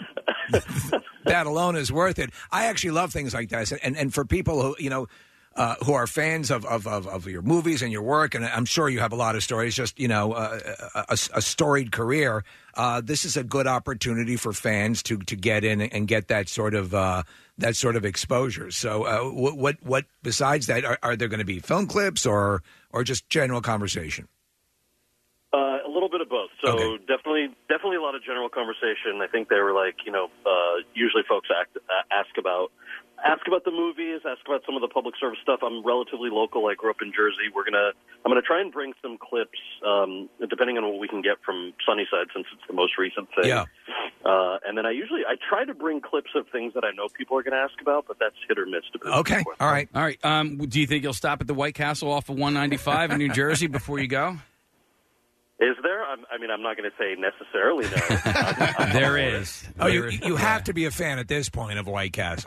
that alone is worth it. I actually love things like that, and and for people who you know. Uh, who are fans of, of, of, of your movies and your work, and I'm sure you have a lot of stories, just, you know, uh, a, a storied career. Uh, this is a good opportunity for fans to, to get in and get that sort of uh, that sort of exposure. So uh, what, what, what besides that, are, are there going to be film clips or, or just general conversation?
Uh, a little bit of both. So
Okay.
definitely, definitely a lot of general conversation. I think they were like, you know, uh, usually folks act, uh, ask about ask about the movies, ask about some of the public service stuff. I'm relatively local. I grew up in Jersey. We're gonna, I'm gonna try and bring some clips, um, depending on what we can get from Sunnyside, since it's the most recent thing.
Yeah.
Uh, and then I usually I try to bring clips of things that I know people are going to ask about, but that's hit or miss. Depending
Okay.
on
All right.
All right. Um, do you think you'll stop at the White Castle off of one ninety-five in New Jersey before you go?
Is there? I'm, I mean, I'm not going to say necessarily no. I'm, I'm
There
all for
is.
Oh, you, you have to be a fan at this point of White Castle.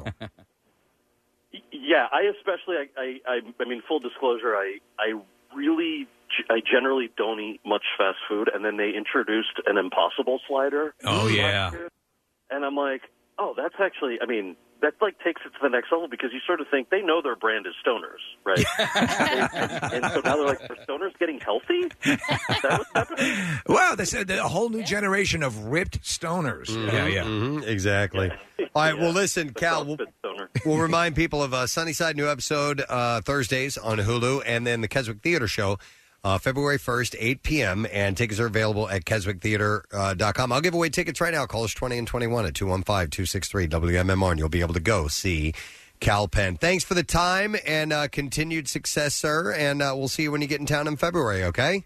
Yeah, I especially, I, I, I, I mean, full disclosure, I, I really, I generally don't eat much fast food, and then they introduced an Impossible slider.
Oh, yeah.
And I'm like, oh, that's actually, I mean, that, like, takes it to the next level, because you sort of think they know their brand is stoners, right? and, and, and so now they're like, are stoners getting healthy? Is that what's happening?
Wow, that's a, a whole new generation of ripped stoners. Yeah, yeah.
Mhm, exactly. All right. Well, listen, Cal. We'll, we'll remind people of uh, Sunnyside new episode uh, Thursdays on Hulu, and then the Keswick Theater show uh, February first, eight p.m. And tickets are available at keswick theater dot com. I'll give away tickets right now. Call us twenty and twenty-one at two one five, two six three, W M M R, and you'll be able to go see Cal Penn. Thanks for the time and uh, continued success, sir. And uh, we'll see you when you get in town in February. Okay.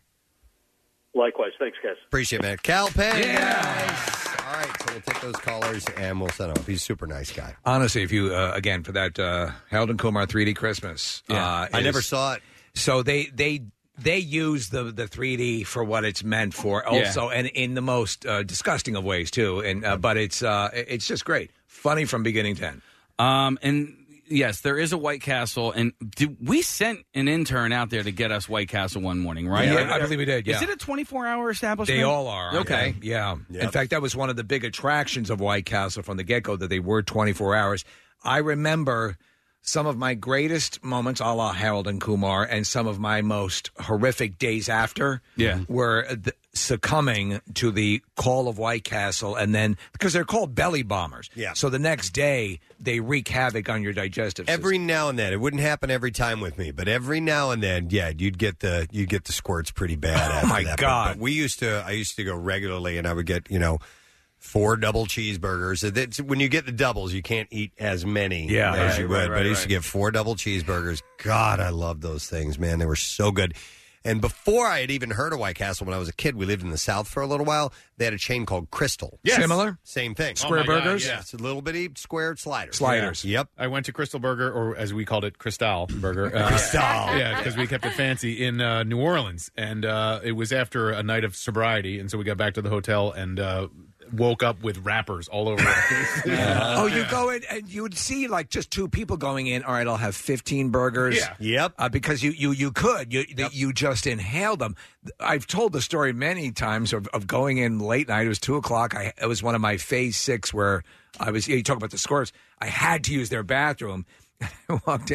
Likewise. Thanks, guys.
Appreciate it, man. Cal Penn. Yes. All right, so we'll take those callers and we'll set up. He's a super nice guy.
Honestly, if you uh, again for that uh, Harold and Kumar three D Christmas,
Yeah.
uh,
I
is-
never saw it.
So they they they use the the three D for what it's meant for, also, and in the most uh, disgusting of ways too. And uh, but it's uh, it's just great, funny from beginning to end.
Um, and yes, there is a White Castle, and did, we sent an intern out there to get us White Castle one morning, right?
Yeah, I believe we did, yeah.
Is it a twenty-four hour establishment?
They all are.
Okay.
Yeah.
Yep.
In fact, that was one of the big attractions of White Castle from the get go, that they were twenty-four hours. I remember some of my greatest moments, a la Harold and Kumar, and some of my most horrific days after
Yeah.
were the, succumbing to the call of White Castle, and then, because they're called belly bombers.
Yeah.
So the next day, they wreak havoc on your digestive system.
Every now and then, it wouldn't happen every time with me, but every now and then, yeah, you'd get the you'd get the squirts pretty bad. After
Oh, my
that. But-
God.
But, we used to, I used to go regularly, and I would get, you know, four double cheeseburgers. It's, when you get the doubles, you can't eat as many
Yeah,
as
right,
you would.
right,
but
right,
I used to
right.
get four double cheeseburgers. God, I love those things, man. They were so good. And before I had even heard of White Castle, when I was a kid, we lived in the South for a little while. They had a chain called Crystal.
Yes.
Similar?
Same thing.
Square Oh, my God, burgers? yeah.
It's a little bitty square sliders.
Sliders.
Yep.
I went to Crystal Burger, or as we called it, Cristal Burger. Uh,
Cristal.
Yeah, because we kept it fancy in uh, New Orleans. And uh, it was after a night of sobriety. And so we got back to the hotel and uh, woke up with wrappers all over our face.
oh, you go in and you would see like just two people going in. All right, I'll have fifteen burgers.
Yeah.
Yep.
Uh, because you you you could you that you just inhaled them. I've told the story many times of, of going in late night. It was two o'clock. I it was one of my phase six where I was. You talk about the scores. I had to use their bathroom. I walked in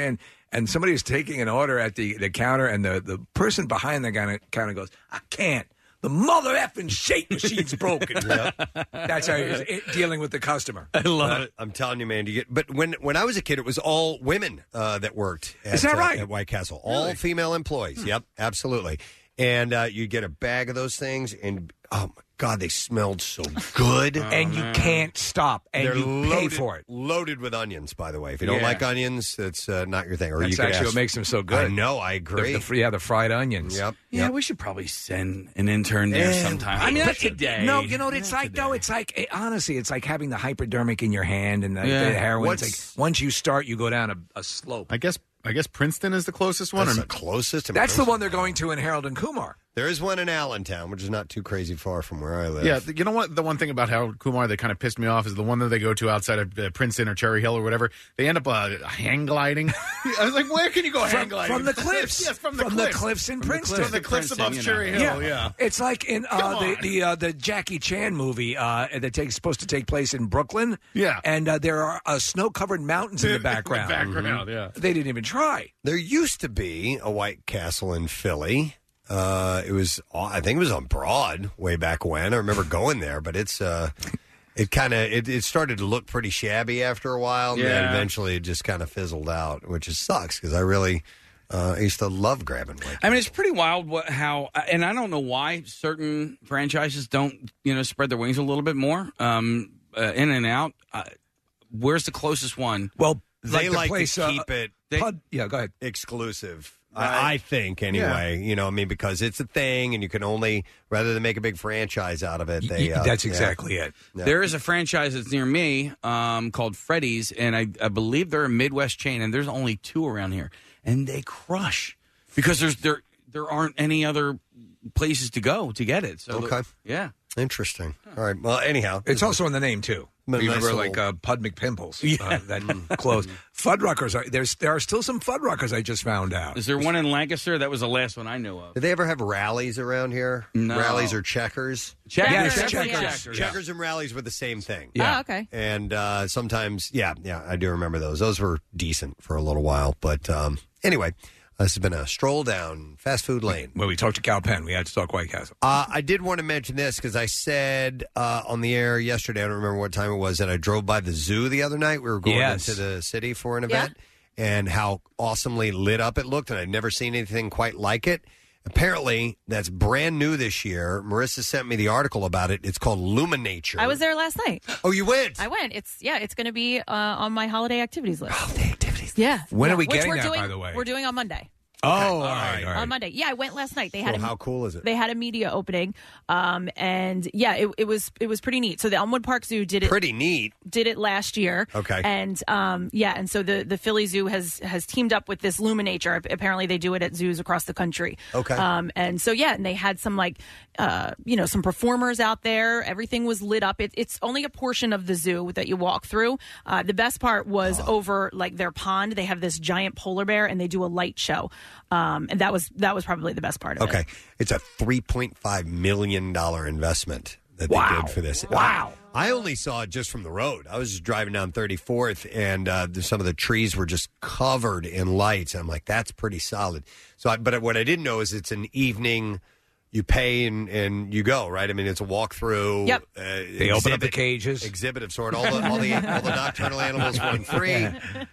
and somebody was taking an order at the, the counter, and the, the person behind the counter, counter goes, I can't. The mother effing shake machine's broken. That's how he's it, dealing with the customer.
I love it. I'm telling you, man. You get, but when when I was a kid, it was all women uh, that worked. At,
Is that
uh,
right?
at White Castle, all
Really?
female employees.
Hmm.
Yep, absolutely. And uh, you get a bag of those things, and oh my God, they smelled so good,
and you can't stop, and
They're
you
loaded,
pay for it.
Loaded with onions, by the way. If you don't
Yeah.
like onions, that's uh, not your thing. Or
That's
you could
actually
ask-
what makes them so good.
I know. I agree.
The, the, yeah, the fried onions.
Yep.
Yeah, we should probably send an intern there
Yeah,
sometime.
right.
I mean,
But
not today.
No, you know what it's like, though? It's like, it, honestly, it's like having the hypodermic in your hand and the,
Yeah.
the heroin. It's
What's-
like, once you start, you go down a, a slope.
I guess I guess Princeton is the closest one.
That's
or
the closest. to
That's the
Princeton.
one they're going to in Harold and Kumar.
There is one in Allentown, which is not too crazy far from where I live.
Yeah, th- you know what? The one thing about Harold Kumar that kind of pissed me off is the one that they go to outside of uh, Princeton or Cherry Hill or whatever. They end up uh, hang gliding. I was like, where can you go
From-
hang gliding?
from the cliffs.
yes, from the
From the
cliffs.
cliffs in
From the
Princeton.
cliffs- From the cliffs above Cherry Hill, yeah.
It's like in uh,
Come
the
on.
the, uh, the Jackie Chan movie uh, that takes supposed to take place in Brooklyn.
Yeah.
And uh, there are uh, snow-covered mountains in the background.
background, yeah.
They didn't even try.
There used to be a White Castle in Philly. Uh, it was, I think it was on Broad way back when. I remember going there, but it's, uh, it kind of, it, it started to look pretty shabby after a while. And then
Yeah.
eventually it just kind of fizzled out, which is sucks because I really, uh, I used to love grabbing White.
I mean, it's pretty wild what how, and I don't know why certain franchises don't, you know, spread their wings a little bit more. Um, uh, In and Out. Uh, where's the closest one?
Well,
They
like the
like
place,
to
uh,
keep it
Pud- yeah, go ahead.
exclusive.
Right.
I, I think anyway, you know, I mean, because it's a thing, and you can only rather than make a big franchise out of it. They, uh,
That's
yeah.
exactly it.
Yeah.
There is a franchise that's near me um, called Freddy's, and I, I believe they're a Midwest chain, and there's only two around here, and they crush because there's there there aren't any other places to go to get it. So
Okay.
yeah,
Interesting. All right. Well, anyhow,
It's also in the name too.
But
You
nice
remember
little-
like uh, Pud McPimples, uh, that close. Fuddruckers. Are, there's there are still some Fuddruckers I just found out.
is there one in Lancaster? That was the last one I knew of.
Did they ever have rallies around here?
No.
Rallies or checkers?
Checkers,
Yes,
checkers,
checkers.
checkers.
Checkers and rallies were the same thing.
Yeah.
Oh, okay.
And uh, sometimes, yeah, yeah, I do remember those. Those were decent for a little while. But um, anyway, this has been a stroll down fast food lane.
When we talked to Cal Penn, we had to talk White Castle.
Uh, I did want to mention this because I said uh, on the air yesterday, I don't remember what time it was, that I drove by the zoo the other night. We were going
Yes.
into the city for an event, and how awesomely lit up it looked, and I'd never seen anything quite like it. Apparently, that's brand new this year. Marissa sent me the article about it. It's called Luminature.
I was there last night.
Oh, you went?
I went. It's yeah. It's going to be uh, on my holiday activities list. Holiday activities. Yeah.
When
yeah.
are we
Which
getting
we're
that,
doing,
by the way?
We're doing on Monday.
Oh, all right, all right.
On Monday. Yeah, I went last night. They had
So
a,
how cool is it?
They had a media opening, um, and yeah, it, it was it was pretty neat. So the Elmwood Park Zoo did it
Pretty neat.
did it last year.
Okay.
And um, yeah, and so the the Philly Zoo has has teamed up with this Luminature. Apparently, they do it at zoos across the country.
Okay.
Um, and so yeah, and they had some like uh, you know some performers out there. Everything was lit up. It, it's only a portion of the zoo that you walk through. Uh, the best part was over like their pond. They have this giant polar bear, and they do a light show. Um, and that was that was probably the best part of it.
Okay. It's a three point five million dollars investment that they
Wow.
did for this.
Wow.
I only saw it just from the road. I was just driving down thirty-fourth, and uh, the- some of the trees were just covered in lights. And I'm like, that's pretty solid. So, I, But what I didn't know is it's an evening. You pay and, and you go, right? I mean, it's a walkthrough.
Yep.
Uh,
They open up the
exhibit-
cages.
Exhibit of sort. All the all the all the nocturnal animals run free,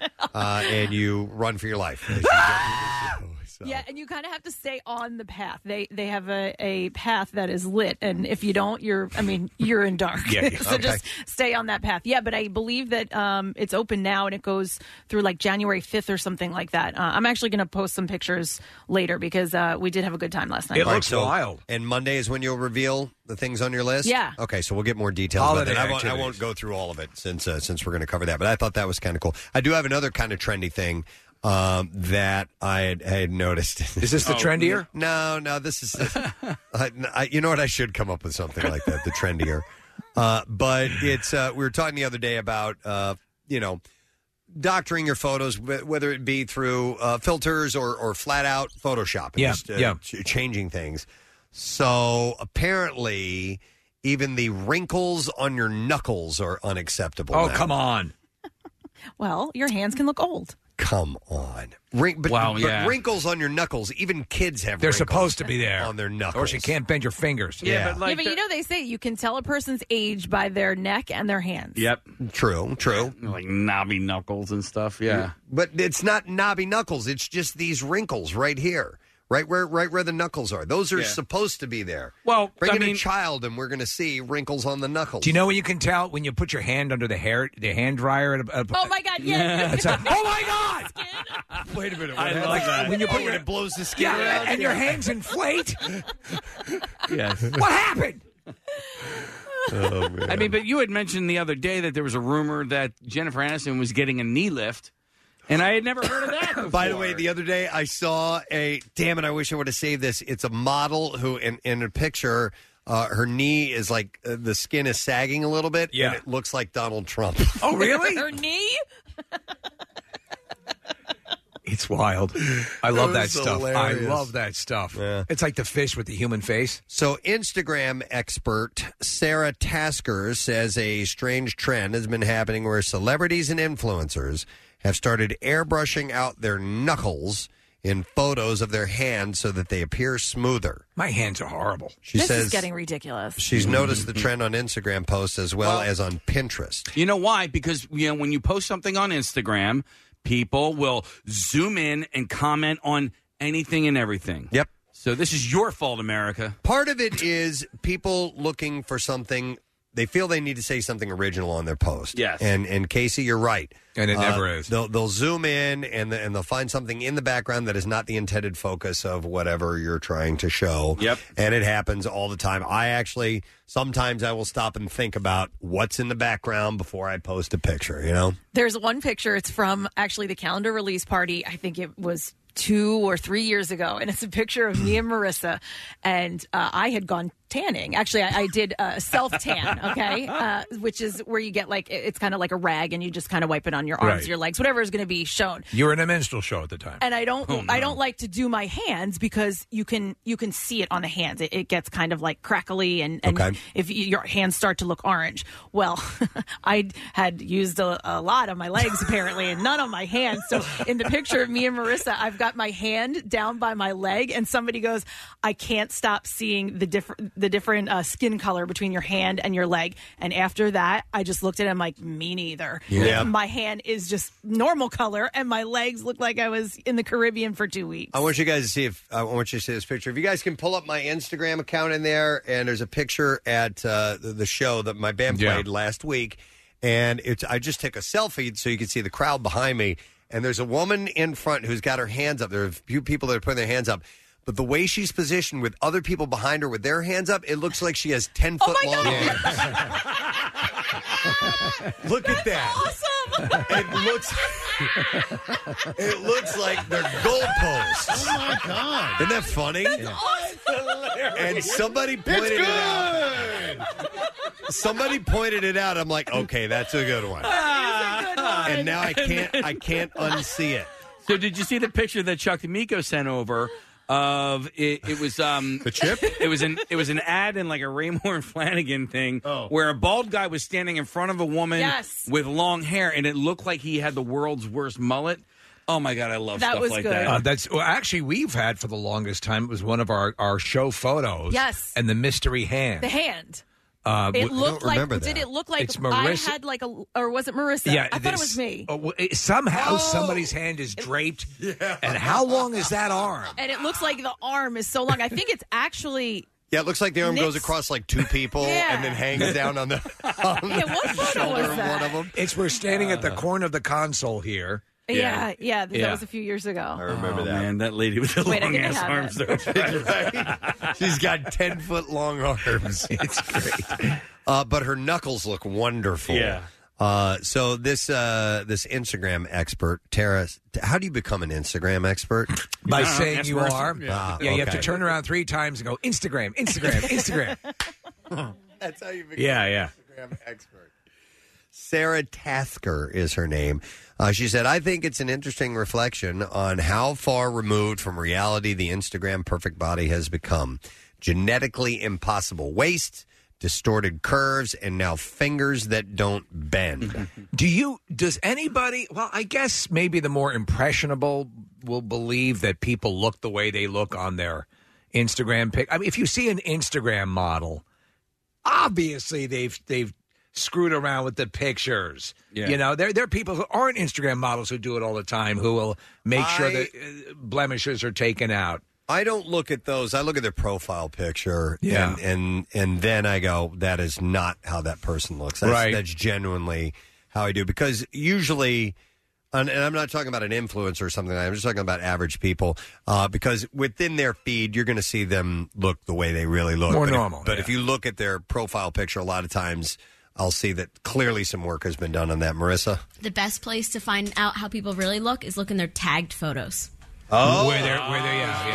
uh, and you run for your life. as you go. So-
Yeah, and you kind of have to stay on the path. They they have a, a path that is lit, and if you don't, you're I mean you're in dark.
Yeah, yeah.
So
Okay.
just stay on that path. Yeah, but I believe that um, it's open now, and it goes through like January fifth or something like that. Uh, I'm actually going to post some pictures later because uh, we did have a good time last night.
It
All right,
looks
so-
wild.
And Monday is when you'll reveal the things on your list?
Yeah.
Okay, so we'll get more details
Holiday
about that. I won't, I
activities.
won't go through all of it since uh, since we're going to cover that, but I thought that was kind of cool. I do have another kind of trendy thing um, that I had, I had noticed.
Is this the
Oh,
trendier?
No, no, this is. I, I, you know what? I should come up with something like that, the trendier. Uh, but it's. Uh, we were talking the other day about, uh, you know, doctoring your photos, wh- whether it be through uh, filters or, or flat out Photoshop. and
Yeah,
just, uh,
yeah.
ch- changing things. So apparently, even the wrinkles on your knuckles are unacceptable.
Oh,
now.
come on.
Well, your hands can look old.
come on. Ring, but,
Wow,
but
yeah.
wrinkles on your knuckles. Even kids have
They're
wrinkles
supposed to be there
on their knuckles.
Or she can't bend your fingers.
Yeah,
yeah, but you know they say you can tell a person's age by their neck and their hands.
Yep.
True, true.
Like knobby knuckles and stuff, yeah.
But it's not knobby knuckles. It's just these wrinkles right here. Right where right where the knuckles are. Those are
Yeah.
supposed to be there.
Well,
bring
I
in
mean-
a child and we're going to see wrinkles on the knuckles.
Do you know when you can tell when you put your hand under the hair, the hand dryer? At a, at a,
Oh my God! Yeah.
It's like, oh my God!
Wait a minute.
I love
like,
that.
When you put
Oh,
your,
when
it blows the skin
Yeah,
around
and your hands inflate.
Yes.
What happened?
Oh, man.
I mean, but you had mentioned the other day that there was a rumor that Jennifer Aniston was getting a knee lift, and I had never heard of that before.
By the way, the other day I saw a. Damn it! I wish I would have saved this. It's a model who, in, in a picture, uh, her knee is like uh, the skin is sagging a little bit.
Yeah.
and it looks like Donald Trump.
Oh, really?
Her knee.
It's wild. I love
It
that
was
stuff.
hilarious.
I love that stuff.
Yeah.
It's like the fish with the human face.
So, Instagram expert Sarah Tasker says a strange trend has been happening where celebrities and influencers have started airbrushing out their knuckles in photos of their hands so that they appear smoother.
My hands are horrible.
She
this
says
is getting ridiculous.
she's noticed the trend on Instagram posts as well,
Well-
as on Pinterest.
You know why? Because you know when you post something on Instagram, people will zoom in and comment on anything and everything.
Yep.
So this is your fault, America.
Part of it is people looking for something. They feel they need to say something original on their post.
Yes.
And and Casey, you're right.
And it
Uh,
never is.
They'll they'll zoom in and the, and they'll find something in the background that is not the intended focus of whatever you're trying to show.
Yep.
And it happens all the time. I actually sometimes I will stop and think about what's in the background before I post a picture. You know.
There's one picture. It's from actually the calendar release party. I think it was two or three years ago, and it's a picture of me and Marissa. And uh, I had gone tanning. Actually, I, I did a self tan. Okay, uh, which is where you get like it's kind of like a rag, and you just kind of wipe it on your arms,
Right.
your legs, whatever is going to be shown.
You were in a minstrel show at the time.
And I don't,
Oh, no.
I don't like to do my hands because you can, you can see it on the hands. It, it gets kind of like crackly, and, and
Okay.
if you, your hands start to look orange. Well, I had used a, a lot on my legs apparently, and none on my hands. So in the picture of me and Marissa, I've got my hand down by my leg, and somebody goes, "I can't stop seeing the different, the different uh, skin color between your hand and your leg." And after that, I just looked at him like, "Me neither."
Yeah.
My hand is just normal color, and my legs look like I was in the Caribbean for two weeks.
I want you guys to see if I want you to see this picture. If you guys can pull up my Instagram account in there, and there's a picture at uh, the, the show that my band
Yeah.
played last week, and it's I just took a selfie so you can see the crowd behind me, and there's a woman in front who's got her hands up. There are a few people that are putting their hands up. But the way she's positioned with other people behind her with their hands up, it looks like she has ten foot
Oh my
long
God.
hands. Look at that.
Awesome.
It looks it looks like they're goalposts.
Oh my God.
Isn't that funny? And somebody pointed it out. Somebody pointed it out. I'm like, okay, that's a good one. And now I can't I can't unsee it.
So did you see the picture that Chuck D'Amico sent over? Of it, it was um
the chip.
It was an it was an ad in like a Raymore and Flanagan thing
Oh.
where a bald guy was standing in front of a woman
Yes.
with long hair, and it looked like he had the world's worst mullet. Oh my God, I love
That
stuff
was
like
good.
that.
Uh, that's well, actually we've had for the longest time. It was one of our, our show photos.
Yes.
And the mystery hand.
The hand.
Uh,
It
w-
looked like.
remember
Did
that.
it look like
It's
I
Marissa-
had like a, or was it Marissa?
Yeah,
I thought it
this-
was me.
uh, w- it- somehow
Oh.
somebody's hand is draped. And how long is that arm?
And it looks like the arm is so long. I think it's actually.
Yeah, it looks like the arm goes
Nick's-
across like two people
Yeah.
and then hangs down on the, on
Yeah,
the
what photo
shoulder
was
of
that?
one of them.
It's we're standing at the corner of the console here.
Yeah, yeah, that
Yeah.
was a few years ago.
I remember
Oh,
that.
man, that lady with the
Wait, I
long
think I
ass
have
arms.
it.
though.
Right? She's got ten foot long arms. It's great. Uh, but her knuckles look wonderful.
Yeah.
Uh, so this uh, this Instagram expert, Tara, how do you become an Instagram expert?
By
Yeah,
saying
ask
you
Marissa.
are.
Ah,
Yeah, you have to
okay.
turn around three times and go, Instagram, Instagram, Instagram.
That's how you become
Yeah, yeah.
an Instagram expert. Sarah Tasker is her name. Uh, she said, I think it's an interesting reflection on how far removed from reality the Instagram perfect body has become. Genetically impossible waist, distorted curves, and now fingers that don't bend.
Do you, does anybody, well, I guess maybe the more impressionable will believe that people look the way they look on their Instagram pic. I mean, if you see an Instagram model, obviously they've, they've, screwed around with the pictures.
Yeah.
You know, there there are people who aren't Instagram models who do it all the time who will make sure
I-
that uh, blemishes are taken out.
I don't look at those. I look at their profile picture,
Yeah.
and and, and then I go, that is not how that person looks. That's,
Right.
that's genuinely how I do. Because usually, and and I'm not talking about an influencer or something, I'm just talking about average people, uh, because within their feed, you're going to see them look the way they really look.
More
but
normal,
If, but if you look at their profile picture, a lot of times I'll see that clearly some work has been done on that. Marissa?
The best place to find out how people really look is look in their tagged photos.
Oh.
Where they're, where they're, yeah,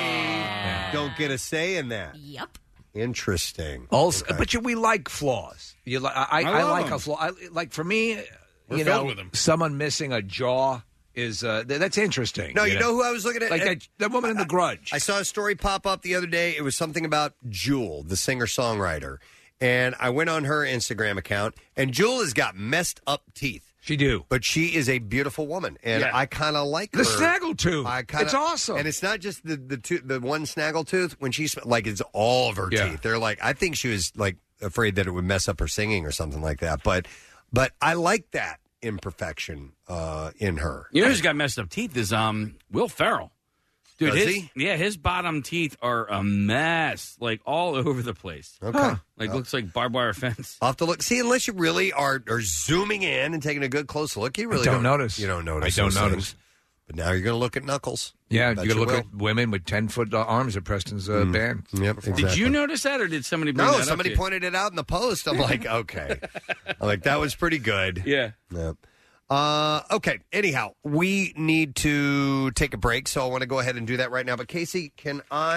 yeah.
Don't get a say in that.
Yep.
Interesting.
Also,
Okay.
but you, we like flaws. You, li- I, I,
I
I
love
like
them.
a flaw. I, like for me,
We're
you
filled
know,
with them.
someone missing a jaw is uh, th- that's interesting.
No, you know who I was looking at?
Like that, that woman in The Grudge.
I saw a story pop up the other day. It was something about Jewel, the singer-songwriter. And I went on her Instagram account, and Jewel has got messed up teeth.
She do.
But she is a beautiful woman, and
Yeah.
I kind of like
The
her.
snaggletooth.
I kinda,
It's awesome.
And it's not just the the, two, the one snaggletooth. When she's like, it's all of her
Yeah.
teeth. They're like, I think she was like afraid that it would mess up her singing or something like that. But but I like that imperfection uh, in her.
You know who's got messed up teeth is um Will Ferrell. Dude,
Does
his,
he?
yeah, his bottom teeth are a mess, like all over the place.
Okay. Huh.
Like looks like barbed wire fence.
I'll have to look. See, unless you really are, are zooming in and taking a good close look, you really
don't notice.
You don't notice.
I don't
those
notice.
things. But now you're going to look at Knuckles.
Yeah,
Bet
you got to look
will.
at women with ten foot arms at Preston's uh,
Mm.
band.
Yep,
Did
exactly.
you notice that, or did somebody bring
No,
that up
somebody
to you?
pointed it out in the post. I'm like, okay. I'm like, that was pretty good.
Yeah.
Yep. Uh, okay. Anyhow, we need to take a break, so I want to go ahead and do that right now. But Casey, can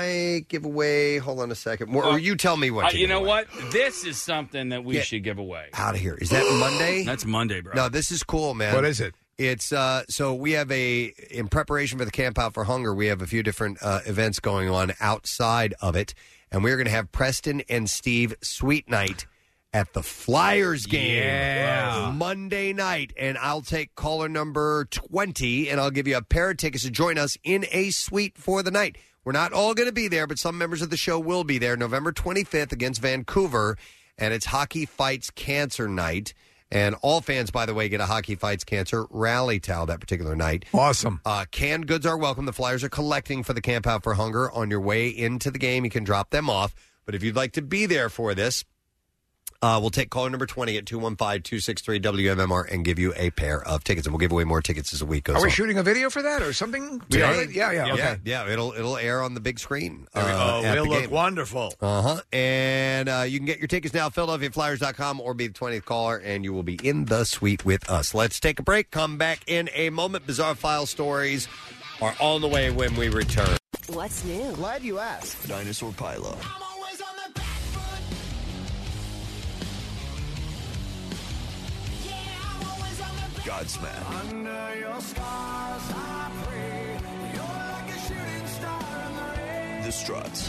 I give away? Hold on a second. Or, or you tell me what.
Uh,
to
you
give
know
away.
what? This is something that we
Get
should give away.
Out of here. Is that Monday?
That's Monday, bro.
No, this is cool, man.
What is it?
It's uh so we have a in preparation for the Camp Out for Hunger, we have a few different uh, events going on outside of it, and we're going to have Preston and Steve Sweet Night at the Flyers game
Yeah.
Monday night, and I'll take caller number twenty, and I'll give you a pair of tickets to join us in a suite for the night. We're not all going to be there, but some members of the show will be there November twenty-fifth against Vancouver, and it's Hockey Fights Cancer Night. And all fans, by the way, get a Hockey Fights Cancer rally towel that particular night.
Awesome.
Uh, canned goods are welcome. The Flyers are collecting for the Camp Out for Hunger. On your way into the game, you can drop them off. But if you'd like to be there for this, uh, we'll take caller number twenty at two one five, two six three, W M M R and give you a pair of tickets. And we'll give away more tickets as the week goes
Are we
on.
shooting a video for that or something?
We are.
Yeah, yeah, okay.
yeah, yeah. It'll it'll air on the big screen.
There we
uh,
go.
at
We'll
the
look
game.
wonderful.
Uh huh. And uh, you can get your tickets now at Philadelphia Flyers dot com or be the twentieth caller, and you will be in the suite with us. Let's take a break. Come back in a moment. Bizarre File stories are on the way when we return.
What's new?
Glad you asked. Dinosaur Pilo. Godsmack.
Under your stars, I pray. You're like a shooting star in the rain.
The Struts.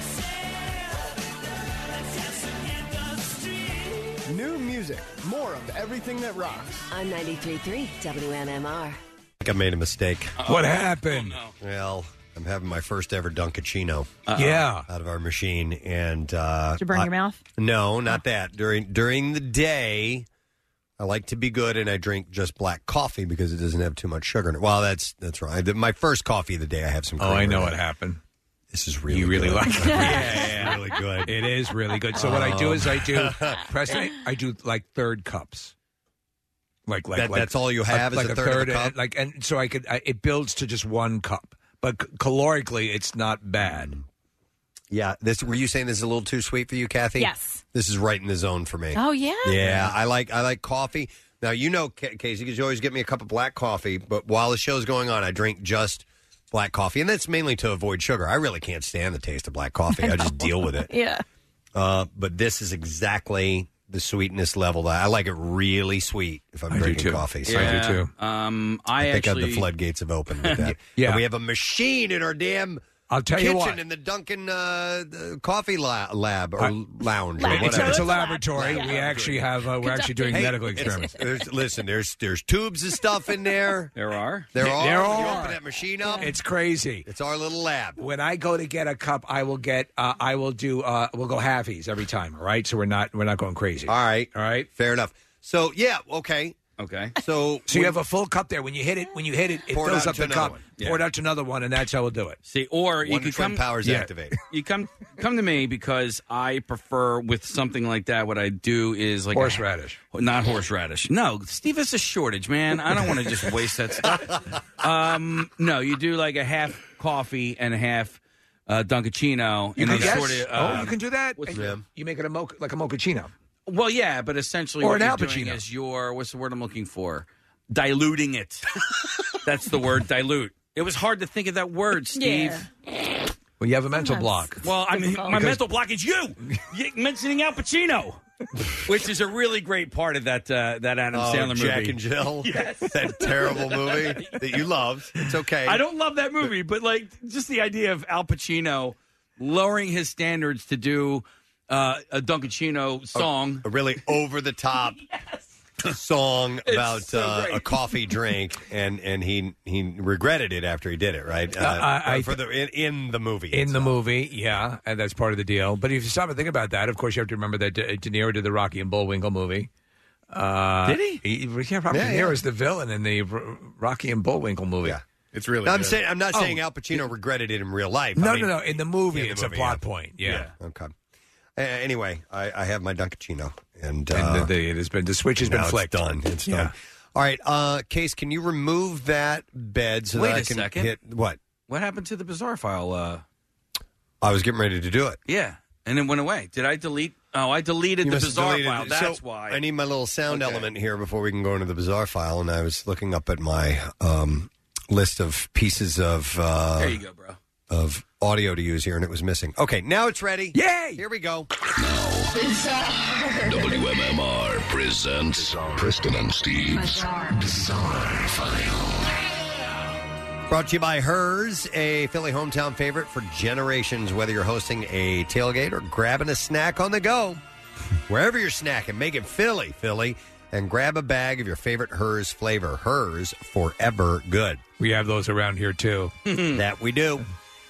New music, more of everything that rocks.
On ninety-three point three W M M R.
I think I made a mistake.
What happened?
Well, I'm having my first ever Dunkachino.
Yeah.
Out of our machine. And uh,
Did you burn
I-
your mouth?
No, not that. During during the day, I like to be good, and I drink just black coffee because it doesn't have too much sugar in it. Well, that's that's right. The- My first coffee of the day, I have some.
Oh, I
creamer
know
in
what
it.
happened.
This is really
You really
good.
like it.
yeah, really good.
It is really good. So what I do is I do,
Um,
Preston, I do like third cups. Like, like,
That-
like
that's all you have is
like
a third of a cup?
and, like, and so I could, I, it builds to just one cup, but c- calorically, it's not bad.
Yeah, this. Were you saying this is a little too sweet for you, Kathy?
Yes.
This is right in the zone for me.
Oh, yeah?
Yeah, I like I like coffee. Now you know, Ca- Casey, because you always get me a cup of black coffee. But while the show's going on, I drink just black coffee, and that's mainly to avoid sugar. I really can't stand the taste of black coffee. I, just deal with it.
Yeah.
Uh, but this is exactly the sweetness level that I like. It really sweet if I'm
I do
drinking
too.
coffee. So
I do too.
Um, I,
I think
actually
the floodgates have opened with that.
Yeah.
And we have a machine in our damn
I'll tell
kitchen
you what.
in the Dunkin' uh, the coffee la- lab or
I-
lounge. Or
It's,
whatever.
it's a laboratory. We actually have. Uh, we're actually doing
Hey,
medical
it's-
experiments.
There's, listen, there's there's tubes of stuff in there.
There are.
There are.
There
You
are.
open that machine up.
It's crazy.
It's our little lab.
When I go to get a cup, I will get. Uh, I will do. Uh, we'll go halfies every time. All right, so we're not. We're not going crazy.
All right.
All right.
Fair enough. So yeah, okay.
Okay.
So
So you have a full cup there. When you hit it, when you hit it, it
Pour it
fills
out
up
to
the
another
cup.
one.
Pour it out to another one, and that's how we'll do it.
See, or you
One
could
Twin
come.
Powers
Yeah.
activate.
You come come to me because I prefer with something like that. What I do is like
Horseradish.
A, not horseradish. No, Steve, it's a shortage, man. I don't want to just waste that stuff. Um, no, you do like a half coffee and a half uh, Dunkachino,
You
and
can
they
yes.
sort of.
oh, you can do that.
what's
And
the-
You make it a mocha, like a mochaccino.
Well, yeah, but essentially,
Or
what
an
you're
Al
doing
Pacino.
is you're what's the word I'm looking for? Diluting it. That's the word, dilute. It was hard to think of that word, Steve.
Well, you have a mental block.
Well, I mean, my
Because-
mental block is you, you mentioning Al Pacino, which is a really great part of that uh, that Adam
Oh,
Sandler movie.
Jack and Jill.
Yes.
That terrible movie that you loved. It's okay.
I don't love that movie, but like just the idea of Al Pacino lowering his standards to do uh, a Dunkachino song,
A, a really over the top song
It's
about
so
uh,
great.
a coffee drink, and and he he regretted it after he did it. Right? Uh,
I- I
for the in, in the movie.
In the movie, yeah, and that's part of the deal. But if you stop and think about that, of course, you have to remember that De, De Niro did the Rocky and Bullwinkle movie. Uh,
Did he?
Yeah, Robert
Yeah,
De Niro
yeah.
is the villain in the R- Rocky and Bullwinkle movie.
Yeah.
It's really.
No, I'm
good.
saying I'm not
Oh.
saying Al Pacino regretted it in real life.
No,
I mean,
no, no. In the movie,
in the
it's
movie,
a plot
yeah.
point. Yeah.
Okay. Uh, anyway, I, I have my Dunkachino, and, uh,
And the, the, it has been the switch has
now
been
it's
flicked.
done. It's
Yeah.
done. All right, uh, Case, can you remove that bed so
Wait
that I
a
can
second.
hit what?
What happened to the bizarre file? Uh,
I was getting ready to do it.
yeah, and it went away. Did I delete? Oh, I deleted
You
the
must have
bizarre
deleted
file.
it.
That's
So,
why.
I need my little sound
Okay.
element here before we can go into the bizarre file, and I was looking up at my um, list of pieces of uh,
There you go, bro.
of audio to use here, and it was missing. Okay, now it's ready.
Yay!
Here we go.
W M M R presents Preston and Steve's Bizarre, File.
Brought to you by Hers, a Philly hometown favorite for generations. Whether you're hosting a tailgate or grabbing a snack on the go, wherever you're snacking, make it Philly, Philly, and grab a bag of your favorite Hers flavor. Hers, forever good.
We have those around here too.
That we do.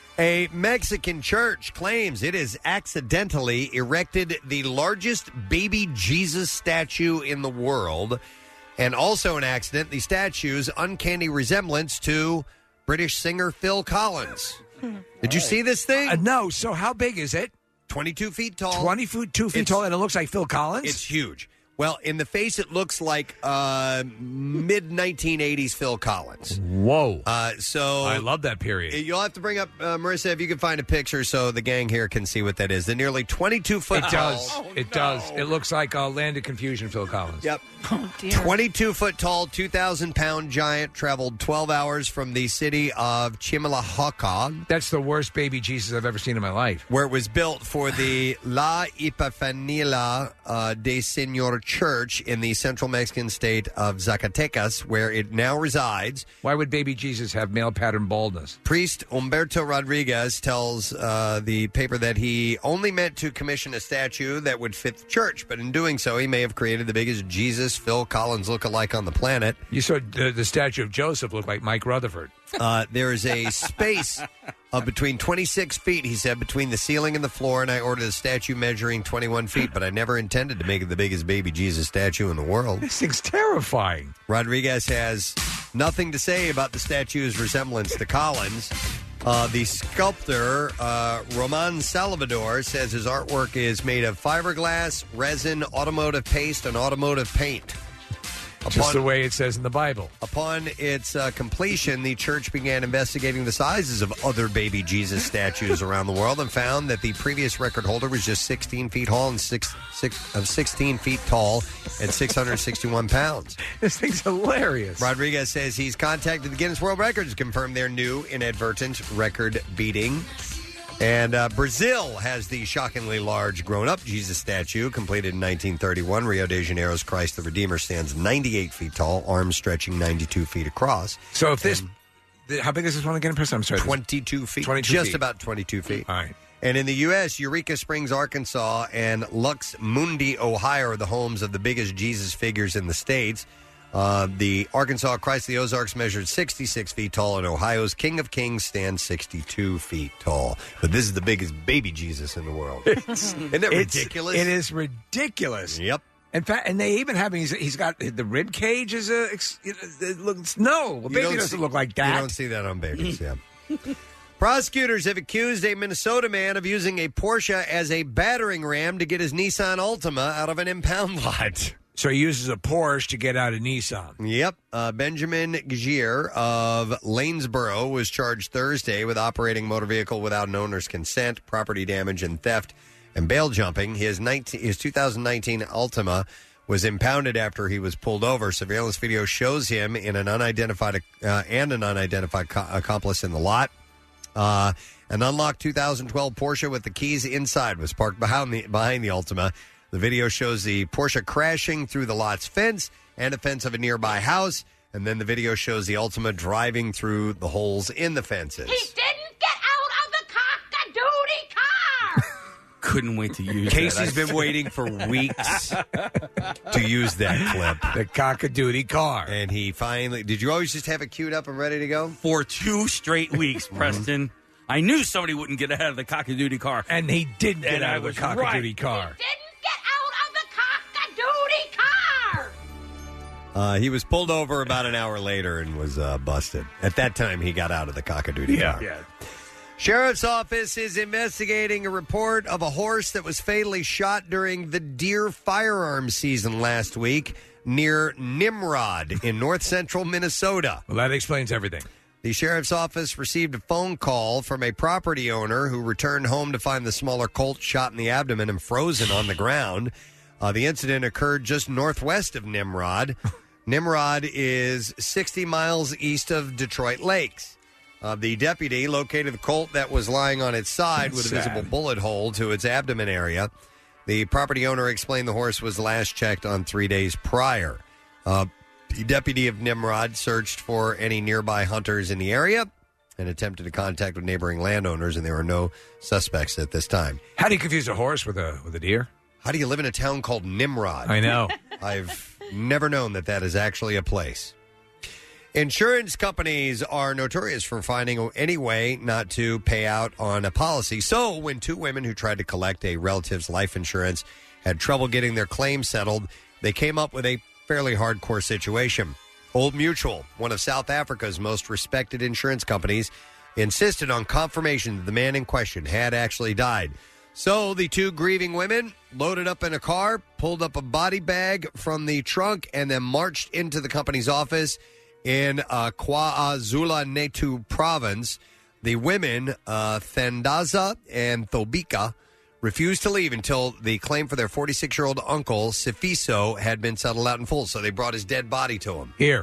A Mexican church claims it has accidentally erected the largest baby Jesus statue in the world. And also an accident, the statue's uncanny resemblance to British singer Phil Collins. Did you see this thing?
Uh, no. So how big is it?
twenty-two feet tall.
Twenty foot, two feet
It's-
tall, and it looks like Phil Collins.
It's huge. Well, in the face, it looks like uh, mid nineteen eighties Phil Collins.
Whoa.
Uh, so
I love that period.
You'll have to bring up, uh, Marissa, if you can find a picture so the gang here can see what that is. The nearly twenty-two foot
It
tall.
does. it does. It looks like uh, Land of Confusion, Phil Collins.
Yep.
Oh, dear.
twenty-two foot tall, two thousand pound giant traveled twelve hours from the city of Chimalhuacán,
That's the worst baby Jesus I've ever seen in my life.
where it was built for the La Epifanía uh, de Señor Church in the central Mexican state of Zacatecas, where it now resides.
Why would baby Jesus have male pattern baldness?
Priest Humberto Rodriguez tells uh, the paper that he only meant to commission a statue that would fit the church, but in doing so, he may have created the biggest Jesus Phil Collins lookalike on the planet.
You saw the, the statue of Joseph look like Mike Rutherford.
Uh, there is a space of between twenty-six feet, he said, between the ceiling and the floor, and I ordered a statue measuring twenty-one feet, but I never intended to make it the biggest baby Jesus statue in the world.
This thing's terrifying.
Rodriguez has nothing to say about the statue's resemblance to Collins. Uh, the sculptor, uh, Roman Salvador, says his artwork is made of fiberglass, resin, automotive paste, and automotive paint.
Just the way it says in the Bible.
Upon its uh, completion, the church began investigating the sizes of other baby Jesus statues around the world and found that the previous record holder was just sixteen feet tall and six, six of sixteen feet tall and six hundred sixty-one pounds.
This thing's hilarious.
Rodriguez says he's contacted the Guinness World Records to confirm their new inadvertent record beating. And uh, Brazil has the shockingly large grown-up Jesus statue, completed in nineteen thirty-one. Rio de Janeiro's Christ the Redeemer stands ninety-eight feet tall, arms stretching ninety-two feet across.
So if this How big is this one again, Preston? I'm sorry.
twenty-two feet.
twenty-two
Just
feet.
about twenty-two feet.
All right.
And in the U S, Eureka Springs, Arkansas, and Lux Mundi, Ohio, are the homes of the biggest Jesus figures in the states. Uh, the Arkansas Christ of the Ozarks measured sixty-six feet tall, and Ohio's King of Kings stands sixty-two feet tall. But this is the biggest baby Jesus in the world. Isn't that
It's-
ridiculous?
It is ridiculous.
Yep.
In fact, and they even have he's, he's got the rib cage is a it looks no a
You
baby
don't
doesn't
see-
look like that.
You don't see that on babies, yeah. Prosecutors have accused a Minnesota man of using a Porsche as a battering ram to get his Nissan Altima out of an impound lot.
So he uses a Porsche to get out of Nissan.
Yep. Uh, Benjamin Gier of Lanesboro was charged Thursday with operating a motor vehicle without an owner's consent, property damage, and theft, and bail jumping. His, nineteen, his two thousand nineteen Altima was impounded after he was pulled over. Surveillance video shows him in an unidentified uh, and an unidentified co- accomplice in the lot. Uh, an unlocked two thousand twelve Porsche with the keys inside was parked behind the behind the Altima. The video shows the Porsche crashing through the lot's fence and a fence of a nearby house, and then the video shows the Altima driving through the holes in the fences.
Didn't get out of the cock-a-doodie car!
Couldn't wait to use
Casey's
that.
been waiting for weeks to use that clip.
The cock-a-doodie car.
And he finally... Did you always just have it queued up and ready to go?
For two straight weeks, Preston. I knew somebody wouldn't get out of the cock-a-doodie car.
And he did get
And
out
I
of the
was
cock-a-doodie
right.
car.
Cock-a-doodie car!
Uh, he was pulled over about an hour later and was uh, busted. At that time, he got out of the cock-a-doodie
Yeah.
car.
Yeah.
Sheriff's Office is investigating a report of a horse that was fatally shot during the deer firearms season last week near Nimrod in north central Minnesota.
Well, that explains everything.
The sheriff's office received a phone call from a property owner who returned home to find the smaller colt shot in the abdomen and frozen on the ground. Uh, the incident occurred just northwest of Nimrod. Nimrod is sixty miles east of Detroit Lakes. Uh, the deputy located the colt that was lying on its side with a
Sad.
visible bullet hole to its abdomen area. The property owner explained the horse was last checked on three days prior. Uh, the deputy of Nimrod searched for any nearby hunters in the area and attempted to contact with neighboring landowners, and there were no suspects at this time.
How do you confuse a horse with a with a deer?
How do you live in a town called Nimrod?
I know.
I've never known that that is actually a place. Insurance companies are notorious for finding any way not to pay out on a policy. So when two women who tried to collect a relative's life insurance had trouble getting their claim settled, they came up with a fairly hardcore situation. Old Mutual, one of South Africa's most respected insurance companies, insisted on confirmation that the man in question had actually died. So the two grieving women loaded up in a car, pulled up a body bag from the trunk, and then marched into the company's office in uh, KwaZulu-Natal province. The women, uh, Thandaza and Thobika, refused to leave until the claim for their forty-six-year-old uncle, Sifiso, had been settled out in full. So they brought his dead body to him.
Here.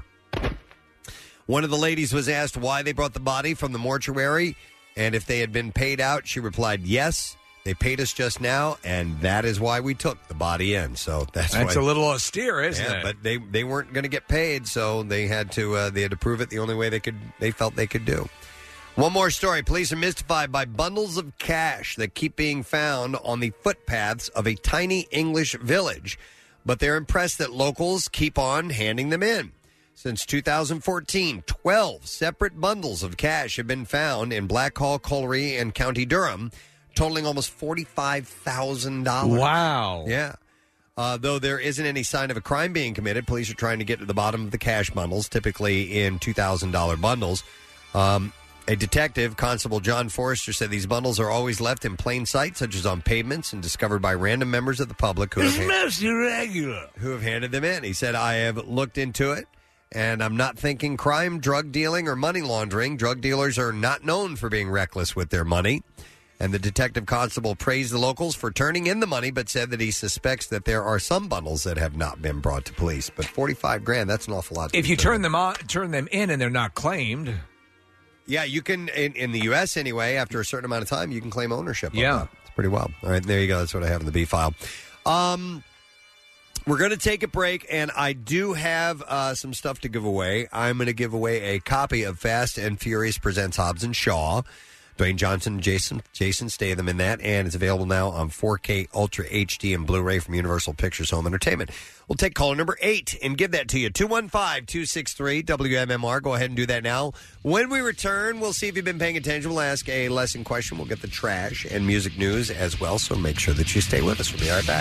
One of the ladies was asked why they brought the body from the mortuary and if they had been paid out. She replied, yes, they paid us just now, and that is why we took the body in. So that's
That's
why,
a little austere, isn't
yeah,
it?
But they they weren't going to get paid, so they had to uh, they had to prove it the only way they could they felt they could do. One more story. Police are mystified by bundles of cash that keep being found on the footpaths of a tiny English village, but they're impressed that locals keep on handing them in. Since two thousand fourteen, twelve separate bundles of cash have been found in Blackhall, Coleraine, and County Durham, totaling almost forty-five thousand dollars.
Wow.
Yeah. Uh, though there isn't any sign of a crime being committed, police are trying to get to the bottom of the cash bundles, typically in two thousand dollars bundles. Um, a detective, Constable John Forrester, said these bundles are always left in plain sight, such as on pavements, and discovered by random members of the public who have,
It's most irregular.
who have handed them in. He said, I have looked into it, and I'm not thinking crime, drug dealing, or money laundering. Drug dealers are not known for being reckless with their money. And the detective constable praised the locals for turning in the money, but said that he suspects that there are some bundles that have not been brought to police. But forty-five grand, that's an awful lot. to
If you
consider.
turn them on, turn them in, and they're not claimed,
Yeah, you can, in, in the U S anyway, after a certain amount of time, you can claim ownership. on
Yeah.
that. It's pretty wild. All right, there you go. That's what I have in the B file. Um, We're going to take a break, and I do have uh, some stuff to give away. I'm going to give away a copy of Fast and Furious Presents Hobbs and Shaw. Dwayne Johnson, Jason Jason Statham in that, and it's available now on four K Ultra H D and Blu-ray from Universal Pictures Home Entertainment. We'll take caller number eight and give that to you. two one five, two six three, W M M R. Go ahead and do that now. When we return, we'll see if you've been paying attention. We'll ask a lesson question. We'll get the trash and music news as well, so make sure that you stay with us. We'll be right back.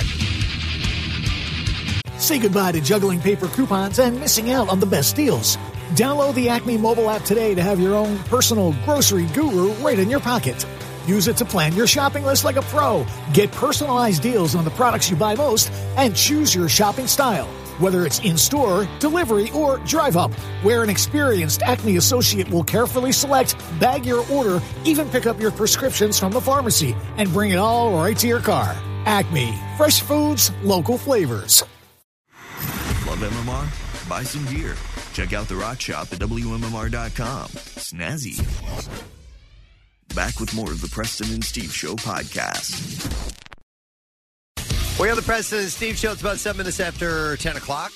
Say goodbye to juggling paper coupons and missing out on the best deals. Download the Acme mobile app today to have your own personal grocery guru right in your pocket. Use it to plan your shopping list like a pro. Get personalized deals on the products you buy most and choose your shopping style. Whether it's in-store, delivery, or drive-up, where an experienced Acme associate will carefully select, bag your order, even pick up your prescriptions from the pharmacy, and bring it all right to your car. Acme. Fresh foods, local flavors.
Love M M R? Buy some gear. Check out the Rock Shop at W M M R dot com. Snazzy. Back with more of the Preston and Steve Show podcast.
We have the Preston and Steve Show. It's about seven minutes after ten o'clock.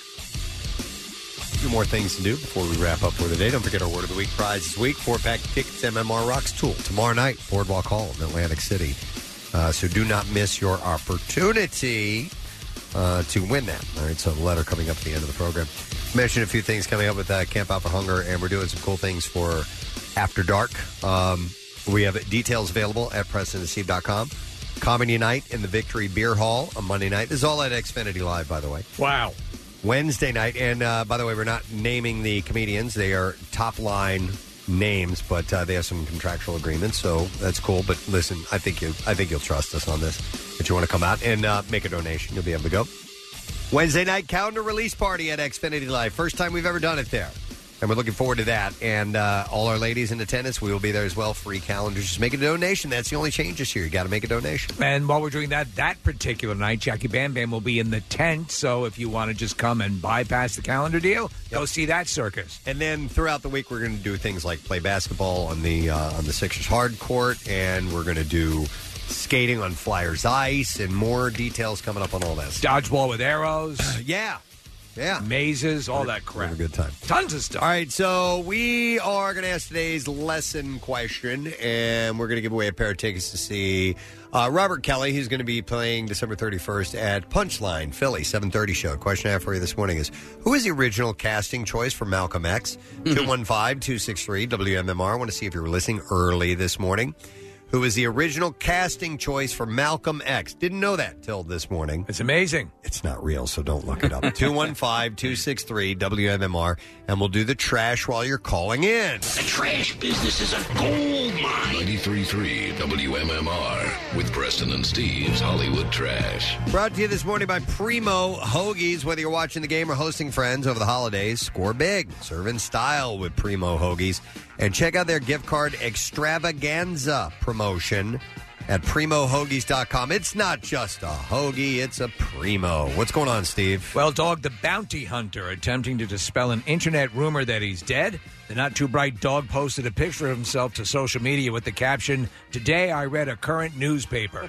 A few more things to do before we wrap up for the day. Don't forget our Word of the Week prize this week. Four-pack tickets, M M R Rocks Tool. Tomorrow night, Boardwalk Hall in Atlantic City. Uh, so do not miss your opportunity uh, to win that. All right, so the letter coming up at the end of the program. Mentioned a few things coming up with uh, Camp Out for Hunger, and we're doing some cool things for After Dark. Um, we have details available at Preston and Steve dot com. Comedy Night in the Victory Beer Hall on Monday night. This is all at Xfinity Live, by the way.
Wow.
Wednesday night, and uh, by the way, we're not naming the comedians. They are top-line names, but uh, they have some contractual agreements, so that's cool. But listen, I think you, I think you'll trust us on this. If you want to come out and uh, make a donation, you'll be able to go. Wednesday night calendar release party at Xfinity Live. First time we've ever done it there. And we're looking forward to that. And uh, all our ladies in attendance, we will be there as well. Free calendars. Just make a donation. That's the only change this year. You got to make a donation.
And while we're doing that, that particular night, Jackie Bam Bam will be in the tent. So if you want to just come and bypass the calendar deal, yep. Go see that circus.
And then throughout the week, we're going to do things like play basketball on the uh, on the Sixers hard court, and we're going to do skating on Flyers ice, and more details coming up on all that.
Dodgeball with arrows.
yeah. Yeah.
Mazes, all that crap.
Have a good time.
Tons of stuff.
All right, so we are going to ask today's lesson question, and we're going to give away a pair of tickets to see uh, Robert Kelly, who's going to be playing December thirty-first at Punchline, Philly, seven thirty show. Question I have for you this morning is, who is the original casting choice for Malcolm X? two one five, two six three, W M M R. I want to see if you were listening early this morning. Who is the original casting choice for Malcolm X? Didn't know that till this morning.
It's amazing.
It's not real, so don't look it up. two one five, two six three, W M M R, and we'll do the trash while you're calling in.
The trash business is a gold mine. ninety-three point three W M M R with Preston and Steve's Hollywood Trash.
Brought to you this morning by Primo Hoagies. Whether you're watching the game or hosting friends over the holidays, score big. Serve in style with Primo Hoagies. And check out their gift card extravaganza promotion at primo hoagies dot com. It's not just a hoagie, it's a Primo. What's going on, Steve?
Well, Dog the Bounty Hunter attempting to dispel an internet rumor that he's dead. The not-too-bright dog posted a picture of himself to social media with the caption, "Today I read a current newspaper."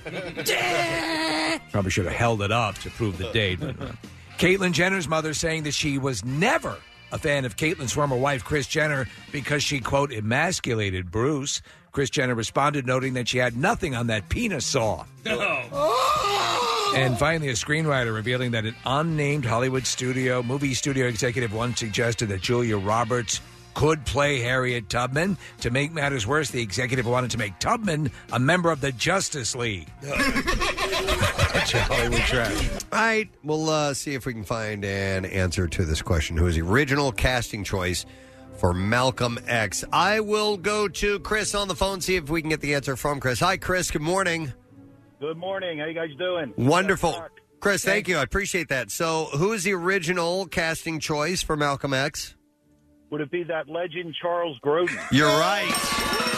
Probably should have held it up to prove the date. But, uh, Caitlyn Jenner's mother saying that she was never a fan of Caitlyn's former wife, Kris Jenner, because she, quote, emasculated Bruce. Kris Jenner responded, noting that she had nothing on that penis saw. Oh. And finally, a screenwriter revealing that an unnamed Hollywood studio, movie studio executive once suggested that Julia Roberts could play Harriet Tubman. To make matters worse, the executive wanted to make Tubman a member of the Justice League. Hollywood trash.
All right, we'll uh, see if we can find an answer to this question. Who is the original casting choice for Malcolm X? I will go to Chris on the phone, see if we can get the answer from Chris. Hi, Chris. Good morning.
Good morning. How you guys doing?
Wonderful. Chris, thank you. I appreciate that. So who is the original casting choice for Malcolm X?
Would it be that legend Charles Grodin?
You're right.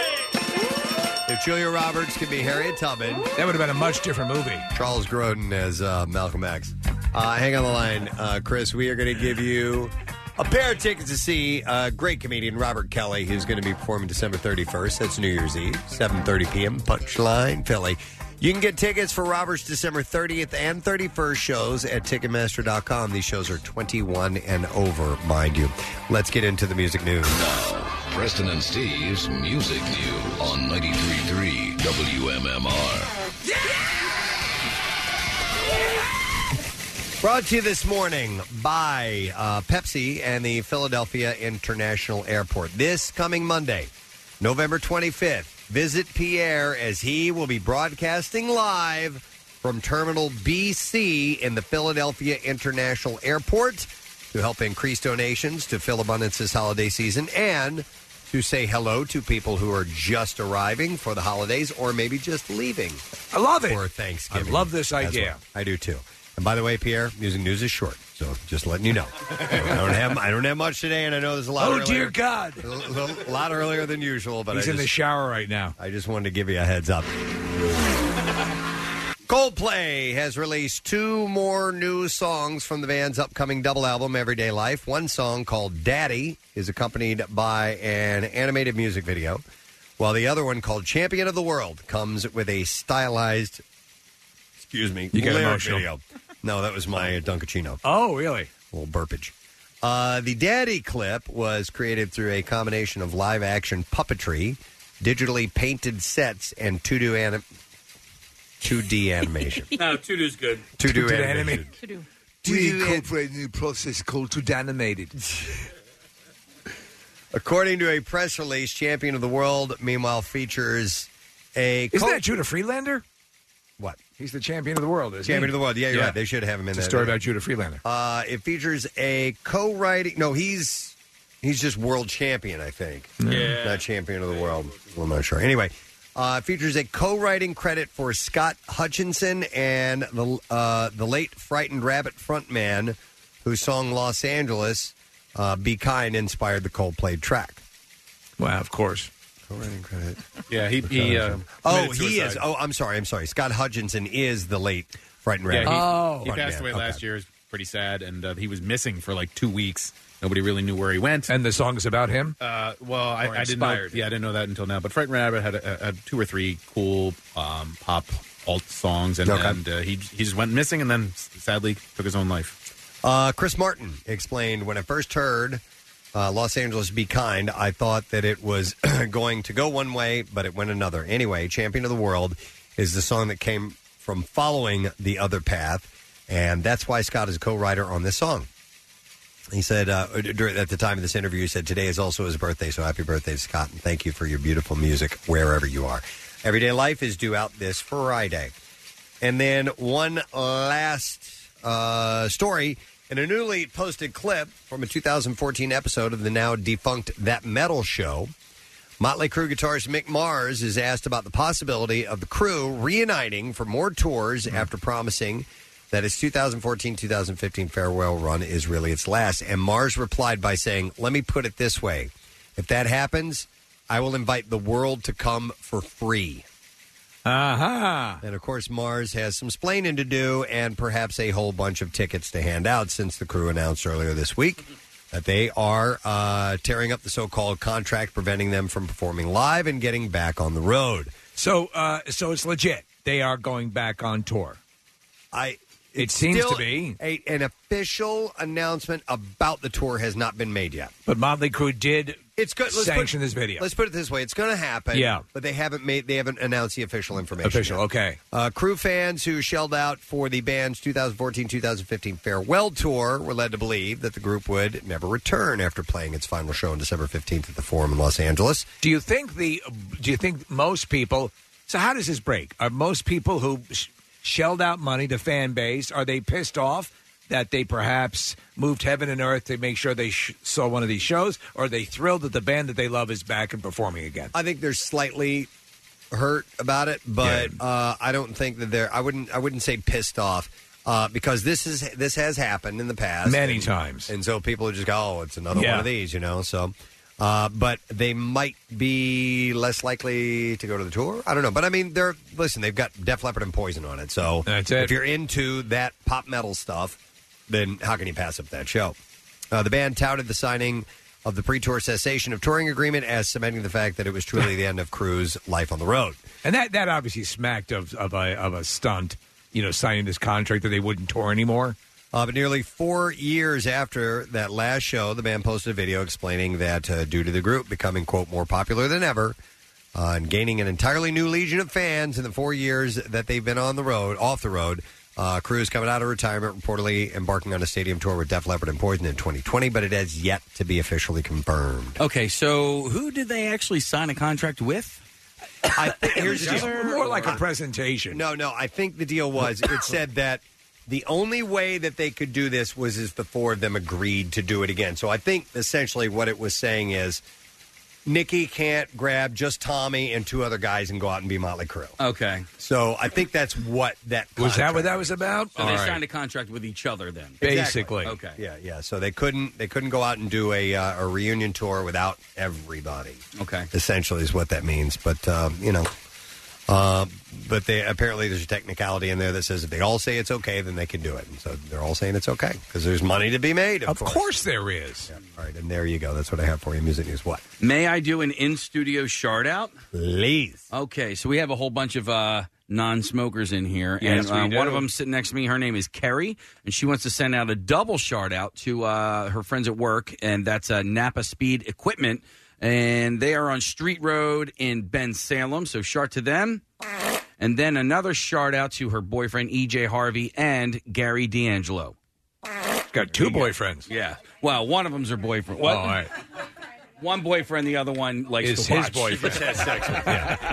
If Julia Roberts could be Harriet Tubman,
that would have been a much different movie.
Charles Grodin as uh, Malcolm X. Uh, hang on the line, uh, Chris. We are going to give you a pair of tickets to see uh, great comedian Robert Kelly, who's going to be performing December thirty-first. That's New Year's Eve, seven thirty p.m. Punchline, Philly. You can get tickets for Robert's December thirtieth and thirty-first shows at Ticketmaster dot com. These shows are twenty-one and over, mind you. Let's get into the music news.
Now, Preston and Steve's Music News on ninety-three point three W M M R.
Brought to you this morning by uh, Pepsi and the Philadelphia International Airport. This coming Monday, November twenty-fifth, visit Pierre as he will be broadcasting live from Terminal B C in the Philadelphia International Airport to help increase donations to Philabundance's holiday season and to say hello to people who are just arriving for the holidays or maybe just leaving.
I love it.
For Thanksgiving.
I love this
as
idea.
well. I do too. And by the way, Pierre, music news is short, so just letting you know. I don't have I don't have much today, and I know there's a lot.
Oh,
earlier,
dear God.
a, little- a lot earlier than usual, but
He's
I
in
just,
the shower right now.
I just wanted to give you a heads up. Coldplay has released two more new songs from the band's upcoming double album, Everyday Life. One song called Daddy is accompanied by an animated music video, while the other one called Champion of the World comes with a stylized, excuse me,
You get
lyric
emotional.
video. No, that was my Dunkachino.
Oh, really?
A little burpage. Uh, the Daddy clip was created through a combination of live-action puppetry, digitally painted sets, and two D anim- two D animation.
No, two-do's good.
two D
two D
animation.
animated. We incorporate a new process called two D animated.
According to a press release, Champion of the World, meanwhile, features a...
Isn't
co-
that Judah Friedlander?
What?
He's the champion of the world, isn't
Champion
he?
of the World. Yeah, you're right. They should have him in
It's a
that
story
video.
about Judah Friedlander.
Uh, it features a co-writing... No, he's he's just world champion, I think.
Yeah.
Not champion of the world. Well, I'm not sure. Anyway, uh, it features a co-writing credit for Scott Hutchinson and the uh, the late Frightened Rabbit frontman whose song Los Angeles, uh, Be Kind, inspired the Coldplay track.
Wow, of course.
Co-writing credit.
Yeah, he. he uh,
Oh,
committed
he
suicide.
is. Oh, I'm sorry. I'm sorry. Scott Hutchinson is the late Frightened
Yeah,
Rabbit.
he,
Oh.
he passed
frontman.
away
Okay.
last year. It was pretty sad, and uh, he was missing for like two weeks. Nobody really knew where he went.
And the song is about him?
Uh, well, I,
Or
I didn't know.
inspired.
Yeah, I didn't know that until now. But Frightened Rabbit had, a, had two or three cool um, pop alt songs, and,
Okay.
and uh, he he just went missing, and then sadly took his own life.
Uh, Chris Martin explained, when I first heard uh, Los Angeles Be Kind, I thought that it was going to go one way, but it went another. Anyway, Champion of the World is the song that came from following the other path, and that's why Scott is a co-writer on this song. He said, uh, during, at the time of this interview, he said, today is also his birthday, so happy birthday, Scott, and thank you for your beautiful music wherever you are. Everyday Life is due out this Friday. And then one last uh, story. In a newly posted clip from a two thousand fourteen episode of the now defunct That Metal Show, Motley Crue guitarist Mick Mars is asked about the possibility of the crew reuniting for more tours after promising that his two thousand fourteen two thousand fifteen farewell run is really its last. And Mars replied by saying, let me put it this way. If that happens, I will invite the world to come for free.
Uh-huh.
And, of course, Mars has some splaining to do and perhaps a whole bunch of tickets to hand out since the crew announced earlier this week that they are uh, tearing up the so-called contract preventing them from performing live and getting back on the road.
So, uh, so it's legit. They are going back on tour.
I.
It
It's
seems
still
to be.
A, an official announcement about the tour has not been made yet.
But Motley Crue did
It's good. Let's
sanction
put,
this video.
Let's put it this way: it's going to happen.
Yeah.
but they haven't made. They haven't announced the official information.
Official,
yet.
okay.
Uh, crew fans who shelled out for the band's two thousand fourteen two thousand fifteen farewell tour were led to believe that the group would never return after playing its final show on December fifteenth at the Forum in Los Angeles.
Do you think the? Do you think most people? So how does this break? Are most people who sh- shelled out money to fan base, are they pissed off that they perhaps moved heaven and earth to make sure they sh- saw one of these shows, or are they thrilled that the band that they love is back and performing again?
I think they're slightly hurt about it, but uh, I don't think that they're. I wouldn't. I wouldn't say pissed off. Uh, because this is this has happened in the past
Many
and,
times.
and so people just go, "Oh, it's another
Yeah.
one of these," you know. So, uh, but they might be less likely to go to the tour. I don't know, but I mean, they're listen. They've got Def Leppard and Poison on it, so
That's it.
if you're into that pop metal stuff, then how can you pass up that show? Uh, the band touted the signing of the pre-tour cessation of touring agreement as cementing the fact that it was truly the end of Crew's life on the road.
And that, that obviously smacked of, of, a, of a stunt, you know, signing this contract that they wouldn't tour anymore.
Uh, but nearly four years after that last show, the band posted a video explaining that uh, due to the group becoming, quote, more popular than ever uh, and gaining an entirely new legion of fans in the four years that they've been on the road, off the road, uh, Crew's coming out of retirement, reportedly embarking on a stadium tour with Def Leppard and Poison in twenty twenty, but it has yet to be officially confirmed.
Okay, so who did they actually sign a contract with?
I think here's the deal.
More like a presentation.
No, no. I think the deal was it said that the only way that they could do this was if the four of them agreed to do it again. So I think essentially what it was saying is Nikki can't grab just Tommy and two other guys and go out and be Motley Crue.
Okay.
So I think that's what that
Was that what
contract
that was about?
So
All
they
right.
signed a contract with each other then.
Exactly.
Okay.
Yeah, yeah. So they couldn't they couldn't go out and do a uh, a reunion tour without everybody.
Okay.
Essentially is what that means. But um, you know, uh, but they apparently there's a technicality in there that says if they all say it's okay, then they can do it. And so they're all saying it's okay because there's money to be made. Of,
Of course there is.
Yeah. All right, and there you go. That's what I have for you. Music news. What?
May I do an in-studio shout out?
Please.
Okay, so we have a whole bunch of uh, non-smokers in here,
Yes,
and
we
uh, one
do.
of them sitting next to me. Her name is Kerry, and she wants to send out a double shout out to uh, her friends at work, and that's uh, Napa Speed Equipment, and they are on Street Road in Ben Salem. So shout to them. And then another shout out to her boyfriend, E J Harvey, and Gary D'Angelo.
Got two boyfriends.
Yeah. Well, one of them's her boyfriend.
Oh,
What?
all right.
One boyfriend, the other one likes
Is
to
his
watch.
boyfriend.
He just has sex with.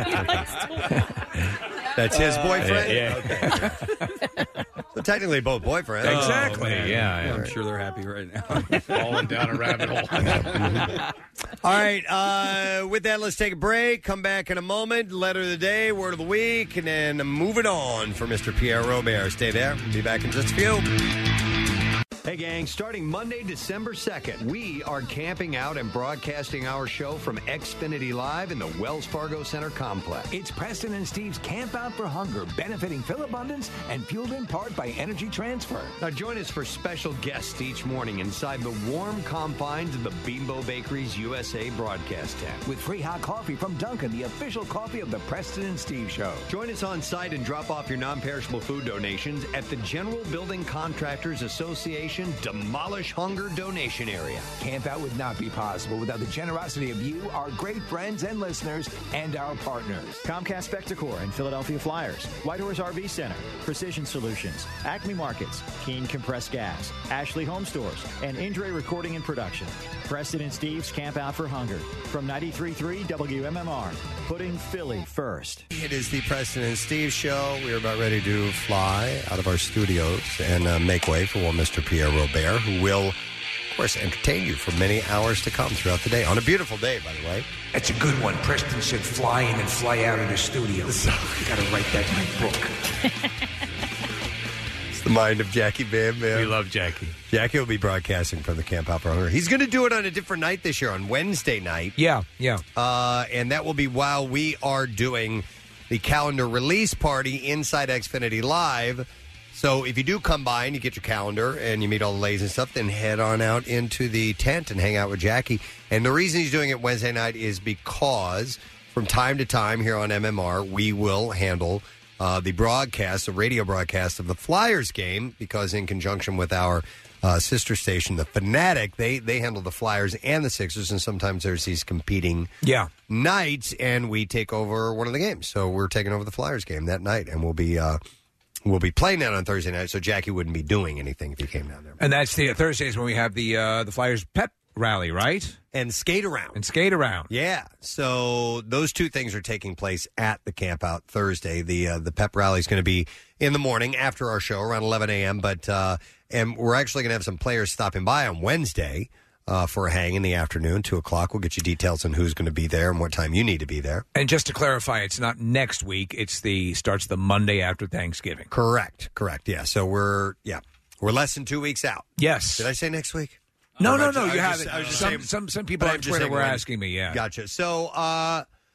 Yeah.
That's his boyfriend.
Yeah.
Okay. So technically, both boyfriends.
Exactly.
man.
yeah. yeah.
I'm sure they're happy right now.
Falling down a rabbit hole.
All right. Uh, with that, let's take a break. Come back in a moment. Letter of the day, word of the week, and then move it on for Mister Pierre Robert. Stay there. Be back in just a few.
Hey, gang, starting Monday, December second, we are camping out and broadcasting our show from Xfinity Live in the Wells Fargo Center complex.
It's Preston and Steve's Camp Out for Hunger, benefiting Phil Abundance and fueled in part by Energy Transfer.
Now, join us for special guests each morning inside the warm confines of the Bimbo Bakeries U S A broadcast tent.
With free hot coffee from Dunkin', the official coffee of the Preston and Steve Show.
Join us on site and drop off your non-perishable food donations at the General Building Contractors Association Demolish Hunger donation area.
Camp Out would not be possible without the generosity of you, our great friends and listeners, and our partners.
Comcast Spectacor and Philadelphia Flyers, Whitehorse R V Center, Precision Solutions, Acme Markets, Keen Compressed Gas, Ashley Home Stores, and Indre Recording and Production. Preston and Steve's Camp Out for Hunger from ninety-three point three W M M R, putting Philly first.
It is the Preston and Steve Show. We are about ready to fly out of our studios and uh, make way for one Mister Pierre Robert, who will, of course, entertain you for many hours to come throughout the day. On a beautiful day, by the way.
That's a good one. Preston said fly in and fly out of the studio. So I got to write that in my book.
It's the mind of Jackie Bam Bam.
We love Jackie.
Jackie will be broadcasting from the Camp Out for Hunger. He's going to do it on a different night this year, on Wednesday night.
Yeah, yeah.
Uh, and that will be while we are doing the calendar release party inside Xfinity Live. So if you do come by and you get your calendar and you meet all the ladies and stuff, then head on out into the tent and hang out with Jackie. And the reason he's doing it Wednesday night is because from time to time here on M M R, we will handle uh, the broadcast, the radio broadcast of the Flyers game, because in conjunction with our uh, sister station, The Fanatic, they, they handle the Flyers and the Sixers, and sometimes there's these competing
yeah.
nights, and we take over one of the games. So we're taking over the Flyers game that night, and we'll be... Uh, We'll be playing that on Thursday night, so Jackie wouldn't be doing anything if he came down there.
And that's the uh, Thursdays when we have the uh, the Flyers pep rally, right?
And skate around.
And skate around.
Yeah. So those two things are taking place at the Camp Out Thursday. The uh, the pep rally is going to be in the morning after our show around eleven a.m. But uh, and we're actually going to have some players stopping by on Wednesday uh, for a hang in the afternoon, two o'clock. We'll get you details on who's going to be there and what time you need to be there.
And just to clarify, it's not next week. It's the starts the Monday after Thanksgiving.
Correct. Correct. Yeah. So we're yeah we're less than two weeks out.
Yes.
Did I say next week?
No,
Or
no,
I
no.
just-
You
I was
haven't.
just- I was just
some,
saying-
some some people
but
on
I'm just
Twitter
saying
were
when-
asking me. Yeah.
Gotcha. So uh,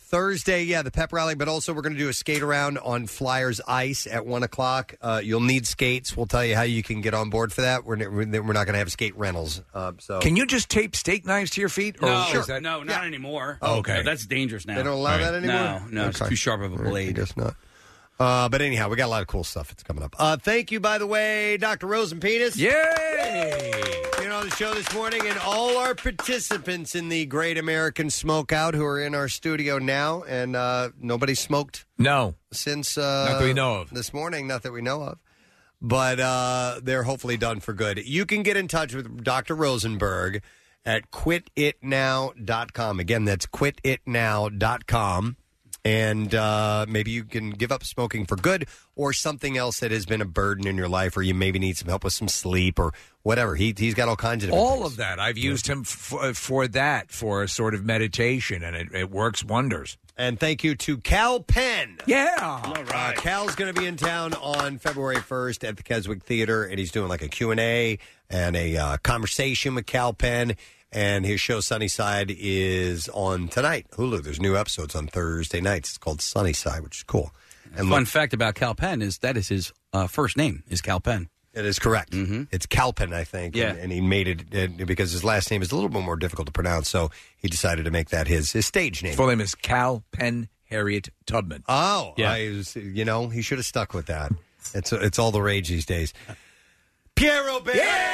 Thursday, yeah, the pep rally, but also we're going to do a skate around on Flyers Ice at one o'clock. Uh, you'll need skates. We'll tell you how you can get on board for that. We're, n- we're not going to have skate rentals. Uh, so
Can you just tape steak knives to your feet? Or
No,
is that-
no, not anymore.
Oh,
okay.
No, that's dangerous now.
They don't allow that anymore?
No, no, it's
Okay.
too sharp of a
All right,
blade.
I guess not. Uh, but anyhow, we got a lot of cool stuff that's coming up. Uh, thank you, by the way, Doctor Rosenpenis.
Yay!
Being on the show this morning, and all our participants in the Great American Smokeout who are in our studio now, and uh, nobody smoked
No.
since uh,
Not that we know of.
this morning, not that we know of. But uh, they're hopefully done for good. You can get in touch with Doctor Rosenberg at quit it now dot com. Again, that's quit it now dot com. And uh, maybe you can give up smoking for good, or something else that has been a burden in your life, or you maybe need some help with some sleep or whatever. He, he's got all kinds of different
All
things.
of that. I've used him f- for that, for a sort of meditation, and it, it works wonders.
And thank you to Cal Penn.
Yeah.
All right. Uh, Cal's going to be in town on February first at the Keswick Theater, and he's doing like a Q and A and a uh, conversation with Cal Penn. And his show Sunnyside is on tonight. Hulu. There's new episodes on Thursday nights. It's called Sunnyside, which is cool. And
Fun
look,
fact about Cal Penn is that is his uh, first name is Cal Penn.
it is correct. Mm-hmm. It's Calpen, I think.
Yeah.
And, and he made it uh, because his last name is a little bit more difficult to pronounce, so he decided to make that his, his stage name.
His full name is Cal Penn Harriet Tubman.
Oh,
Yeah.
I was, you know, he should have stuck with that. It's it's all the rage these days. Pierre Robert.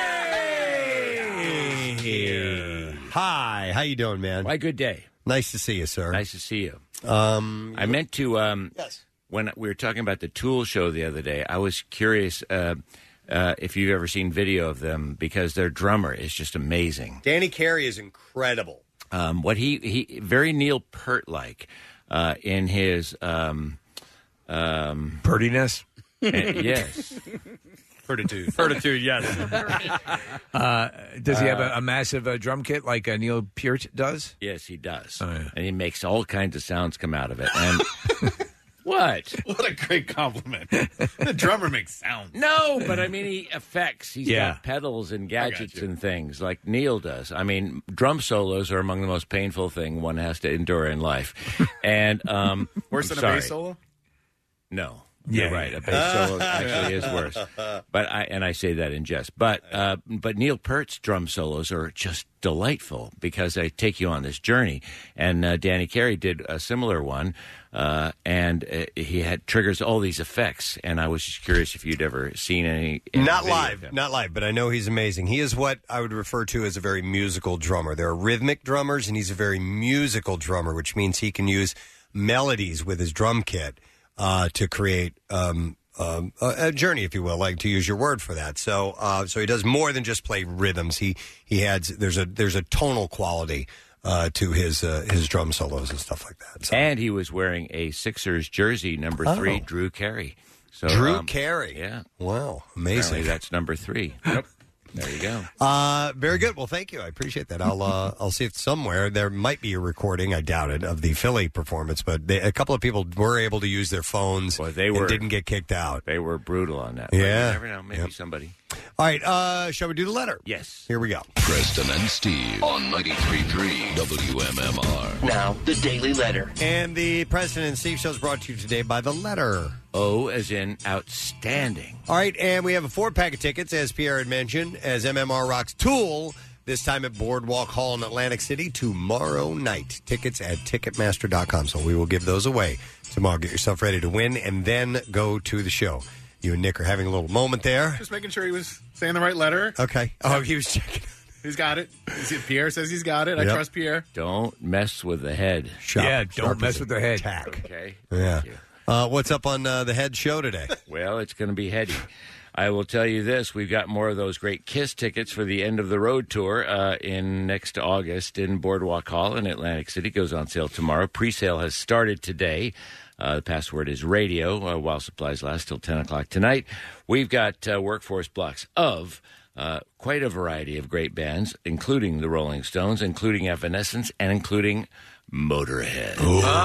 Here. Hi, how you doing, man?
Why, good day.
Nice to see you, sir.
Nice to see you.
Um,
I meant to. Um,
yes.
When we were talking about the Tool show the other day, I was curious uh, uh, if you've ever seen video of them, because their drummer is just amazing.
Danny Carey is incredible.
Um, what he he very Neil Peart like uh, in his um, um,
Purtiness.
uh, yes.
Fortitude.
Fortitude, yes.
Uh, does he have
Uh,
a, a massive uh, drum kit like uh, Neil Peart does?
Yes, he does.
Oh, yeah.
And he makes all kinds of sounds come out of it. And what?
What a great compliment. The drummer makes sound.
No, but I mean, he effects. He's
Yeah.
got pedals and gadgets and things like Neil does. I mean, drum solos are among the most painful thing one has to endure in life. And um,
Worse
I'm
than
sorry.
a bass solo?
No.
Yeah,
You're right.
yeah.
A bass solo actually is worse. But I and I say that in jest. But uh, but Neil Peart's drum solos are just delightful because they take you on this journey. And uh, Danny Carey did a similar one, uh, and uh, he had triggers all these effects. And I was just curious if you'd ever seen any. any
Not
video of
live,
him.
not live, but I know he's amazing. He is what I would refer to as a very musical drummer. There are rhythmic drummers, and he's a very musical drummer, which means he can use melodies with his drum kit uh, to create um, um, a, a journey, if you will, like to use your word for that. So, uh, so he does more than just play rhythms. He he has there's a there's a tonal quality uh, to his uh, his drum solos and stuff like that. So.
And he was wearing a Sixers jersey, number
Oh.
three, Drew Carey. So,
Drew
um,
Carey.
Yeah.
Wow, amazing.
Apparently that's number three.
Yep.
There you go.
Uh, very good. Well, thank you. I appreciate that. I'll uh, I'll see if somewhere there might be a recording. I doubt it of the Philly performance, but they, a couple of people were able to use their phones.
Well, they
and
were-
didn't get kicked out.
They were brutal on that. But
Yeah.
you never know. Maybe
Yep.
somebody.
All right. Uh, shall we do the letter?
Yes.
Here we go.
Preston and Steve on ninety-three point three W M M R.
Now, the Daily Letter. And the President and Steve show is brought to you today by the letter.
O as in outstanding.
All right, and we have a four-pack of tickets, as Pierre had mentioned, as M M R rocks Tool, this time at Boardwalk Hall in Atlantic City tomorrow night. Tickets at Ticketmaster dot com, so we will give those away tomorrow. Get yourself ready to win, and then go to the show. You and Nick are having a little moment there.
Just making sure he was saying the right letter.
Okay. Oh, he was checking.
He's got it. Is it- Pierre says he's got it. I
Yep.
trust Pierre.
Don't mess with the head.
Sharp-
Yeah, don't
sharp
mess
as
with
a
the head.
tack.
Okay.
Yeah. Uh, what's up on uh, the head show today?
Well, it's going to be heady. I will tell you this: we've got more of those great Kiss tickets for the end of the road tour uh, in next August in Boardwalk Hall in Atlantic City. Goes on sale tomorrow. Pre-sale has started today. Uh, the password is radio uh, while supplies last till ten o'clock tonight. We've got uh, workforce blocks of uh, quite a variety of great bands, including the Rolling Stones, including Evanescence, and including Motorhead.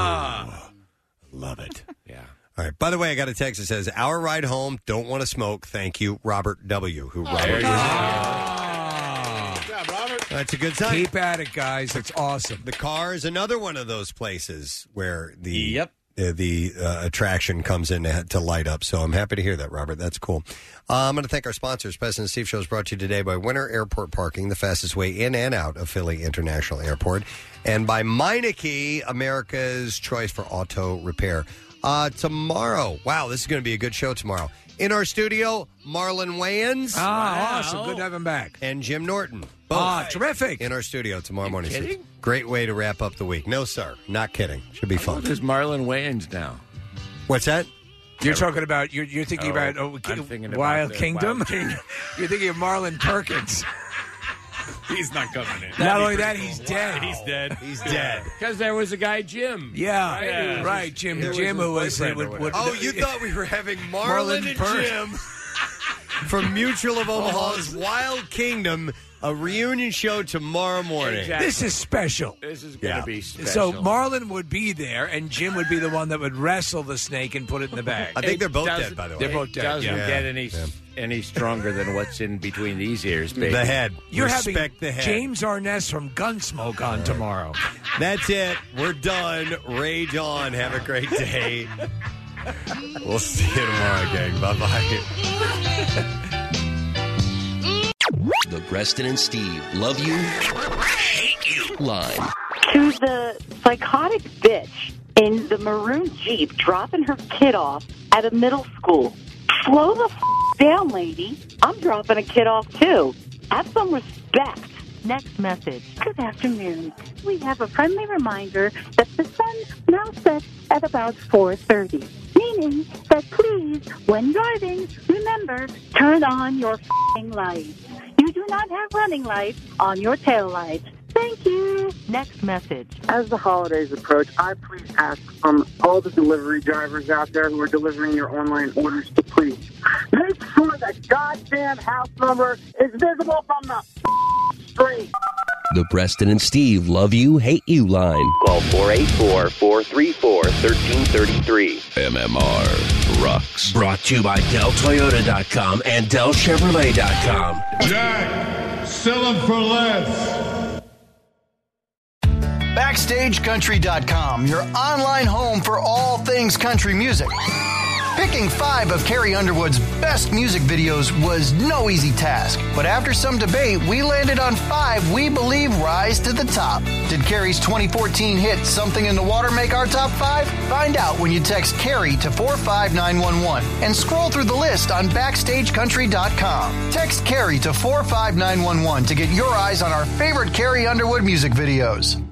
Ah. Love it.
Yeah.
All right. By the way, I got a text that says, "Our ride home, don't want to smoke. Thank you, Robert W." Who Robert?
Good job, Robert.
That's a good sign.
Keep at it, guys. It's awesome.
The car is another one of those places where the
yep.
uh, the uh, attraction comes in to, to light up. So I'm happy to hear that, Robert. That's cool. Uh, I'm going to thank our sponsors. President Steve Show is brought to you today by Winter Airport Parking, the fastest way in and out of Philly International Airport, and by Meineke, America's choice for auto repair. Uh, tomorrow, wow, this is going to be a good show tomorrow. In our studio, Marlon Wayans.
Ah, awesome. Good to have him back.
And Jim Norton.
Ah, terrific.
In our studio tomorrow morning.
kidding?
So great way to wrap up the week. No, sir. Not kidding. Should be fun.
There's Marlon Wayans now.
What's that?
You're talking about, you're, you're thinking
Oh,
about oh,
I'm
Ki-
thinking about
Wild
the
Kingdom?
Wild Kingdom.
You're thinking of Marlon Perkins.
He's not coming in.
Not only that, he's dead.
He's dead.
He's dead.
Because there was a guy, Jim.
Yeah,
Right,
right,
he
right.
was-
Jim,
there
Jim,
was
who
his
was
boyfriend or
would, would,
Oh, you thought we were having Marlon,
Marlon
and
Perk.
Jim from Mutual of Omaha's Wild Kingdom, a reunion show tomorrow morning.
Exactly.
This is special.
This is going to
Yeah.
be special.
So Marlon would be there, and Jim would be the one that would wrestle the snake and put it in the bag.
I think
It
they're both
doesn't-
dead, by the way.
They're both
It
dead.
doesn't
yeah.
get any any stronger than what's in between these ears, baby.
The head.
You're
Respect
having
the head.
James Arness from Gunsmoke on tomorrow.
That's it. We're done. Rage on. Have a great day. We'll see you tomorrow, gang. Bye-bye.
The Preston and Steve love you, hate you line.
To the psychotic bitch in the maroon Jeep dropping her kid off at a middle school. Slow the f- down, lady. I'm dropping a kid off, too. Have some respect. Next message. Good afternoon. We have a friendly reminder that the sun now sets at about four thirty, meaning that please, when driving, remember, turn on your f***ing lights. You do not have running lights on your tail lights. Thank you. Next message.
As the holidays approach, I please ask from all the delivery drivers out there who are delivering your online orders to please make sure that goddamn house number is visible from the street.
The Preston and Steve love you, hate you line. Call four eight four, four three four, one three three three.
M M R rocks.
Brought to you by Del Toyota dot com and Del Chevrolet dot com.
Jack, sell them for less.
Backstage Country dot com, your online home for all things country music. Picking five of Carrie Underwood's best music videos was no easy task, but after some debate, we landed on five we believe rise to the top. Did Carrie's twenty fourteen hit Something in the Water make our top five? Find out when you text Carrie to four five nine one one and scroll through the list on Backstage Country dot com. Text Carrie to four five nine one one to get your eyes on our favorite Carrie Underwood music videos.